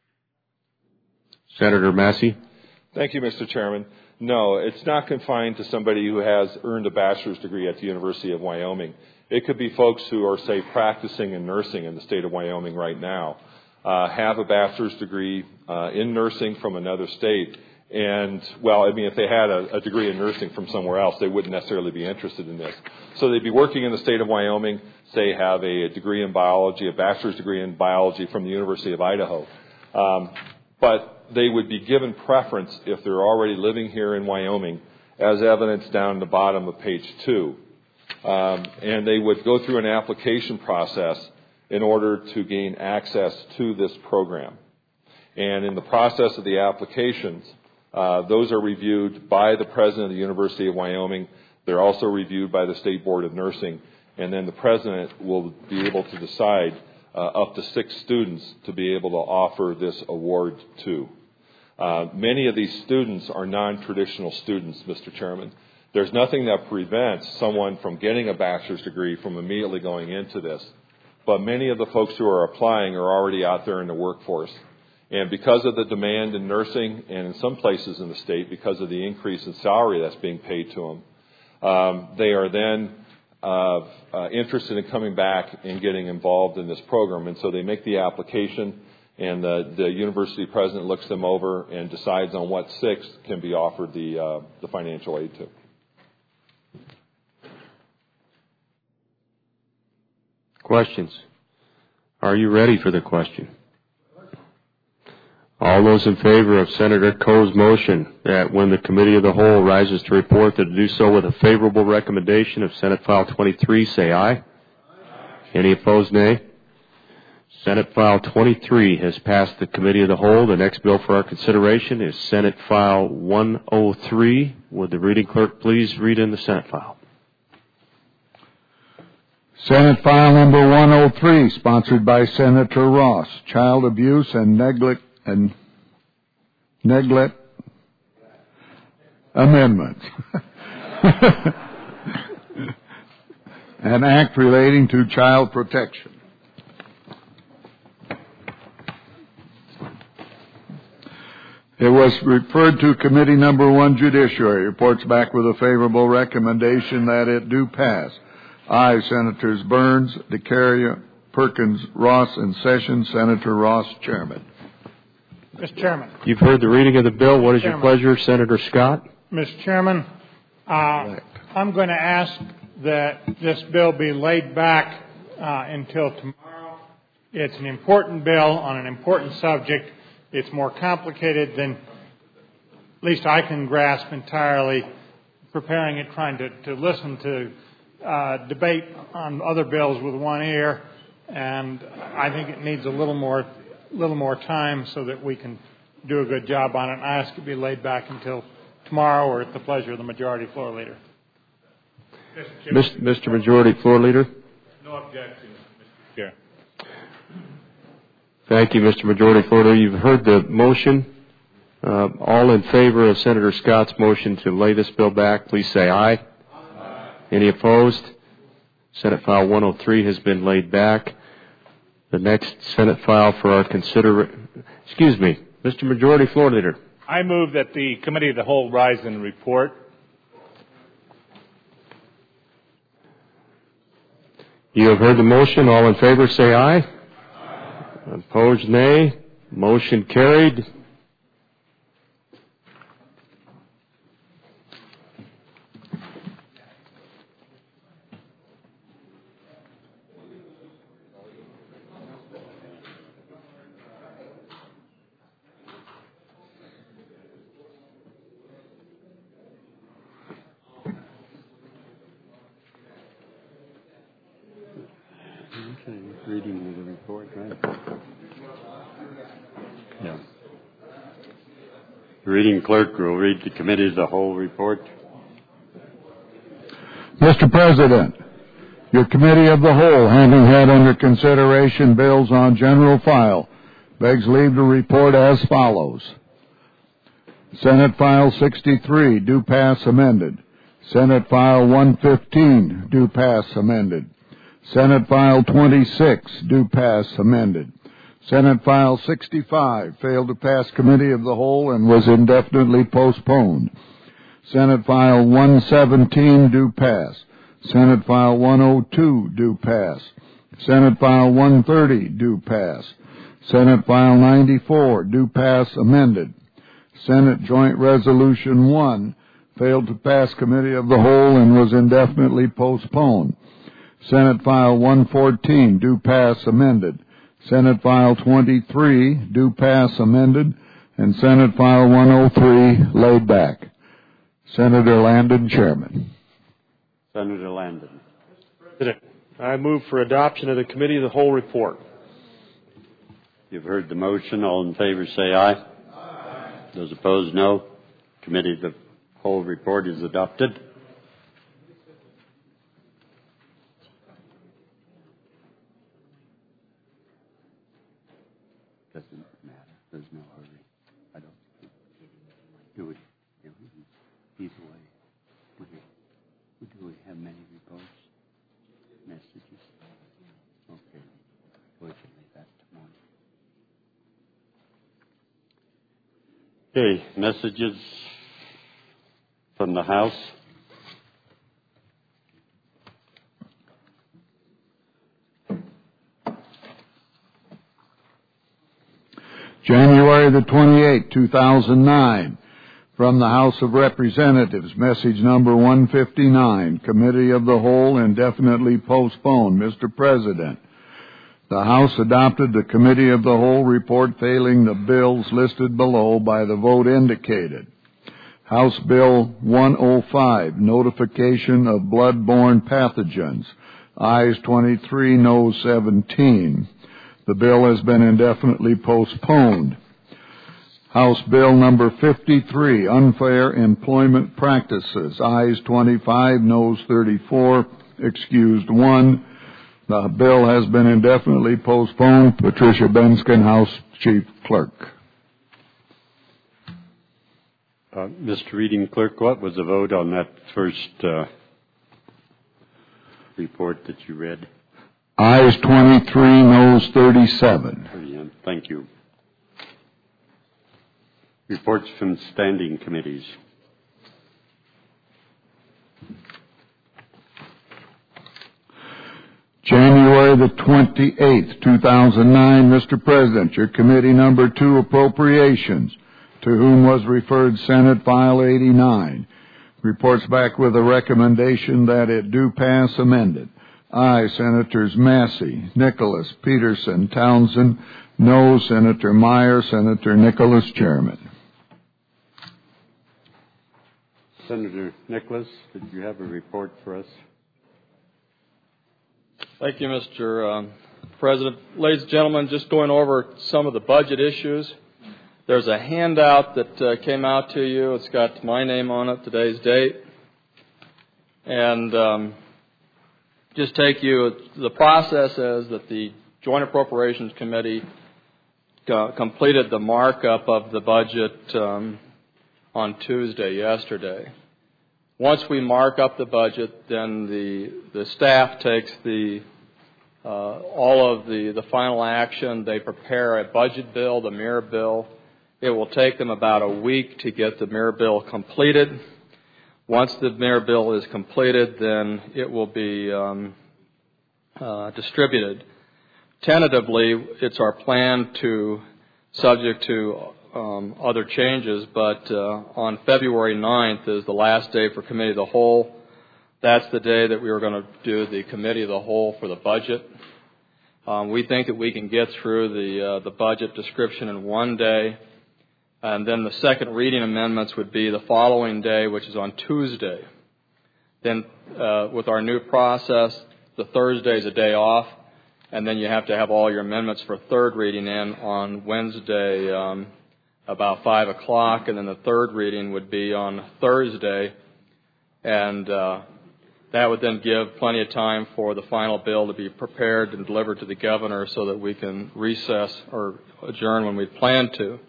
Senator Massey. Thank you, Mister Chairman. No, it's not confined to somebody who has earned a bachelor's degree at the University of Wyoming. It could be folks who are, say, practicing in nursing in the state of Wyoming right now, uh, have a bachelor's degree uh, in nursing from another state. And, well, I mean, if they had a, a degree in nursing from somewhere else, they wouldn't necessarily be interested in this. So they'd be working in the state of Wyoming, say, have a degree in biology, a bachelor's degree in biology from the University of Idaho. Um, but they would be given preference if they're already living here in Wyoming, as evidenced down the bottom of page two. Um, and they would go through an application process in order to gain access to this program. And in the process of the applications, uh, those are reviewed by the president of the University of Wyoming. They're also reviewed by the State Board of Nursing. And then the president will be able to decide uh, up to six students to be able to offer this award to. Uh, many of these students are non-traditional students, Mister Chairman. There's nothing that prevents someone from getting a bachelor's degree from immediately going into this. But many of the folks who are applying are already out there in the workforce. And because of the demand in nursing, and in some places in the state, because of the increase in salary that's being paid to them, um, they are then uh, uh, interested in coming back and getting involved in this program. And so they make the application, and the, the university president looks them over and decides on what six can be offered the, uh, the financial aid to. Questions? Are you ready for the question? All those in favor of Senator Coe's motion that when the Committee of the Whole rises to report, that to do so with a favorable recommendation of Senate File twenty-three, say aye. Aye. Any opposed, nay? Senate File twenty-three has passed the Committee of the Whole. The next bill for our consideration is Senate File one oh three. Would the reading clerk please read in the Senate file? Senate File Number one oh three, sponsored by Senator Ross, Child Abuse and Neglect and Neglect Amendment. An act relating to child protection. It was referred to Committee Number One, Judiciary. Reports back with a favorable recommendation that it do pass. Aye, Senators Burns, DeCaria, Perkins, Ross, and Sessions. Senator Ross, Chairman. Mister Chairman. You've heard the reading of the bill. What is Chairman. your pleasure, Senator Scott? Mister Chairman, uh, I'm going to ask that this bill be laid back uh, until tomorrow. It's an important bill on an important subject. It's more complicated than at least I can grasp entirely, preparing it, trying to, to listen to uh, debate on other bills with one ear, and I think it needs a little more little more time so that we can do a good job on it. And I ask it be laid back until tomorrow or at the pleasure of the Majority Floor Leader. Mister Mister Majority Floor Leader? No objection, Mister Chair. Thank you, Mister Majority Floor Leader. You've heard the motion. Uh, all in favor of Senator Scott's motion to lay this bill back, please say aye. Aye. Any opposed? Senate File one oh three has been laid back. The next Senate file for our consider... Excuse me, Mister Majority Floor Leader. I move that the Committee of the Whole rise and report. You have heard the motion. All in favor, say aye. Aye. Opposed, nay. Motion carried. Reading the report, right? Yeah. The reading clerk will read the committee as a whole report. Mister President, Your Committee of the Whole, having had under consideration bills on general file, begs leave to report as follows. Senate File sixty-three, do pass amended. Senate File one fifteen, do pass amended. Senate File twenty-six, do pass amended. Senate File sixty-five, failed to pass Committee of the Whole and was indefinitely postponed. Senate File one seventeen, do pass. Senate File one oh two, do pass. Senate File one thirty, do pass. Senate File ninety-four, do pass amended. Senate Joint Resolution one, failed to pass Committee of the Whole and was indefinitely postponed. Senate File one fourteen, do pass amended. Senate File twenty-three, do pass amended. And Senate File one oh three, laid back. Senator Landon, Chairman. Senator Landon. President, I move for adoption of the Committee of the Whole report. You've heard the motion. All in favor say aye. Aye. Those opposed, no. Committee of the Whole report is adopted. Doesn't matter. There's no hurry. I don't do it. He's away. Do we have many reports? Messages? Okay. We can leave that tomorrow. Okay. Messages from the House. January the twenty-eighth, two thousand nine. From the House of Representatives, message number one fifty-nine, Committee of the Whole indefinitely postponed. Mister President, the House adopted the Committee of the Whole report failing the bills listed below by the vote indicated. House Bill one oh five, Notification of Blood-Borne Pathogens, ayes twenty-three, noes seventeen. The bill has been indefinitely postponed. House Bill number fifty-three, Unfair Employment Practices, ayes twenty-five, noes thirty-four, excused one. The bill has been indefinitely postponed. Patricia Benskin, House Chief Clerk. Uh, Mister Reading Clerk, what was the vote on that first uh, report that you read? Ayes twenty-three, noes thirty-seven. Thank you. Reports from standing committees. January the twenty-eighth, two thousand nine, Mister President, your committee number two, Appropriations, to whom was referred Senate File eighty-nine, reports back with a recommendation that it do pass amended. Aye, Senators Massey, Nicholas, Peterson, Townsend. No, Senator Meyer, Senator Nicholas, Chairman. Senator Nicholas, did you have a report for us? Thank you, Mister Um, President. Ladies and gentlemen, just going over some of the budget issues. There's a handout that uh, came out to you. It's got my name on it, today's date. And um, just take you, the process is that the Joint Appropriations Committee uh, completed the markup of the budget um, on Tuesday, yesterday. Once we mark up the budget, then the the staff takes the uh, all of the, the final action. They prepare a budget bill, the mirror bill. It will take them about a week to get the mirror bill completed. Once the mirror bill is completed, then it will be um, uh, distributed. Tentatively, it's our plan to, subject to um, other changes, but uh, on February ninth is the last day for Committee of the Whole. That's the day that we were going to do the Committee of the Whole for the budget. Um, we think that we can get through the uh, the budget description in one day, and then the second reading amendments would be the following day, which is on Tuesday. Then uh, with our new process, the Thursday is a day off, and then you have to have all your amendments for third reading in on Wednesday um, about five o'clock, and then the third reading would be on Thursday. And uh, That would then give plenty of time for the final bill to be prepared and delivered to the governor so that we can recess or adjourn when we plan to.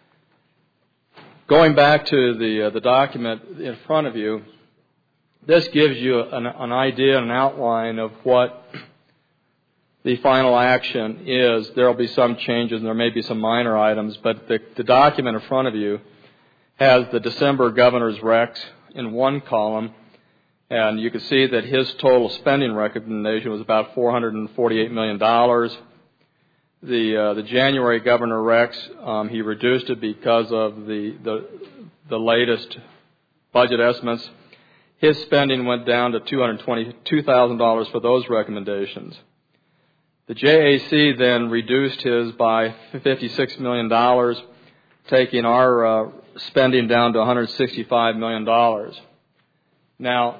Going back to the uh, the document in front of you, this gives you an, an idea, an outline of what the final action is. There will be some changes and there may be some minor items, but the, the document in front of you has the December governor's recs in one column, and you can see that his total spending recommendation was about four hundred forty-eight million dollars. The uh, the January governor recs, um, he reduced it because of the, the the latest budget estimates. His spending went down to two hundred twenty-two thousand dollars for those recommendations. The J A C then reduced his by fifty-six million dollars, taking our uh, spending down to one hundred sixty-five million dollars. Now,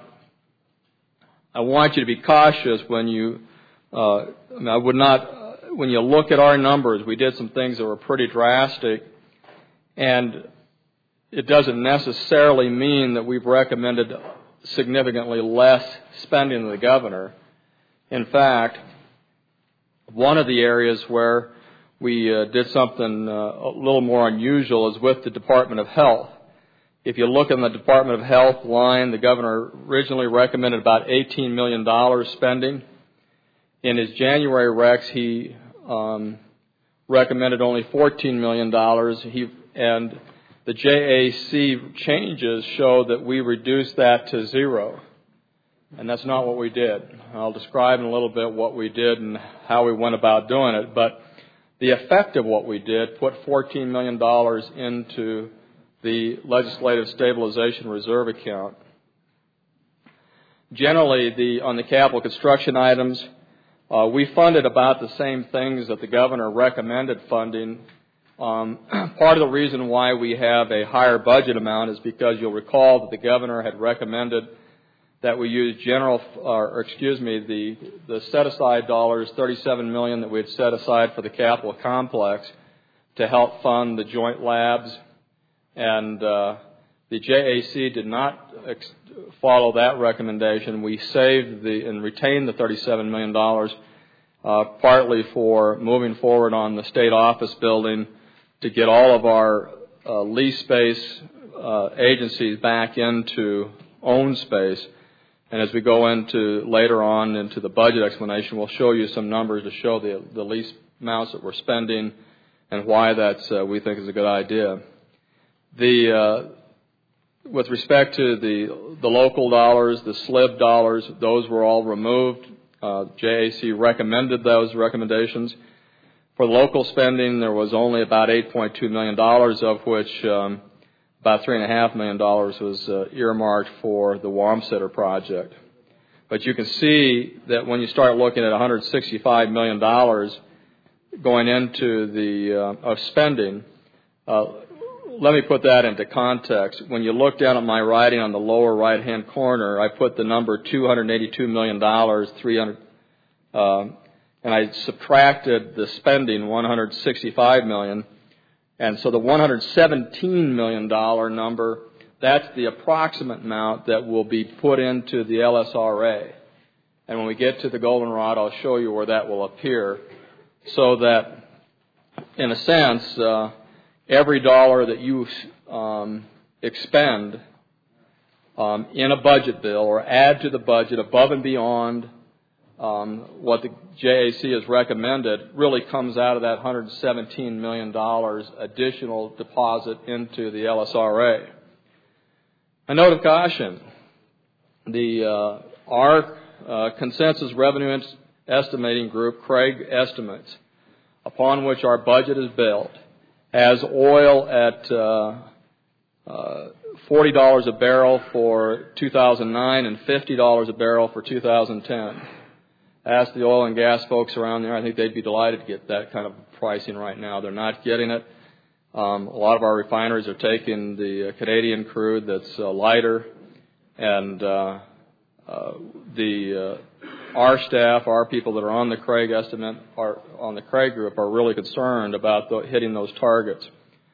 I want you to be cautious when you, uh, I, mean, I would not, uh, when you look at our numbers, we did some things that were pretty drastic, and it doesn't necessarily mean that we've recommended significantly less spending than the governor. In fact, one of the areas where we uh, did something uh, a little more unusual is with the Department of Health. If you look in the Department of Health line, the governor originally recommended about eighteen million dollars spending. In his January recs, he um, recommended only fourteen million dollars. He, and the J A C changes show that we reduced that to zero. And that's not what we did. I'll describe in a little bit what we did and how we went about doing it. But the effect of what we did put fourteen million dollars into the Legislative Stabilization Reserve account. Generally, the, on the capital construction items, uh, we funded about the same things that the governor recommended funding. Um, part of the reason why we have a higher budget amount is because you'll recall that the governor had recommended that we use general, or excuse me, the, the set-aside dollars, thirty-seven million dollars that we had set aside for the Capitol complex to help fund the joint labs. And uh, the J A C did not ex- follow that recommendation. We saved the and retained the thirty-seven million dollars, uh, partly for moving forward on the state office building to get all of our uh, lease space uh, agencies back into owned space. And as we go into later on into the budget explanation, we'll show you some numbers to show the, the lease amounts that we're spending and why that's uh, we think is a good idea. The uh, with respect to the the local dollars, the S L I B dollars, those were all removed. Uh, J A C recommended those recommendations. For local spending, there was only about eight point two million dollars, of which um, about three point five million dollars was uh, earmarked for the Wamsutter project. But you can see that when you start looking at one hundred sixty-five million dollars going into the uh, of spending, uh, let me put that into context. When you look down at my writing on the lower right-hand corner, I put the number two hundred eighty-two million dollars, three hundred, uh, and I subtracted the spending, one hundred sixty-five million dollars. And so the one hundred seventeen million dollars number, that's the approximate amount that will be put into the L S R A. And when we get to the goldenrod, I'll show you where that will appear. So that, in a sense, uh, every dollar that you um, expend um, in a budget bill or add to the budget above and beyond um, what the J A C has recommended really comes out of that one hundred seventeen million dollars additional deposit into the L S R A. A note of caution, the uh, our uh, consensus revenue estimating group, Craig Estimates, upon which our budget is built, has oil at uh, uh, forty dollars a barrel for two thousand nine and fifty dollars a barrel for two thousand ten. Ask the oil and gas folks around there. I think they'd be delighted to get that kind of pricing right now. They're not getting it. Um, a lot of our refineries are taking the uh, Canadian crude that's uh, lighter, and uh, uh, the uh, our staff, our people that are on the Craig estimate, are on the Craig group, are really concerned about the, hitting those targets.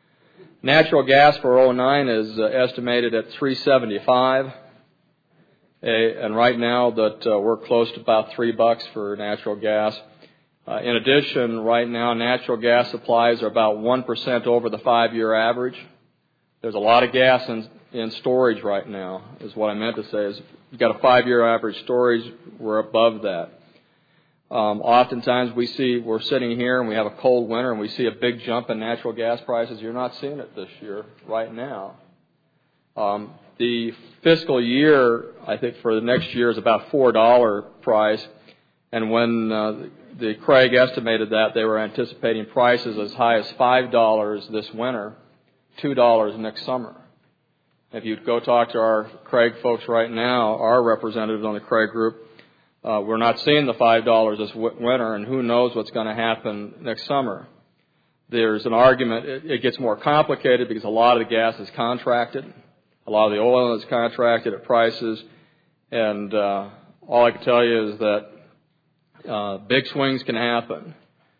Natural gas for oh nine is uh, estimated at three seventy-five. A, and right now that uh, we're close to about three bucks for natural gas. Uh, in addition, right now natural gas supplies are about one percent over the five-year average. There's a lot of gas in, in storage right now, is what I meant to say. Is you've got a five-year average storage, we're above that. Um, oftentimes we see, we're sitting here and we have a cold winter and we see a big jump in natural gas prices. You're not seeing it this year right now. Um, the fiscal year, I think for the next year, is about four dollars price. And when uh, the Craig estimated that, they were anticipating prices as high as five dollars this winter, two dollars next summer. If you go talk to our Craig folks right now, our representatives on the Craig group, uh, we're not seeing the five dollars this w- winter, and who knows what's going to happen next summer. There's an argument, it, it gets more complicated because a lot of the gas is contracted. A lot of the oil is contracted at prices, and uh, all I can tell you is that uh, big swings can happen.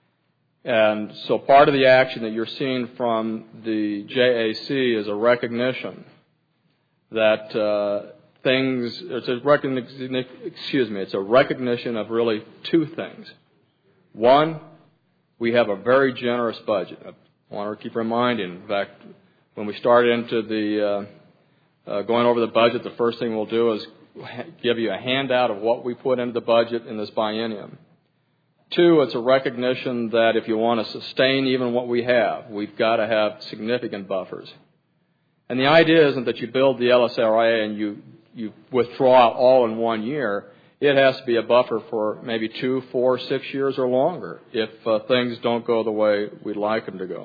And so part of the action that you're seeing from the J A C is a recognition that uh, things, it's a recognition, excuse me, it's a recognition of really two things. One, we have a very generous budget. I want to keep reminding, in fact, when we started into the uh, Uh, going over the budget, the first thing we'll do is give you a handout of what we put into the budget in this biennium. Two, it's a recognition that if you want to sustain even what we have, we've got to have significant buffers. And the idea isn't that you build the L S R A and you, you withdraw all in one year. It has to be a buffer for maybe two, four, six years or longer if uh, things don't go the way we'd like them to go.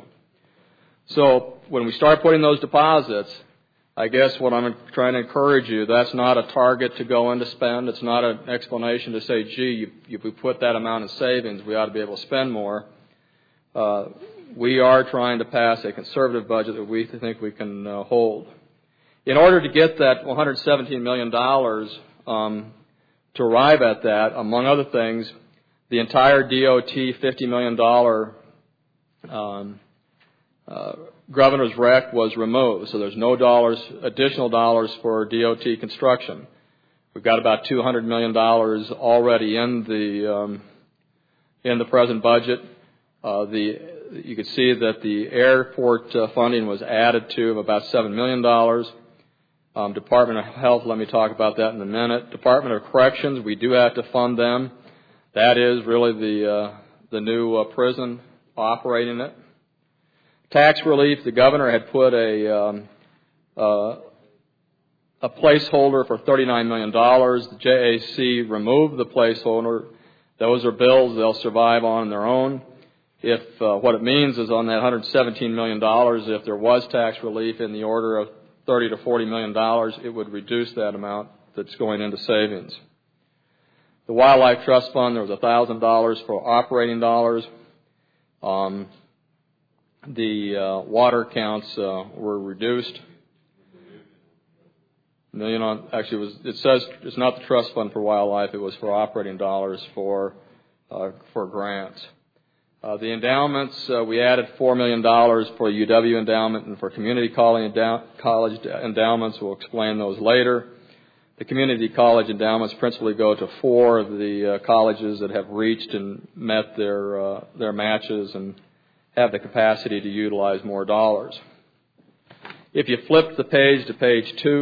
So when we start putting those deposits, I guess what I'm trying to encourage you, that's not a target to go in to spend. It's not an explanation to say, gee, you, if we put that amount in savings, we ought to be able to spend more. Uh, we are trying to pass a conservative budget that we think we can uh, hold. In order to get that one hundred seventeen million dollars, um, to arrive at that, among other things, the entire D O T fifty million dollars um, uh, Governor's Rec was removed, so there's no dollars, additional dollars for D O T construction. We've got about two hundred million dollars already in the um, in the present budget. Uh, the you can see that the airport uh, funding was added to of about seven million dollars. Um, Department of Health, let me talk about that in a minute. Department of Corrections, we do have to fund them. That is really the uh, the new uh, prison operating it. Tax relief, the governor had put a um, uh, a placeholder for thirty-nine million dollars. The J A C removed the placeholder. Those are bills they'll survive on their own. If uh, what it means is on that one hundred seventeen million dollars, if there was tax relief in the order of thirty to forty million dollars, it would reduce that amount that's going into savings. The Wildlife Trust Fund, there was one thousand dollars for operating dollars. Um, The uh, water counts uh, were reduced. Million on actually, it, was, it says it's not the trust fund for wildlife; it was for operating dollars for uh, for grants. Uh, the endowments uh, we added four million dollars for U W endowment and for community college, endow- college endowments. We'll explain those later. The community college endowments principally go to four of the uh, colleges that have reached and met their uh, their matches and have the capacity to utilize more dollars. If you flip the page to page two,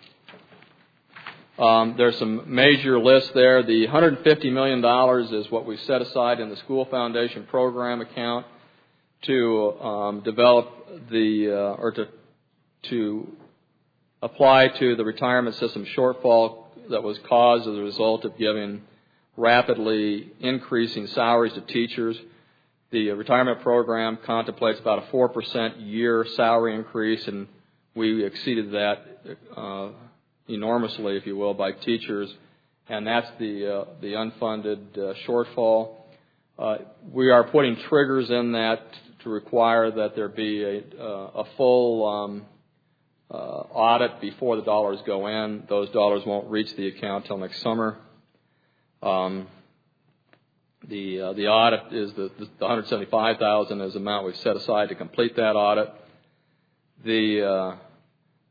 um, there's some major lists there. The one hundred fifty million dollars is what we set aside in the School Foundation Program account to um, develop the, uh, or to, to apply to the retirement system shortfall that was caused as a result of giving rapidly increasing salaries to teachers. The retirement program contemplates about a four percent year salary increase, and we exceeded that uh, enormously, if you will, by teachers, and that's the uh, the unfunded uh, shortfall. Uh, we are putting triggers in that to require that there be a, uh, a full um, uh, audit before the dollars go in. Those dollars won't reach the account till next summer. Um, The uh, the audit is the, the one hundred seventy-five thousand dollars is the amount we've set aside to complete that audit. The uh,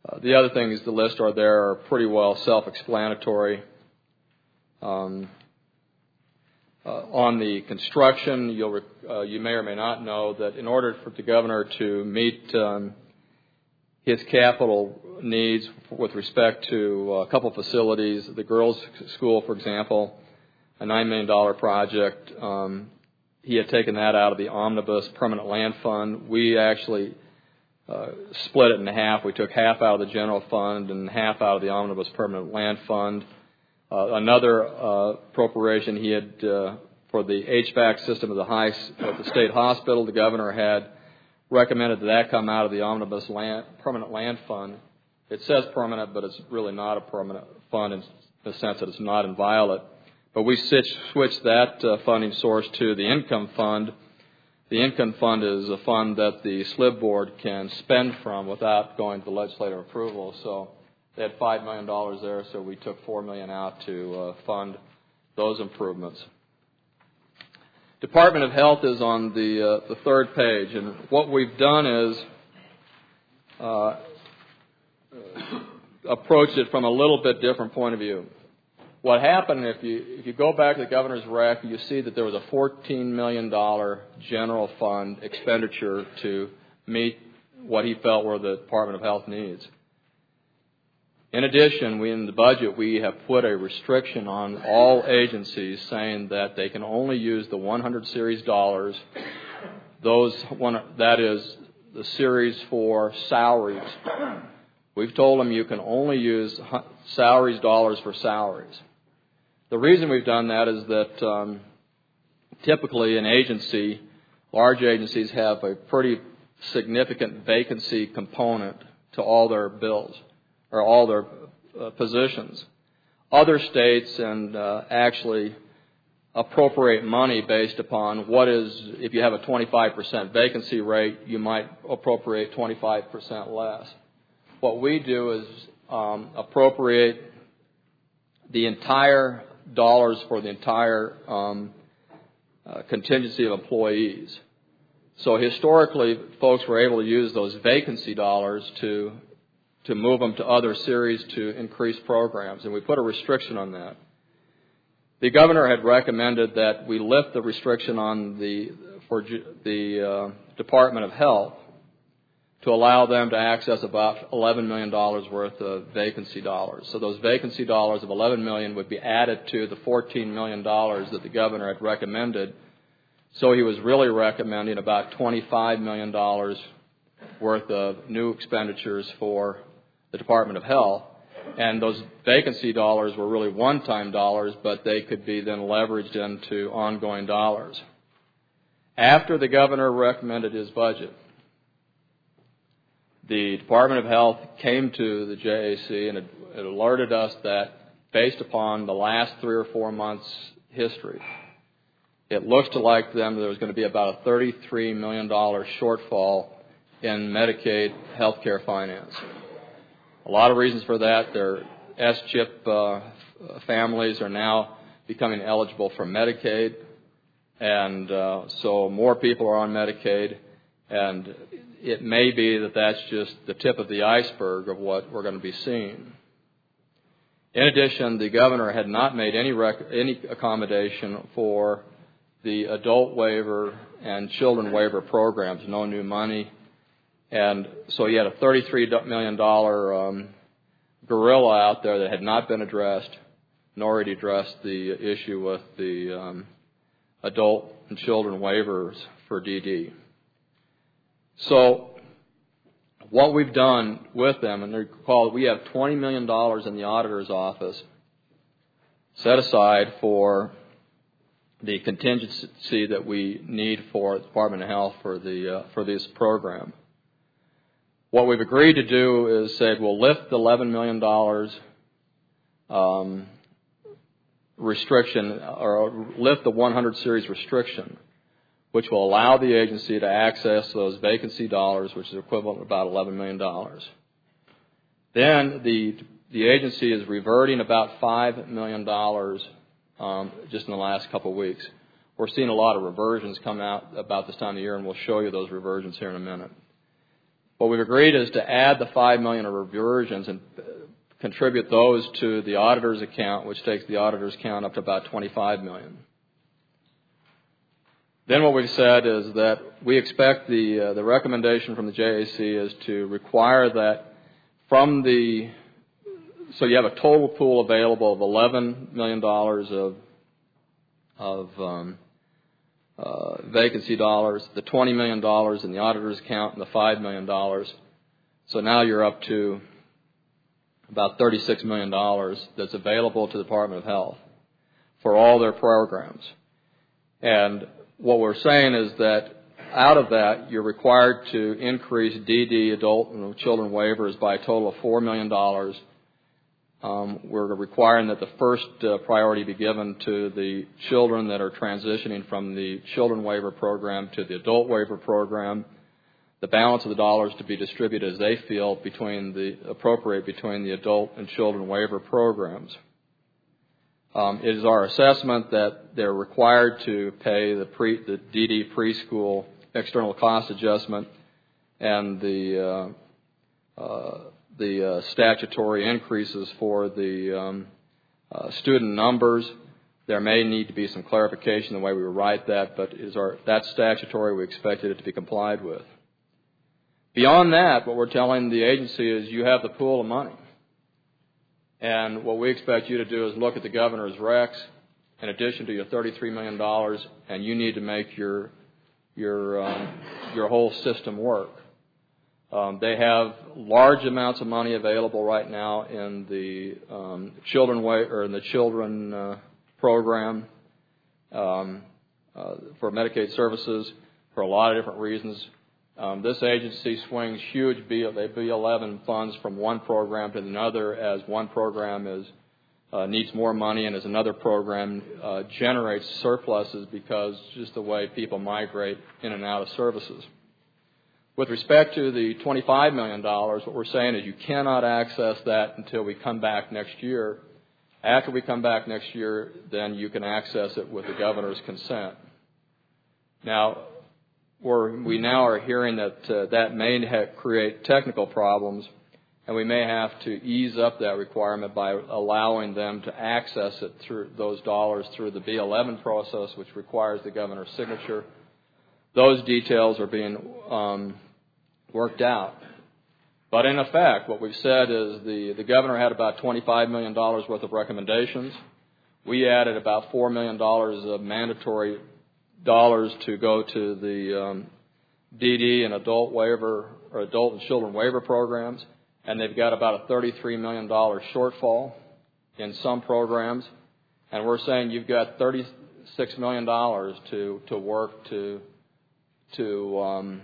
Uh, the other things the list are there are pretty well self-explanatory. Um, uh, on the construction, you'll, uh, you may or may not know that in order for the governor to meet um, his capital needs with respect to a couple facilities, the girls' school, for example, a nine million dollars project, um, he had taken that out of the Omnibus Permanent Land Fund. We actually uh, split it in half. We took half out of the general fund and half out of the Omnibus Permanent Land Fund. Uh, another uh, appropriation he had uh, for the H V A C system of the, high, of the state hospital, the governor had recommended that that come out of the Omnibus land, Permanent Land Fund. It says permanent, but it's really not a permanent fund in the sense that it's not inviolate. But we switched that uh, funding source to the income fund. The income fund is a fund that the S L I B board can spend from without going to legislative approval. So they had five million dollars there, so we took four million dollars out to uh, fund those improvements. Department of Health is on the uh, the third page, and what we've done is uh, approach it from a little bit different point of view. What happened, if you if you go back to the governor's rec, you see that there was a fourteen million dollars general fund expenditure to meet what he felt were the Department of Health needs. In addition, we in the budget, we have put a restriction on all agencies saying that they can only use the one hundred series dollars. Those one, that is the series for salaries. We've told them you can only use salaries dollars for salaries. The reason we've done that is that um, typically an agency, large agencies have a pretty significant vacancy component to all their bills or all their uh, positions. Other states and uh, actually appropriate money based upon what is, if you have a twenty-five percent vacancy rate, you might appropriate twenty-five percent less. What we do is um, appropriate the entire dollars for the entire um, uh, contingency of employees. So historically, folks were able to use those vacancy dollars to to move them to other series to increase programs, and we put a restriction on that. The governor had recommended that we lift the restriction on the for the uh, Department of Health to allow them to access about eleven million dollars worth of vacancy dollars. So those vacancy dollars of eleven million dollars would be added to the fourteen million dollars that the governor had recommended. So he was really recommending about twenty-five million dollars worth of new expenditures for the Department of Health. And those vacancy dollars were really one-time dollars, but they could be then leveraged into ongoing dollars. After the governor recommended his budget, the Department of Health came to the J A C and it alerted us that based upon the last three or four months' history, it looks to like them there was going to be about a thirty-three million dollars shortfall in Medicaid health care finance. A lot of reasons for that. Their S chip uh, families are now becoming eligible for Medicaid, and uh, so more people are on Medicaid, and it may be that that's just the tip of the iceberg of what we're going to be seeing. In addition, the governor had not made any rec- any accommodation for the adult waiver and children waiver programs, no new money. And so you had a thirty-three million dollars um, gorilla out there that had not been addressed, nor had he addressed the issue with the um, adult and children waivers for D D. So what we've done with them, and recall we have twenty million dollars in the auditor's office set aside for the contingency that we need for the Department of Health for the uh, for this program. What we've agreed to do is say we'll lift the eleven million dollars um, restriction, or lift the one hundred series restriction, which will allow the agency to access those vacancy dollars, which is equivalent to about eleven million dollars. Then the the agency is reverting about five million dollars um, just in the last couple of weeks. We're seeing a lot of reversions come out about this time of year, and we'll show you those reversions here in a minute. What we've agreed is to add the five million dollars of reversions and contribute those to the auditor's account, which takes the auditor's account up to about twenty-five million dollars. Then what we've said is that we expect the uh, the recommendation from the J A C is to require that from the so you have a total pool available of eleven million dollars of of um, uh, vacancy dollars, the twenty million dollars in the auditor's account, and the five million dollars. So now you're up to about thirty-six million dollars that's available to the Department of Health for all their programs. And what we're saying is that out of that, you're required to increase D D, adult and children waivers, by a total of four million dollars. Um, we're requiring that the first uh, priority be given to the children that are transitioning from the children waiver program to the adult waiver program. The balance of the dollars to be distributed as they feel between the appropriate between the adult and children waiver programs. Um, it is our assessment that they're required to pay the, pre, the D D preschool external cost adjustment and the uh, uh, the uh, statutory increases for the um, uh, student numbers. There may need to be some clarification in the way we write that, but is our, that's statutory. We expected it to be complied with. Beyond that, what we're telling the agency is you have the pool of money. And what we expect you to do is look at the governor's recs in addition to your thirty-three million dollars, and you need to make your your um, your whole system work. Um, they have large amounts of money available right now in the um, children wa- or in the children uh, program um, uh, for Medicaid services for a lot of different reasons. Um, this agency swings huge B eleven funds from one program to another as one program is uh, needs more money and as another program uh, generates surpluses because just the way people migrate in and out of services. With respect to the twenty-five million dollars, what we're saying is you cannot access that until we come back next year. After we come back next year, then you can access it with the governor's consent. Now, We're, we now are hearing that uh, that may ha- create technical problems, and we may have to ease up that requirement by allowing them to access it through those dollars through the B eleven process, which requires the governor's signature. Those details are being um, worked out. But in effect, what we've said is the, the governor had about twenty-five million dollars worth of recommendations. We added about four million dollars of mandatory dollars to go to the um, D D and adult waiver or adult and children waiver programs, and they've got about a thirty-three million dollars shortfall in some programs, and we're saying you've got thirty-six million dollars to to work to to um,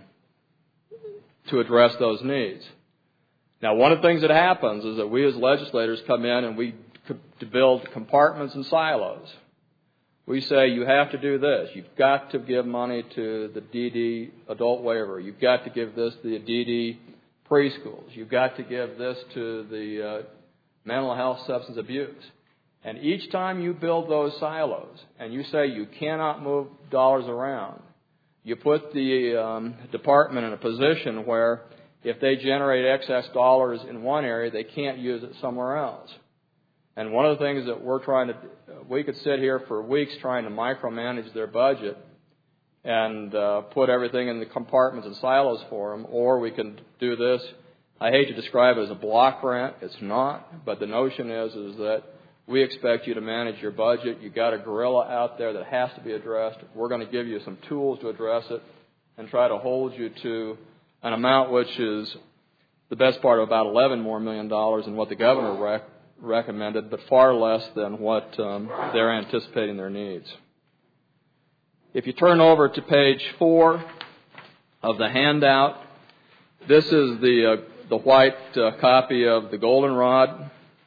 to address those needs. Now, one of the things that happens is that we as legislators come in and we to build compartments and silos. We say you have to do this. You've got to give money to the D D adult waiver. You've got to give this to the D D preschools. You've got to give this to the uh, mental health substance abuse. And each time you build those silos and you say you cannot move dollars around, you put the um, department in a position where if they generate excess dollars in one area, they can't use it somewhere else. And one of the things that we're trying to, we could sit here for weeks trying to micromanage their budget and uh, put everything in the compartments and silos for them, or we can do this. I hate to describe it as a block grant. It's not, but the notion is is that we expect you to manage your budget. You've got a gorilla out there that has to be addressed. We're going to give you some tools to address it and try to hold you to an amount which is the best part of about eleven more million dollars than what the governor rec- recommended, but far less than what um, they're anticipating their needs. If you turn over to page four of the handout, this is the uh, the white uh, copy of the goldenrod,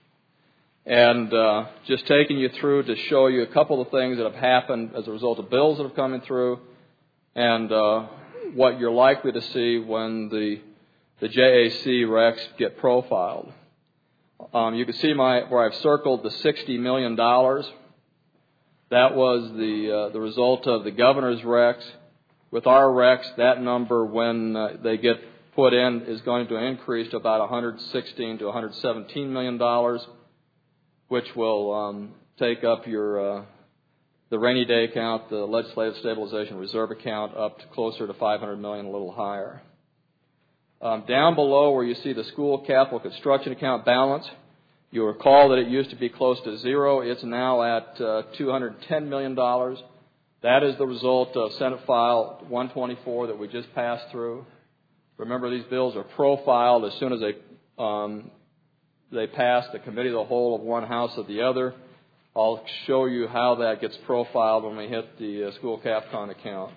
and uh, just taking you through to show you a couple of things that have happened as a result of bills that have come in through, and uh, what you're likely to see when the the J A C recs get profiled. Um, you can see my where I've circled the sixty million dollars. That was the uh, the result of the governor's recs. With our recs, that number, when uh, they get put in is going to increase to about one hundred sixteen to one hundred seventeen million dollars, which will um, take up your uh, the rainy day account, the legislative stabilization reserve account, up to closer to five hundred million dollars, a little higher. Um, down below where you see the school capital construction account balance, you'll recall that it used to be close to zero. It's now at uh, two hundred ten million dollars. That is the result of Senate File one twenty-four that we just passed through. Remember, these bills are profiled as soon as they um, they pass the committee of the whole of one house or the other. I'll show you how that gets profiled when we hit the uh, school CapCon account.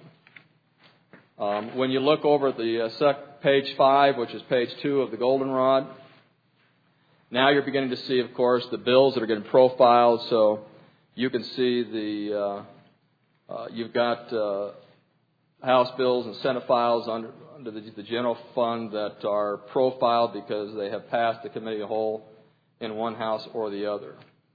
Um, when you look over at the uh, sec- page five, which is page two of the Goldenrod, now you're beginning to see, of course, the bills that are getting profiled. So you can see the uh, uh, you've got uh, House bills and Senate files under, under the, the general fund that are profiled because they have passed the committee of the whole in one house or the other.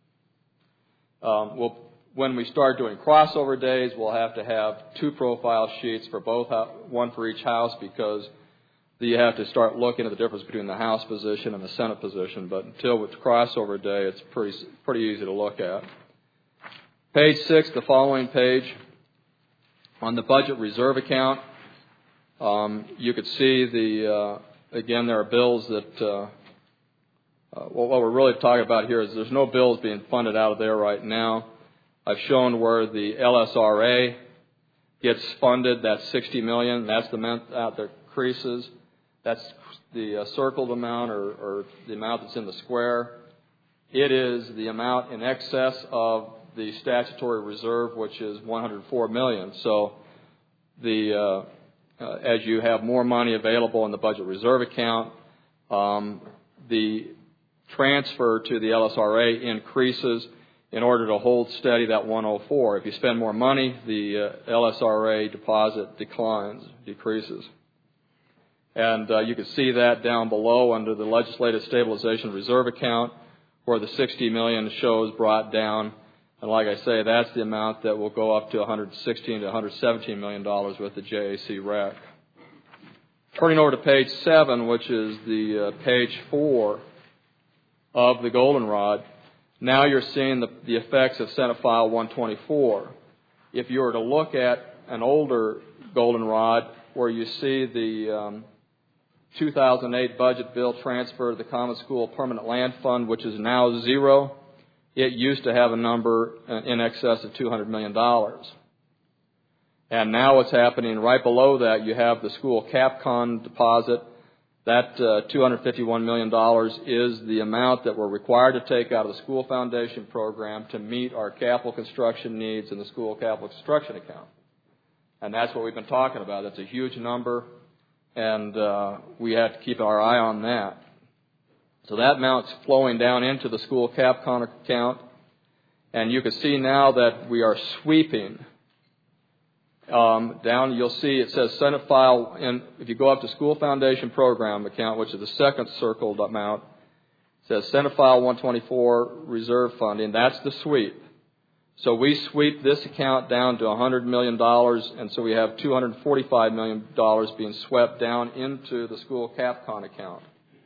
Um, we'll, when we start doing crossover days, we'll have to have two profile sheets for both, one for each house, because you have to start looking at the difference between the House position and the Senate position. But until it's crossover day, it's pretty pretty easy to look at. Page six, the following page, on the budget reserve account, um, you could see the uh, again there are bills that. Uh, Uh, well, what we're really talking about here is there's no bills being funded out of there right now. I've shown where the L S R A gets funded. That's sixty million dollars. That's the amount that increases. That's the uh, circled amount, or, or the amount that's in the square. It is the amount in excess of the statutory reserve, which is one hundred four million dollars. So, the uh, uh, as you have more money available in the budget reserve account, um, the transfer to the L S R A increases in order to hold steady that one hundred four. If you spend more money, the uh, L S R A deposit declines, decreases. And uh, you can see that down below under the Legislative Stabilization Reserve account, where the sixty million dollars shows brought down. And like I say, that's the amount that will go up to one hundred sixteen to one hundred seventeen million dollars with the J A C rec. Turning over to page seven, which is the uh, page four of the Goldenrod, now you're seeing the, the effects of Senate File one twenty-four. If you were to look at an older Goldenrod where you see the um, two thousand eight budget bill transfer to the Common School Permanent Land Fund, which is now zero, it used to have a number in excess of two hundred million dollars. And now what's happening right below that, you have the school CapCon deposit. That uh, two hundred fifty-one million dollars is the amount that we're required to take out of the school foundation program to meet our capital construction needs in the school capital construction account. And that's what we've been talking about. That's a huge number, and uh, we have to keep our eye on that. So that amount's flowing down into the school CapCon account, and you can see now that we are sweeping. Um, down, you'll see it says Senate File, and if you go up to School Foundation Program account, which is the second circled amount, it says Senate File one twenty-four Reserve Funding. That's the sweep. So we sweep this account down to one hundred million dollars, and so we have two hundred forty-five million dollars being swept down into the School CapCon account.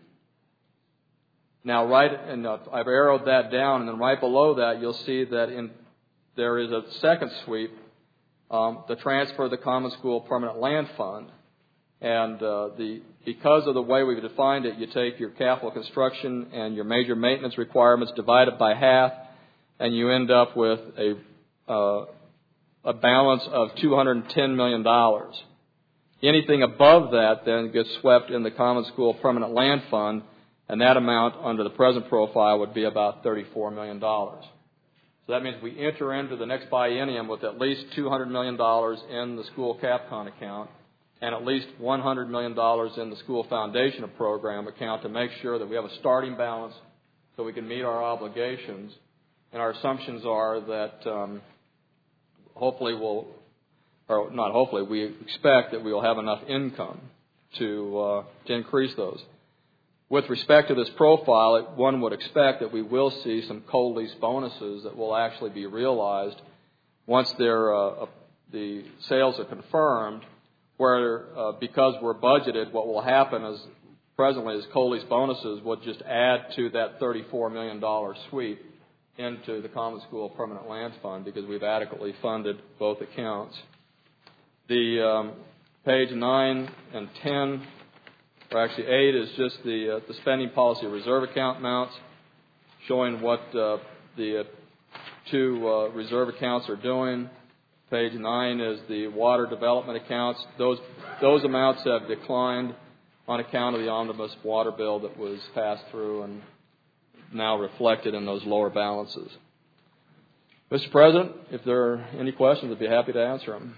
Now, right, and uh, I've arrowed that down, and then right below that, you'll see that in there is a second sweep. Um, the transfer of the Common School Permanent Land Fund. And uh, the because of the way we've defined it, you take your capital construction and your major maintenance requirements, divide it by half, and you end up with a uh, a balance of two hundred ten million dollars. Anything above that then gets swept in the Common School Permanent Land Fund, and that amount under the present profile would be about thirty-four million dollars. So that means we enter into the next biennium with at least two hundred million dollars in the school CapCon account and at least one hundred million dollars in the school foundation program account to make sure that we have a starting balance so we can meet our obligations. And our assumptions are that um, hopefully we'll, or not hopefully, we expect that we will have enough income to, uh, to increase those. With respect to this profile, one would expect that we will see some cold lease bonuses that will actually be realized once they're, uh, the sales are confirmed. where uh, because we're budgeted, what will happen is presently is Coley's bonuses would just add to that thirty-four million dollars sweep into the Common School Permanent Lands Fund because we've adequately funded both accounts. The um, page nine and ten, or actually eight, is just the uh, the spending policy reserve account amounts, showing what uh, the uh, two uh, reserve accounts are doing. Page nine is the water development accounts. Those those amounts have declined on account of the omnibus water bill that was passed through and now reflected in those lower balances. Mister President, if there are any questions, I'd be happy to answer them.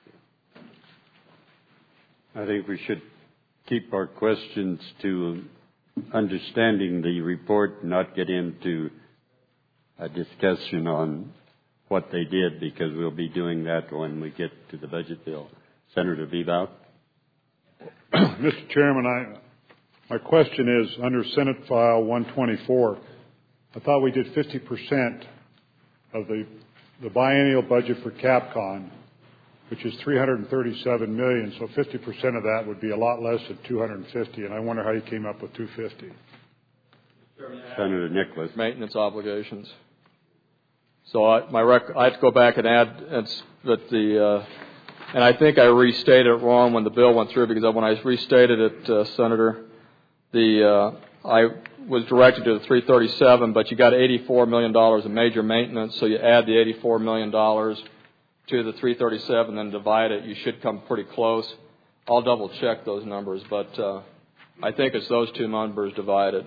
I think we should keep our questions to understanding the report and not get into a discussion on what they did, because we'll be doing that when we get to the budget bill. Senator Bebout. Mister Chairman, I, my question is, under Senate File one twenty-four, I thought we did fifty percent of the, the biennial budget for Capcom, which is three hundred thirty-seven million dollars, so fifty percent of that would be a lot less than two hundred fifty, and I wonder how you came up with two hundred fifty. Senator Nicholas. Maintenance obligations. So I, my rec- I have to go back and add that the, uh, and I think I restated it wrong when the bill went through, because when I restated it, uh, Senator, the uh, I was directed to the three thirty-seven, but you got eighty-four million dollars in major maintenance, so you add the eighty-four million dollars to the three thirty-seven and divide it. You should come pretty close. I'll double check those numbers, but uh, I think it's those two numbers divided.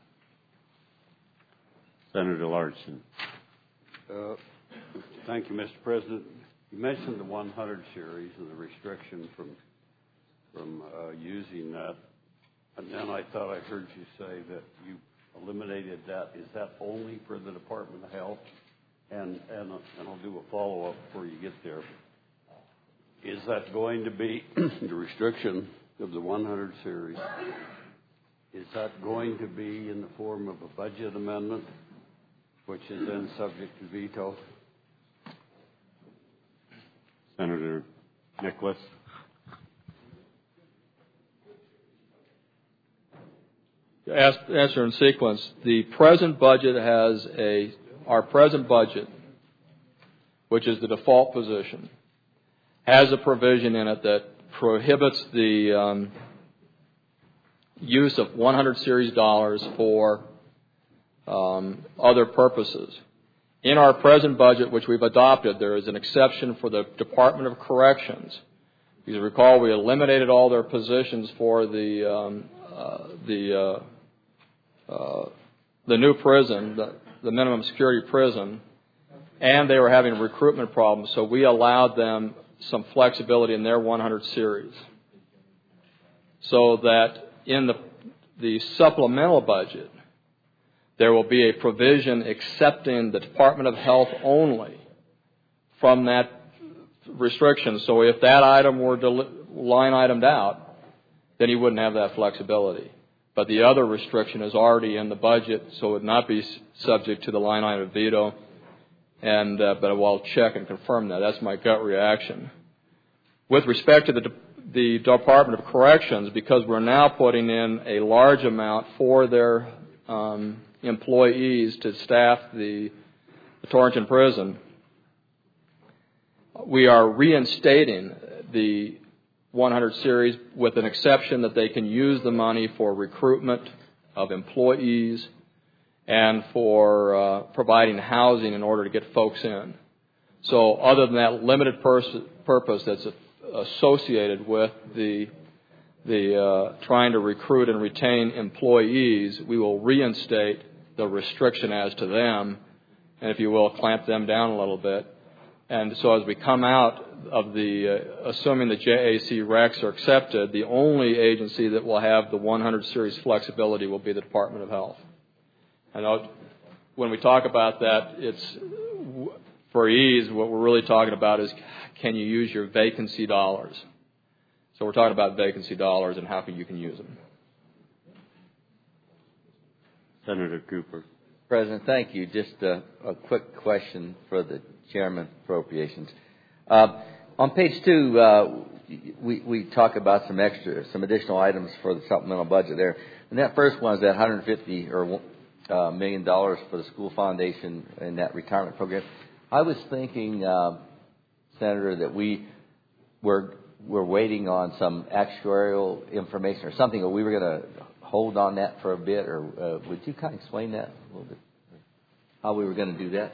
Senator Larson. Uh, thank you, Mister President. You mentioned the one hundred series and the restriction from from uh, using that, and then I thought I heard you say that you eliminated that. Is that only for the Department of Health? And and, uh, and I'll do a follow up before you get there. Is that going to be the restriction of the one hundred series? Is that going to be in the form of a budget amendment, which is then subject to veto? Senator Nicholas. Answer in sequence. The present budget has a, our present budget, which is the default position, has a provision in it that prohibits the um, use of one hundred series dollars for um, other purposes. In our present budget, which we've adopted, there is an exception for the Department of Corrections. Because recall, we eliminated all their positions for the um, uh, the uh, uh, the new prison, the, the minimum security prison, and they were having recruitment problems. So we allowed them some flexibility in their one hundred series, so that in the the supplemental budget, there will be a provision accepting the Department of Health only from that restriction. So if that item were deli- line itemed out, then he wouldn't have that flexibility. But the other restriction is already in the budget, so it would not be subject to the line item veto. And uh, but I'll check and confirm that. That's my gut reaction. With respect to the the Department of Corrections, because we're now putting in a large amount for their um, employees to staff the, the Torrington prison, we are reinstating the one hundred series with an exception that they can use the money for recruitment of employees and for uh, providing housing in order to get folks in. So other than that limited pers- purpose that's associated with the the uh, trying to recruit and retain employees, we will reinstate the restriction as to them, and if you will, clamp them down a little bit. And so as we come out of the, uh, assuming the J A C recs are accepted, the only agency that will have the one hundred series flexibility will be the Department of Health. And I'll, when we talk about that, it's for ease, what we're really talking about is, can you use your vacancy dollars? So we're talking about vacancy dollars and how can you can use them. Senator Cooper. President, thank you. Just a, a quick question for the Chairman of Appropriations. Uh, on page two, uh, we, we talk about some extra, some additional items for the supplemental budget there. And that first one is that one hundred fifty or uh, million dollars for the school foundation and that retirement program. I was thinking, uh, Senator, that we were we're waiting on some actuarial information or something, or we were going to hold on that for a bit, or uh, would you kind of explain that a little bit, how we were going to do that?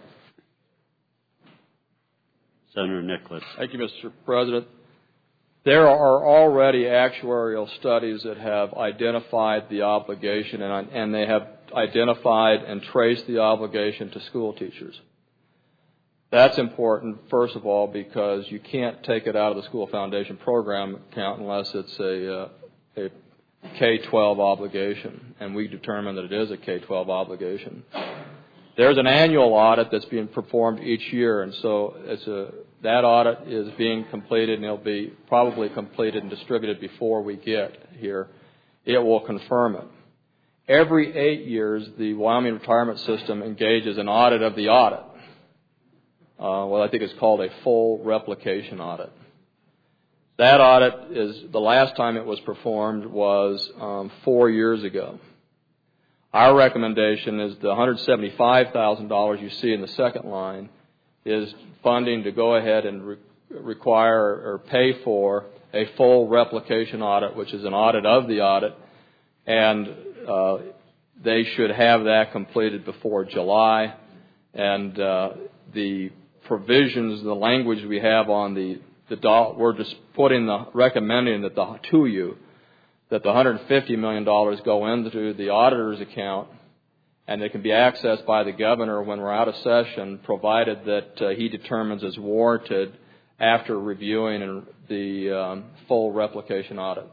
Senator Nicholas. Thank you, Mister President. There are already actuarial studies that have identified the obligation, and, and they have identified and traced the obligation to school teachers. That's important, first of all, because you can't take it out of the school foundation program account unless it's a, uh, a K twelve obligation, and we determine that it is a K twelve obligation. There's an annual audit that's being performed each year, and so it's a, that audit is being completed, and it'll be probably completed and distributed before we get here. It will confirm it. Every eight years, the Wyoming Retirement System engages an audit of the audit. Uh, well, I think it's called a full replication audit. That audit is, the last time it was performed was um, four years ago. Our recommendation is the one hundred seventy-five thousand dollars you see in the second line is funding to go ahead and re- require or pay for a full replication audit, which is an audit of the audit, and uh, they should have that completed before July. And uh, the provisions, the language we have on the, the do- we're just putting the, recommending that the, to you, that the one hundred fifty million dollars go into the auditor's account, and they can be accessed by the governor when we're out of session, provided that uh, he determines as warranted after reviewing the um, full replication audit.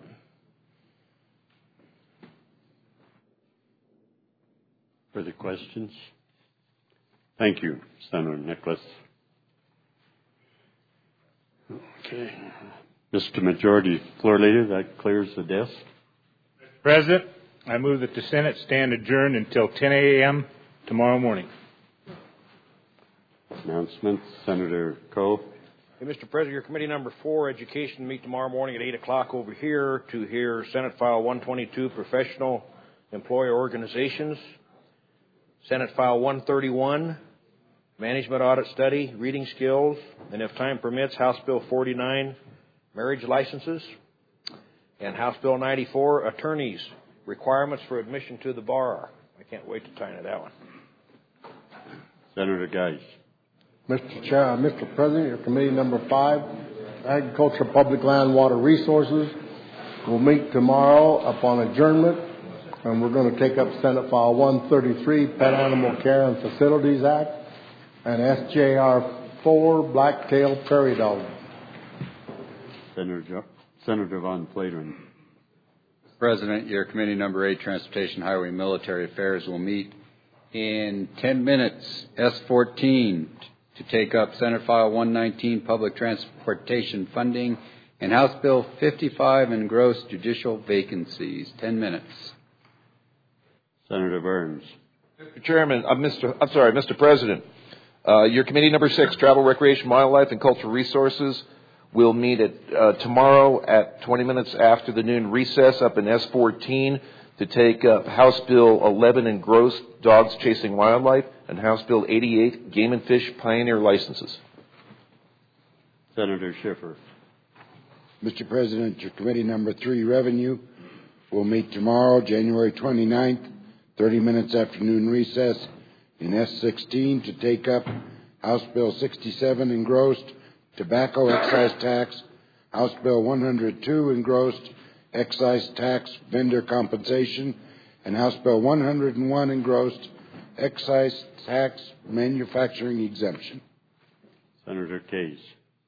Further questions? Thank you, Senator Nicholas. Okay. Mister Majority Floor Leader, that clears the desk. Mister President, I move that the Senate stand adjourned until ten a.m. tomorrow morning. Announcements. Senator Coe. Hey, Mister President, your committee number four, Education, meet tomorrow morning at eight o'clock over here to hear Senate File one twenty-two, Professional Employer Organizations. Senate File one thirty-one, Management Audit Study, Reading Skills, and if time permits, House Bill forty-nine, Marriage Licenses, and House Bill ninety-four, Attorneys, Requirements for Admission to the Bar. I can't wait to tie into that one. Senator Geis. Mister Chair, uh, Mister President, your committee number five, Agriculture, Public Land, Water Resources, will meet tomorrow upon adjournment, and we're going to take up Senate File one thirty-three, Pet Animal Care and Facilities Act, and S J R four, Black-tailed Prairie Dog. Senator, jo- Senator Von Flateren. President, your committee number eight, Transportation, Highway, and Military Affairs, will meet in ten minutes. S fourteen to take up Senate File one nineteen, Public Transportation Funding, and House Bill fifty-five, Engrossed Judicial Vacancies. Ten minutes. Senator Burns. Mister Chairman, uh, Mister I'm sorry, Mister President. Uh, your committee number six, Travel, Recreation, Wildlife, and Cultural Resources, will meet at, uh, tomorrow at twenty minutes after the noon recess up in S fourteen to take up House Bill eleven, Engrossed Dogs Chasing Wildlife, and House Bill eighty-eight, Game and Fish Pioneer Licenses. Senator Schiffer. Mister President, your committee number three, Revenue, will meet tomorrow, January twenty-ninth, thirty minutes after noon recess in S sixteen to take up House Bill sixty-seven, Engrossed Tobacco Excise Tax, House Bill one hundred two, Engrossed Excise Tax Vendor Compensation, and House Bill one hundred one, Engrossed Excise Tax Manufacturing Exemption. Senator Case.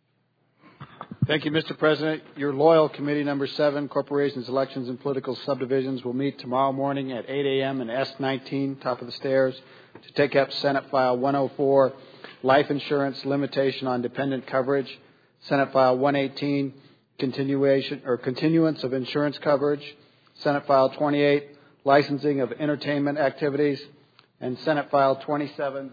Thank you, Mister President. Your loyal committee number seven, Corporations, Elections, and Political Subdivisions, will meet tomorrow morning at eight a.m. in S nineteen, top of the stairs, to take up Senate File one oh four, Life Insurance Limitation on Dependent Coverage, Senate File one eighteen, Continuation or Continuance of Insurance Coverage, Senate File twenty-eight, Licensing of Entertainment Activities, and Senate File twenty-seven,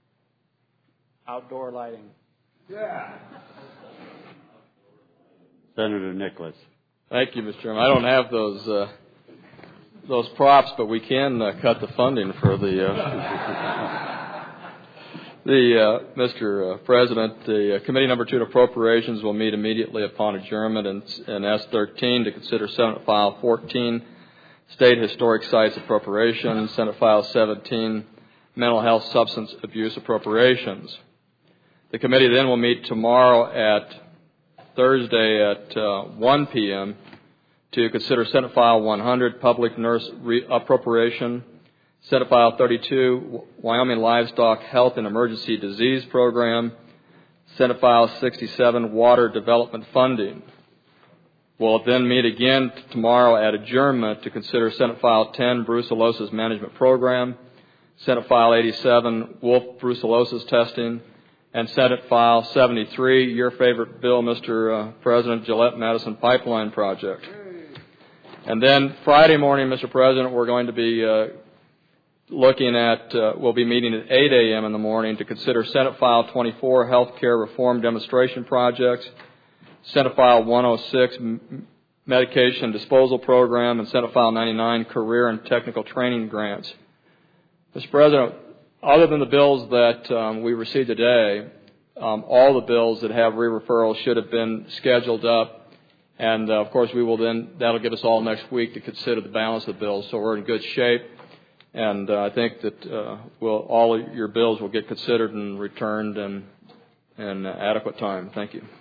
Outdoor Lighting. Yeah. Senator Nicholas. Thank you, Mister Chairman. I don't have those uh, those props, but we can uh, cut the funding for the uh, the uh, Mister Uh, President. The uh, Committee Number Two on Appropriations will meet immediately upon adjournment in, in S thirteen to consider Senate File fourteen, State Historic Sites Appropriations, Senate File seventeen, Mental Health Substance Abuse Appropriations. The committee then will meet tomorrow at Thursday at uh, one p.m. to consider Senate File one hundred, Public Nurse Re- Appropriation, Senate File thirty-two, Wyoming Livestock Health and Emergency Disease Program, Senate File sixty-seven, Water Development Funding. We'll then meet again tomorrow at adjournment to consider Senate File ten, Brucellosis Management Program, Senate File eighty-seven, Wolf Brucellosis Testing, and Senate File seventy-three, your favorite bill, Mister Uh, President, Gillette Madison Pipeline Project. And then Friday morning, Mister President, we're going to be uh, looking at, uh, we'll be meeting at eight a.m. in the morning to consider Senate File twenty-four, Healthcare Reform Demonstration Projects, Senate File one oh six, M- Medication Disposal Program, and Senate File ninety-nine, Career and Technical Training Grants. Mister President, other than the bills that um, we received today, um, all the bills that have re-referrals should have been scheduled up. And, uh, of course, we will then, that'll give us all next week to consider the balance of the bills. So we're in good shape. And uh, I think that uh, we'll, all of your bills will get considered and returned in, in adequate time. Thank you.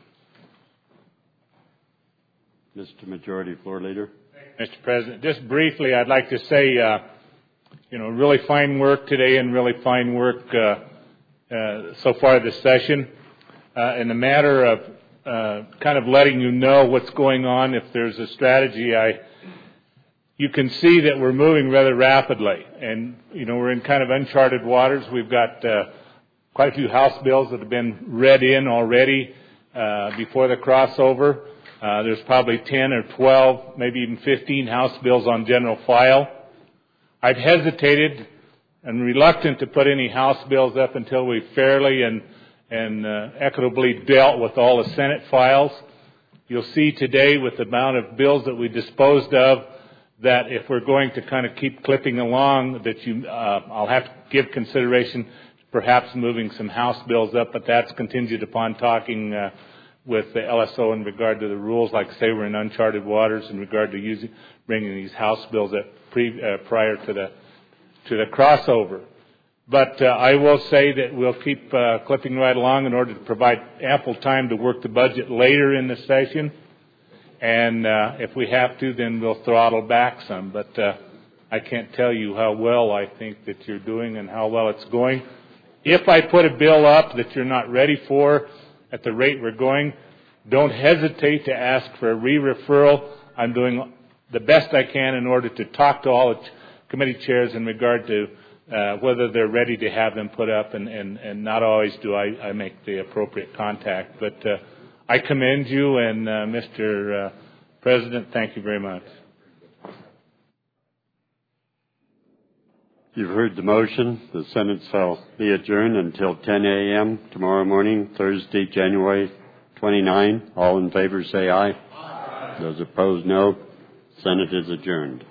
Mister Majority Floor Leader. Mister President, just briefly, I'd like to say, uh, you know, really fine work today and really fine work uh, uh, so far this session. Uh, in the matter of uh, kind of letting you know what's going on, if there's a strategy, I, you can see that we're moving rather rapidly. And, you know, we're in kind of uncharted waters. We've got uh, quite a few House bills that have been read in already uh, before the crossover. Uh, there's probably ten or twelve, maybe even fifteen House bills on general file. I've hesitated and reluctant to put any House bills up until we fairly and, and uh, equitably dealt with all the Senate files. You'll see today with the amount of bills that we disposed of that if we're going to kind of keep clipping along, that you, uh, I'll have to give consideration to perhaps moving some House bills up, but that's contingent upon talking uh, with the L S O in regard to the rules. Like I say, we're in uncharted waters in regard to using bringing these House bills up pre, uh, prior to the to the crossover. But uh, I will say that we'll keep uh, clipping right along in order to provide ample time to work the budget later in the session. And uh, if we have to, then we'll throttle back some. But uh, I can't tell you how well I think that you're doing and how well it's going. If I put a bill up that you're not ready for at the rate we're going, don't hesitate to ask for a re-referral. I'm doing the best I can in order to talk to all the committee chairs in regard to uh, whether they're ready to have them put up, and, and, and not always do I, I make the appropriate contact. But uh, I commend you, and uh, Mister Uh, President, thank you very much. You've heard the motion. The Senate shall be adjourned until ten a.m. tomorrow morning, Thursday, January twenty-ninth. All in favor say aye. Aye. Those opposed, no. Senate is adjourned.